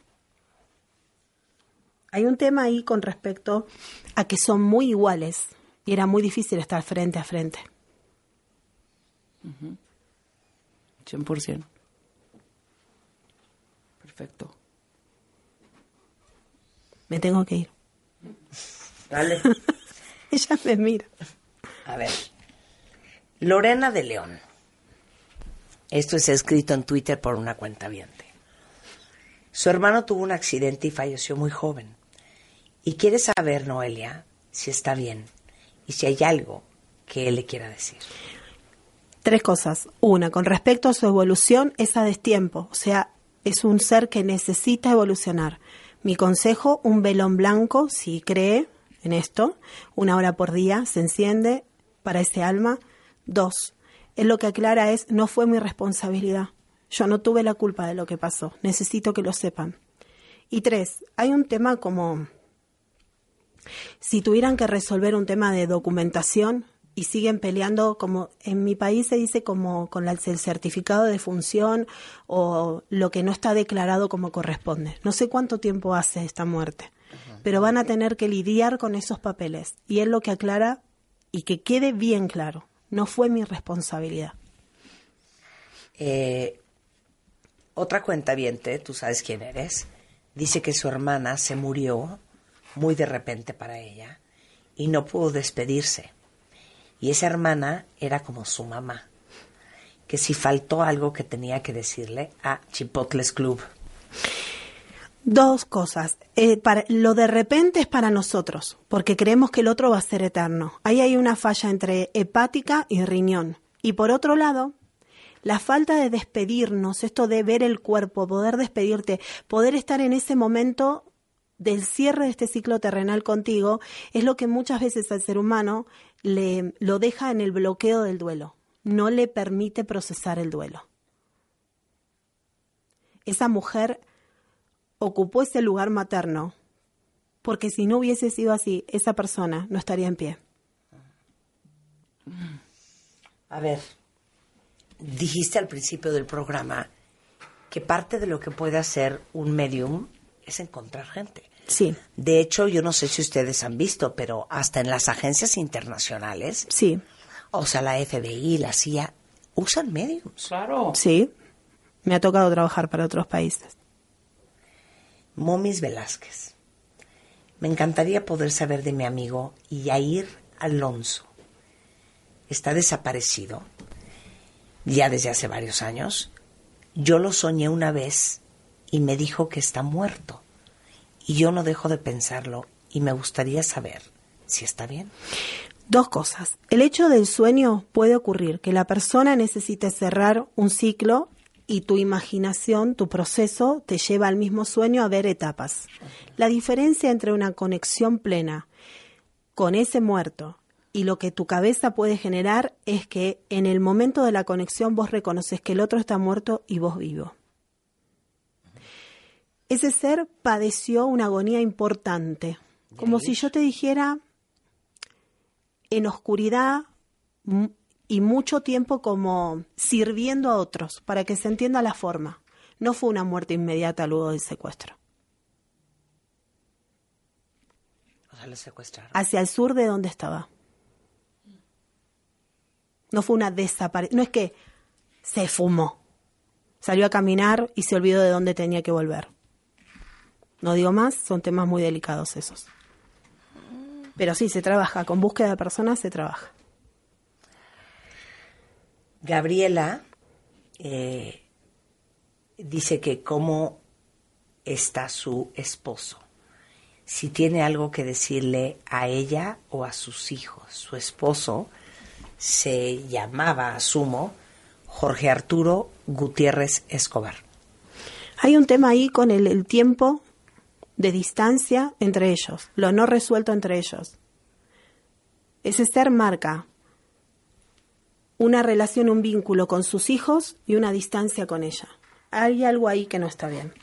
Hay un tema ahí con respecto a que son muy iguales y era muy difícil estar frente a frente. 100%. Perfecto. Me tengo que ir. Dale. Ella me mira. A ver. Lorena de León. Esto es escrito en Twitter por una cuentaviente. Su hermano tuvo un accidente y falleció muy joven. Y quiere saber, Noelia, si está bien y si hay algo que él le quiera decir. 3 cosas. Una, con respecto a su evolución, es a destiempo. O sea, es un ser que necesita evolucionar. Mi consejo, un velón blanco, si cree en esto, 1 hora por día, se enciende para ese alma. 2, él lo que aclara es, no fue mi responsabilidad. Yo no tuve la culpa de lo que pasó. Necesito que lo sepan. Y 3, hay un tema como, si tuvieran que resolver un tema de documentación y siguen peleando, como en mi país se dice como con el certificado de defunción o lo que no está declarado como corresponde. No sé cuánto tiempo hace esta muerte, pero van a tener que lidiar con esos papeles. Y él lo que aclara, y que quede bien claro, no fue mi responsabilidad. Otra cuentaviente, tú sabes quién eres, dice que su hermana se murió muy de repente para ella y no pudo despedirse. Y esa hermana era como su mamá, que si faltó algo que tenía que decirle a Chipotles Club. 2 cosas. Lo de repente es para nosotros, porque creemos que el otro va a ser eterno. Ahí hay una falla entre hepática y riñón. Y por otro lado, la falta de despedirnos, esto de ver el cuerpo, poder despedirte, poder estar en ese momento del cierre de este ciclo terrenal contigo, es lo que muchas veces al ser humano lo deja en el bloqueo del duelo. No le permite procesar el duelo. Esa mujer ocupó ese lugar materno, porque si no hubiese sido así, esa persona no estaría en pie. A ver, dijiste al principio del programa que parte de lo que puede hacer un medium es encontrar gente. Sí. De hecho, yo no sé si ustedes han visto, pero hasta en las agencias internacionales, Sí. o sea, la FBI, la CIA, usan mediums. Claro. Sí. Me ha tocado trabajar para otros países. Momis Velázquez. Me encantaría poder saber de mi amigo Yair Alonso. Está desaparecido ya desde hace varios años. Yo lo soñé una vez y me dijo que está muerto. Y yo no dejo de pensarlo y me gustaría saber si está bien. 2 cosas. El hecho del sueño puede ocurrir, que la persona necesite cerrar un ciclo y tu imaginación, tu proceso, te lleva al mismo sueño a ver etapas. La diferencia entre una conexión plena con ese muerto y lo que tu cabeza puede generar es que en el momento de la conexión vos reconoces que el otro está muerto y vos vivo. Ese ser padeció una agonía importante, como si yo te dijera en oscuridad y mucho tiempo como sirviendo a otros para que se entienda la forma. No fue una muerte inmediata luego del secuestro. O sea, lo secuestraron. Hacia el sur de donde estaba. No fue una desaparición. No es que se fumó. Salió a caminar y se olvidó de dónde tenía que volver. No digo más, son temas muy delicados esos. Pero sí, se trabaja. Con búsqueda de personas se trabaja. Gabriela dice que cómo está su esposo. Si tiene algo que decirle a ella o a sus hijos. Su esposo se llamaba, asumo, Jorge Arturo Gutiérrez Escobar. Hay un tema ahí con el tiempo de distancia entre ellos, lo no resuelto entre ellos. Ese ser marca una relación, un vínculo con sus hijos y una distancia con ella. Hay algo ahí que no está bien.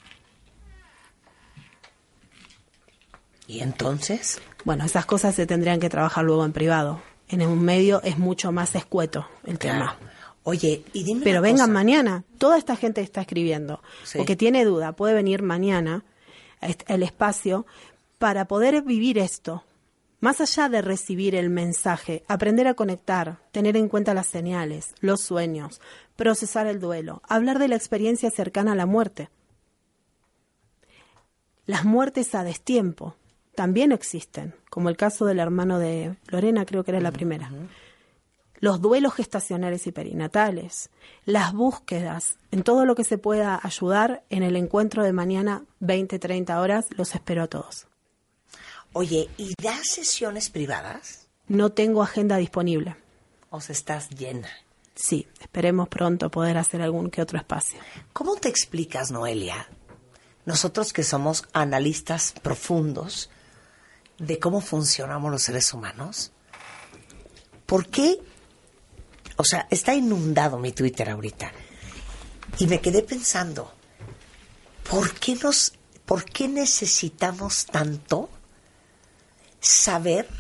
¿Y entonces? Bueno, esas cosas se tendrían que trabajar luego en privado. En un medio es mucho más escueto el tema. Oye, y dime pero una vengan cosa. Mañana. Toda esta gente está escribiendo. Sí. O que tiene duda, puede venir mañana al espacio para poder vivir esto. Más allá de recibir el mensaje, aprender a conectar, tener en cuenta las señales, los sueños, procesar el duelo, hablar de la experiencia cercana a la muerte. Las muertes a destiempo también existen, como el caso del hermano de Lorena, creo que era la primera. Los duelos gestacionales y perinatales, las búsquedas, en todo lo que se pueda ayudar en el encuentro de mañana, 20-30 horas, los espero a todos. Oye, ¿y das sesiones privadas? No tengo agenda disponible. ¿O sea, estás llena? Sí, esperemos pronto poder hacer algún que otro espacio. ¿Cómo te explicas, Noelia? Nosotros que somos analistas profundos de cómo funcionamos los seres humanos, ¿por qué? O sea, está inundado mi Twitter ahorita. Y me quedé pensando, ¿por qué necesitamos tanto saber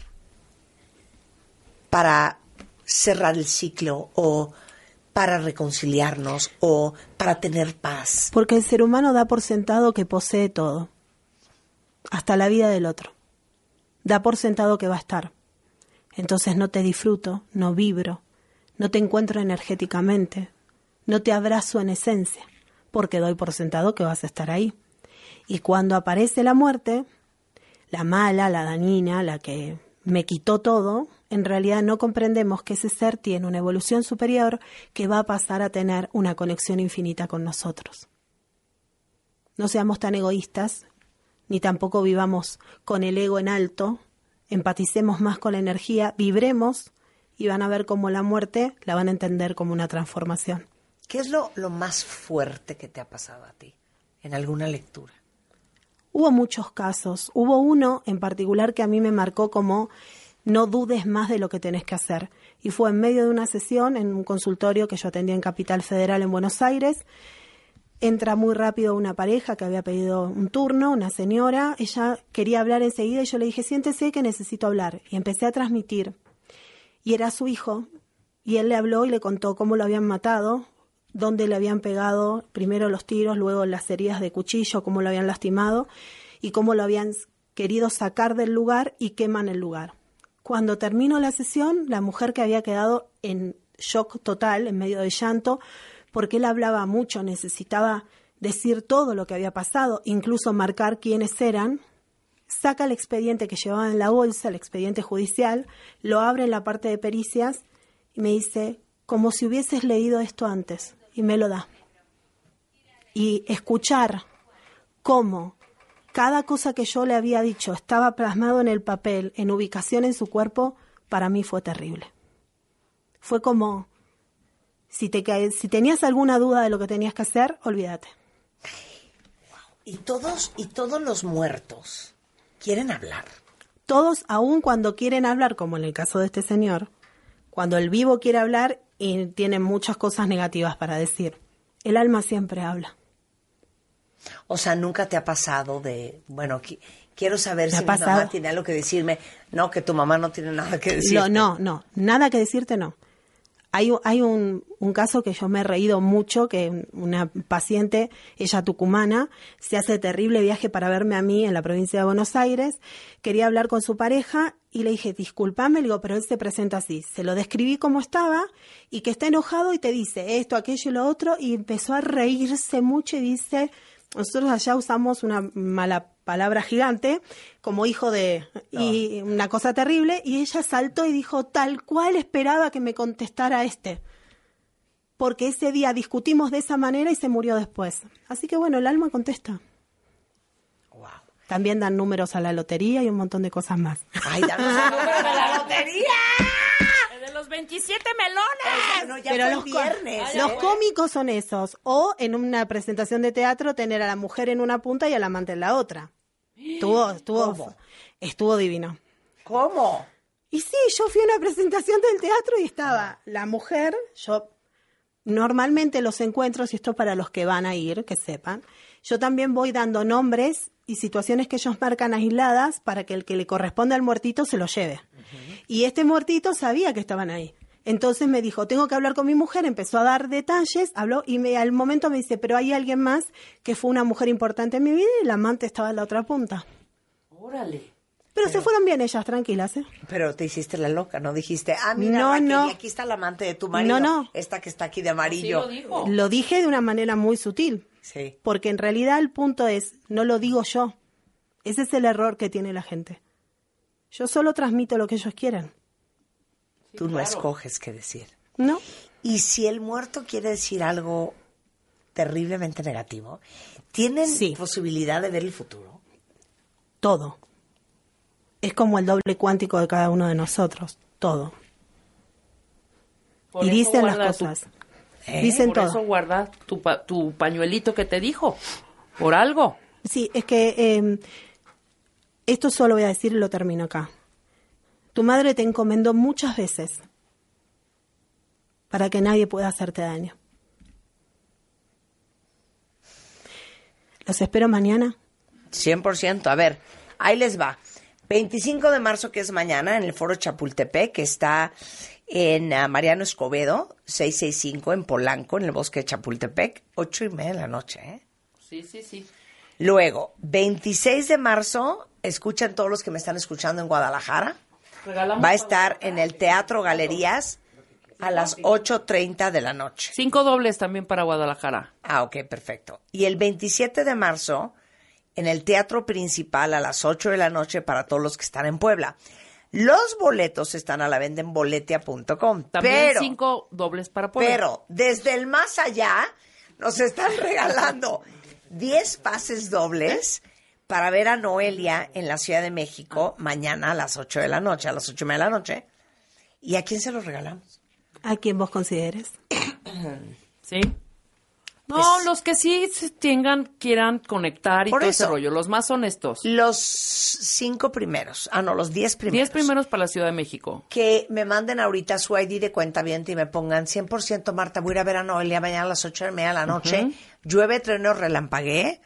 para cerrar el ciclo o para reconciliarnos o para tener paz? Porque el ser humano da por sentado que posee todo, hasta la vida del otro. Da por sentado que va a estar. Entonces no te disfruto, no vibro, no te encuentro energéticamente, no te abrazo en esencia, porque doy por sentado que vas a estar ahí. Y cuando aparece la muerte, la mala, la dañina, la que me quitó todo, en realidad no comprendemos que ese ser tiene una evolución superior que va a pasar a tener una conexión infinita con nosotros. No seamos tan egoístas, ni tampoco vivamos con el ego en alto, empaticemos más con la energía, vibremos y van a ver cómo la muerte la van a entender como una transformación. ¿Qué es lo más fuerte que te ha pasado a ti en alguna lectura? Hubo muchos casos. Hubo uno en particular que a mí me marcó como no dudes más de lo que tenés que hacer. Y fue en medio de una sesión en un consultorio que yo atendía en Capital Federal en Buenos Aires. Entra muy rápido una pareja que había pedido un turno, una señora. Ella quería hablar enseguida y yo le dije, siéntese que necesito hablar. Y empecé a transmitir. Y era su hijo. Y él le habló y le contó cómo lo habían matado, dónde le habían pegado primero los tiros, luego las heridas de cuchillo, cómo lo habían lastimado y cómo lo habían querido sacar del lugar y queman el lugar. Cuando terminó la sesión, la mujer que había quedado en shock total, en medio de llanto, porque él hablaba mucho, necesitaba decir todo lo que había pasado, incluso marcar quiénes eran, saca el expediente que llevaba en la bolsa, el expediente judicial, lo abre en la parte de pericias y me dice, como si hubieses leído esto antes, y me lo da. Y escuchar cómo cada cosa que yo le había dicho estaba plasmado en el papel, en ubicación en su cuerpo, para mí fue terrible. Fue como, si tenías alguna duda de lo que tenías que hacer, olvídate. Y todos los muertos quieren hablar. Todos, aun cuando quieren hablar, como en el caso de este señor, cuando el vivo quiere hablar y tiene muchas cosas negativas para decir, el alma siempre habla. O sea, ¿nunca te ha pasado de, bueno, quiero saber si mi pasado? mamá tiene algo que decirme? No, que tu mamá no tiene nada que decirte. No, nada que decirte, no. Hay un caso que yo me he reído mucho, que una paciente, ella tucumana, se hace terrible viaje para verme a mí en la provincia de Buenos Aires, quería hablar con su pareja y le dije, discúlpame, le digo, pero él se presenta así. Se lo describí como estaba y que está enojado y te dice esto, aquello y lo otro, y empezó a reírse mucho y dice, nosotros allá usamos una mala palabra gigante, como hijo de... y una cosa terrible, y ella saltó y dijo, tal cual esperaba que me contestara porque ese día discutimos de esa manera y se murió después. Así que bueno, el alma contesta. Wow. También dan números a la lotería y un montón de cosas más. ¡Ay, danos el número de la lotería! De los 27 melones. No, ya Pero fue los, viernes. los cómicos son esos. O en una presentación de teatro tener a la mujer en una punta y al amante en la otra. Estuvo divino. ¿Cómo? Y sí, yo fui a una presentación del teatro y estaba la mujer, yo normalmente los encuentros, y esto para los que van a ir, que sepan, yo también voy dando nombres y situaciones que ellos marcan aisladas para que el que le corresponde al muertito se lo lleve. Y este muertito sabía que estaban ahí. Entonces me dijo, tengo que hablar con mi mujer, empezó a dar detalles, habló y al momento me dice, pero hay alguien más que fue una mujer importante en mi vida y la amante estaba en la otra punta. Órale. Pero se fueron bien ellas, tranquilas, ¿eh? Pero te hiciste la loca, ¿no? Dijiste, mira, Raquel, y aquí está la amante de tu marido. No. Esta que está aquí de amarillo. Sí lo dijo. Lo dije de una manera muy sutil. Sí. Porque en realidad el punto es, no lo digo yo. Ese es el error que tiene la gente. Yo solo transmito lo que ellos quieren. Tú no escoges qué decir. ¿No? Y si el muerto quiere decir algo terriblemente negativo, ¿tienen posibilidad de ver el futuro? Todo. Es como el doble cuántico de cada uno de nosotros. Todo. Por y eso dicen las guarda cosas. Dicen por todo. eso guarda tu pañuelito que te dijo. Por algo. Sí, es que esto solo voy a decir y lo termino acá. Tu madre te encomendó muchas veces para que nadie pueda hacerte daño. ¿Los espero mañana? 100%. A ver, ahí les va. 25 de marzo, que es mañana, en el Foro Chapultepec, que está en Mariano Escobedo, 665, en Polanco, en el bosque de Chapultepec, 8:30 de la noche, ¿eh? Sí. Luego, 26 de marzo, escuchen todos los que me están escuchando en Guadalajara, va a estar en el Teatro Galerías a las 8:30 de la noche. 5 dobles también para Guadalajara. Ah, ok, perfecto. Y el 27 de marzo, en el Teatro Principal a las 8 de la noche para todos los que están en Puebla. Los boletos están a la venta en boletia.com. También 5 dobles para Puebla. Pero desde el más allá nos están regalando 10 pases dobles para ver a Noelia en la Ciudad de México mañana a las 8 de la noche, a las 8:30 de la noche. ¿Y a quién se los regalamos? A quien vos consideres. Sí. No, los que sí quieran conectar y Por todo ese eso. rollo. Los más honestos. Los 5 primeros. Los 10 primeros. 10 primeros para la Ciudad de México. Que me manden ahorita su ID de cuentaviente y me pongan 100% Marta, voy a ir a ver a Noelia mañana a las 8:30 de la noche. Llueve, trueno, relampagué.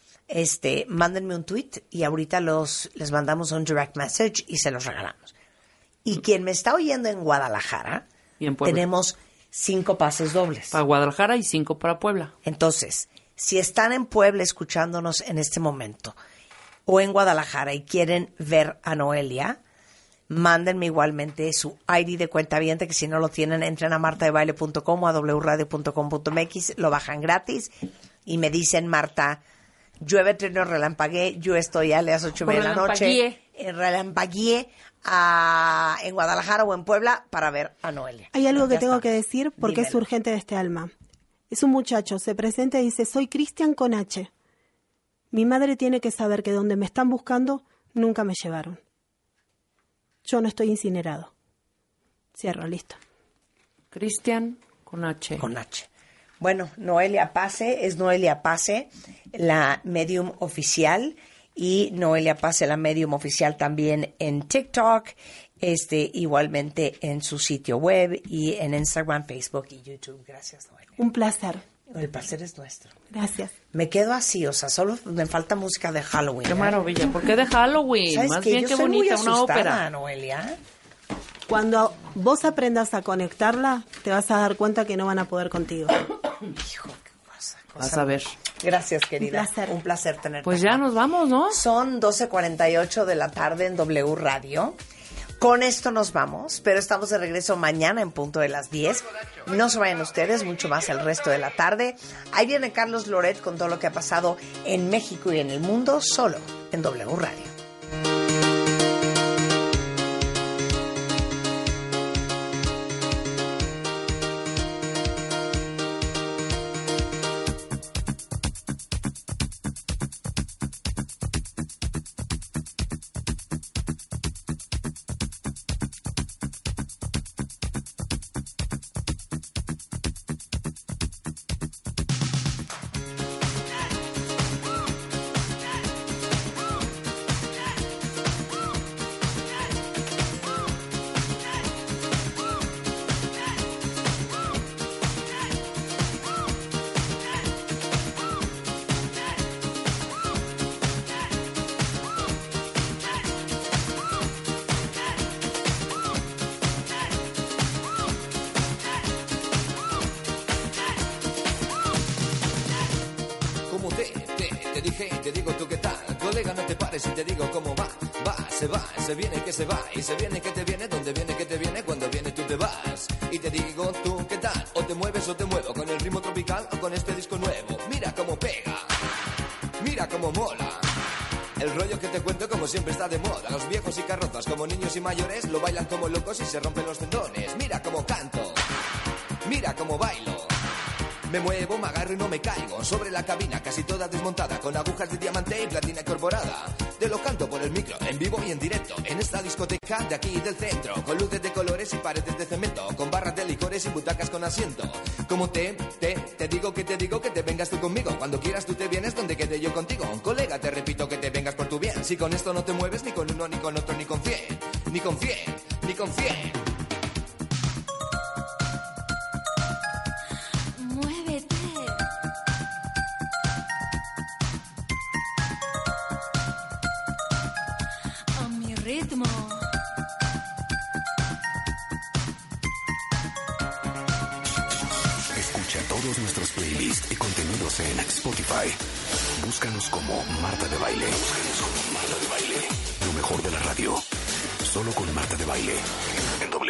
Mándenme un tweet y ahorita les mandamos un direct message y se los regalamos. Y quien me está oyendo en Guadalajara, Y en Puebla. tenemos 5 pases dobles. Para Guadalajara y 5 para Puebla. Entonces, si están en Puebla escuchándonos en este momento o en Guadalajara y quieren ver a Noelia, mándenme igualmente su ID de cuentaviente, que si no lo tienen, entren a martadebaile.com o a wradio.com.mx, lo bajan gratis y me dicen, Marta, llueve, trueno, relampagué, yo estoy a las 8:30 de la noche en Relampagué, en Guadalajara o en Puebla para ver a Noelia. Hay algo que Ya tengo está. que decir porque es Dímelo. urgente de este alma. Es un muchacho, se presenta y dice, soy Cristian con H. Mi madre tiene que saber que donde me están buscando, nunca me llevaron. Yo no estoy incinerado. Cierro, listo. Cristian con H. Con H. Bueno, Noelia Pase, es Noelia Pase, la medium oficial, y Noelia Paz, la medium oficial, también en TikTok, igualmente en su sitio web y en Instagram, Facebook y YouTube. Gracias, Noelia. Un placer. El placer es nuestro. Gracias. Me quedo así, o sea, solo me falta música de Halloween. Qué maravilla. ¿Por qué de Halloween? ¿Sabes Más qué? bien Yo qué soy bonita, muy una asustada, ópera. Noelia. Cuando vos aprendas a conectarla, te vas a dar cuenta que no van a poder contigo. Hijo, qué cosa. Vas a ver. Gracias, querida. Un placer. Un placer tenerte. Pues ya acá. nos vamos, ¿no? Son 12:48 de la tarde en W Radio. Con esto nos vamos, pero estamos de regreso mañana en punto de las 10. No se vayan ustedes, mucho más el resto de la tarde. Ahí viene Carlos Loret con todo lo que ha pasado en México y en el mundo, solo en W Radio. Te dije, te digo tú qué tal, colega, no te pares y te digo cómo va, se viene que se va, y se viene que te viene, donde viene que te viene, cuando viene tú te vas, y te digo tú qué tal, o te mueves o te muevo, con el ritmo tropical o con este disco nuevo, mira cómo pega, mira cómo mola, el rollo que te cuento como siempre está de moda, los viejos y carrozas como niños y mayores, lo bailan como locos y se rompen los tendones, mira cómo canto, mira cómo bailo. Me muevo, me agarro y no me caigo. Sobre la cabina, casi toda desmontada, con agujas de diamante y platina incorporada. Te lo canto por el micro, en vivo y en directo, en esta discoteca de aquí del centro, con luces de colores y paredes de cemento, con barras de licores y butacas con asiento. Como te digo que te vengas tú conmigo. Cuando quieras tú te vienes donde quede yo contigo. Colega, te repito que te vengas por tu bien. Si con esto no te mueves ni con uno, ni con otro, ni con 100, ni con 100, ni con 100. Ritmo. Escucha todos nuestros playlists y contenidos en Spotify. Búscanos como Marta de Baile. Lo mejor de la radio. Solo con Marta de Baile. En W.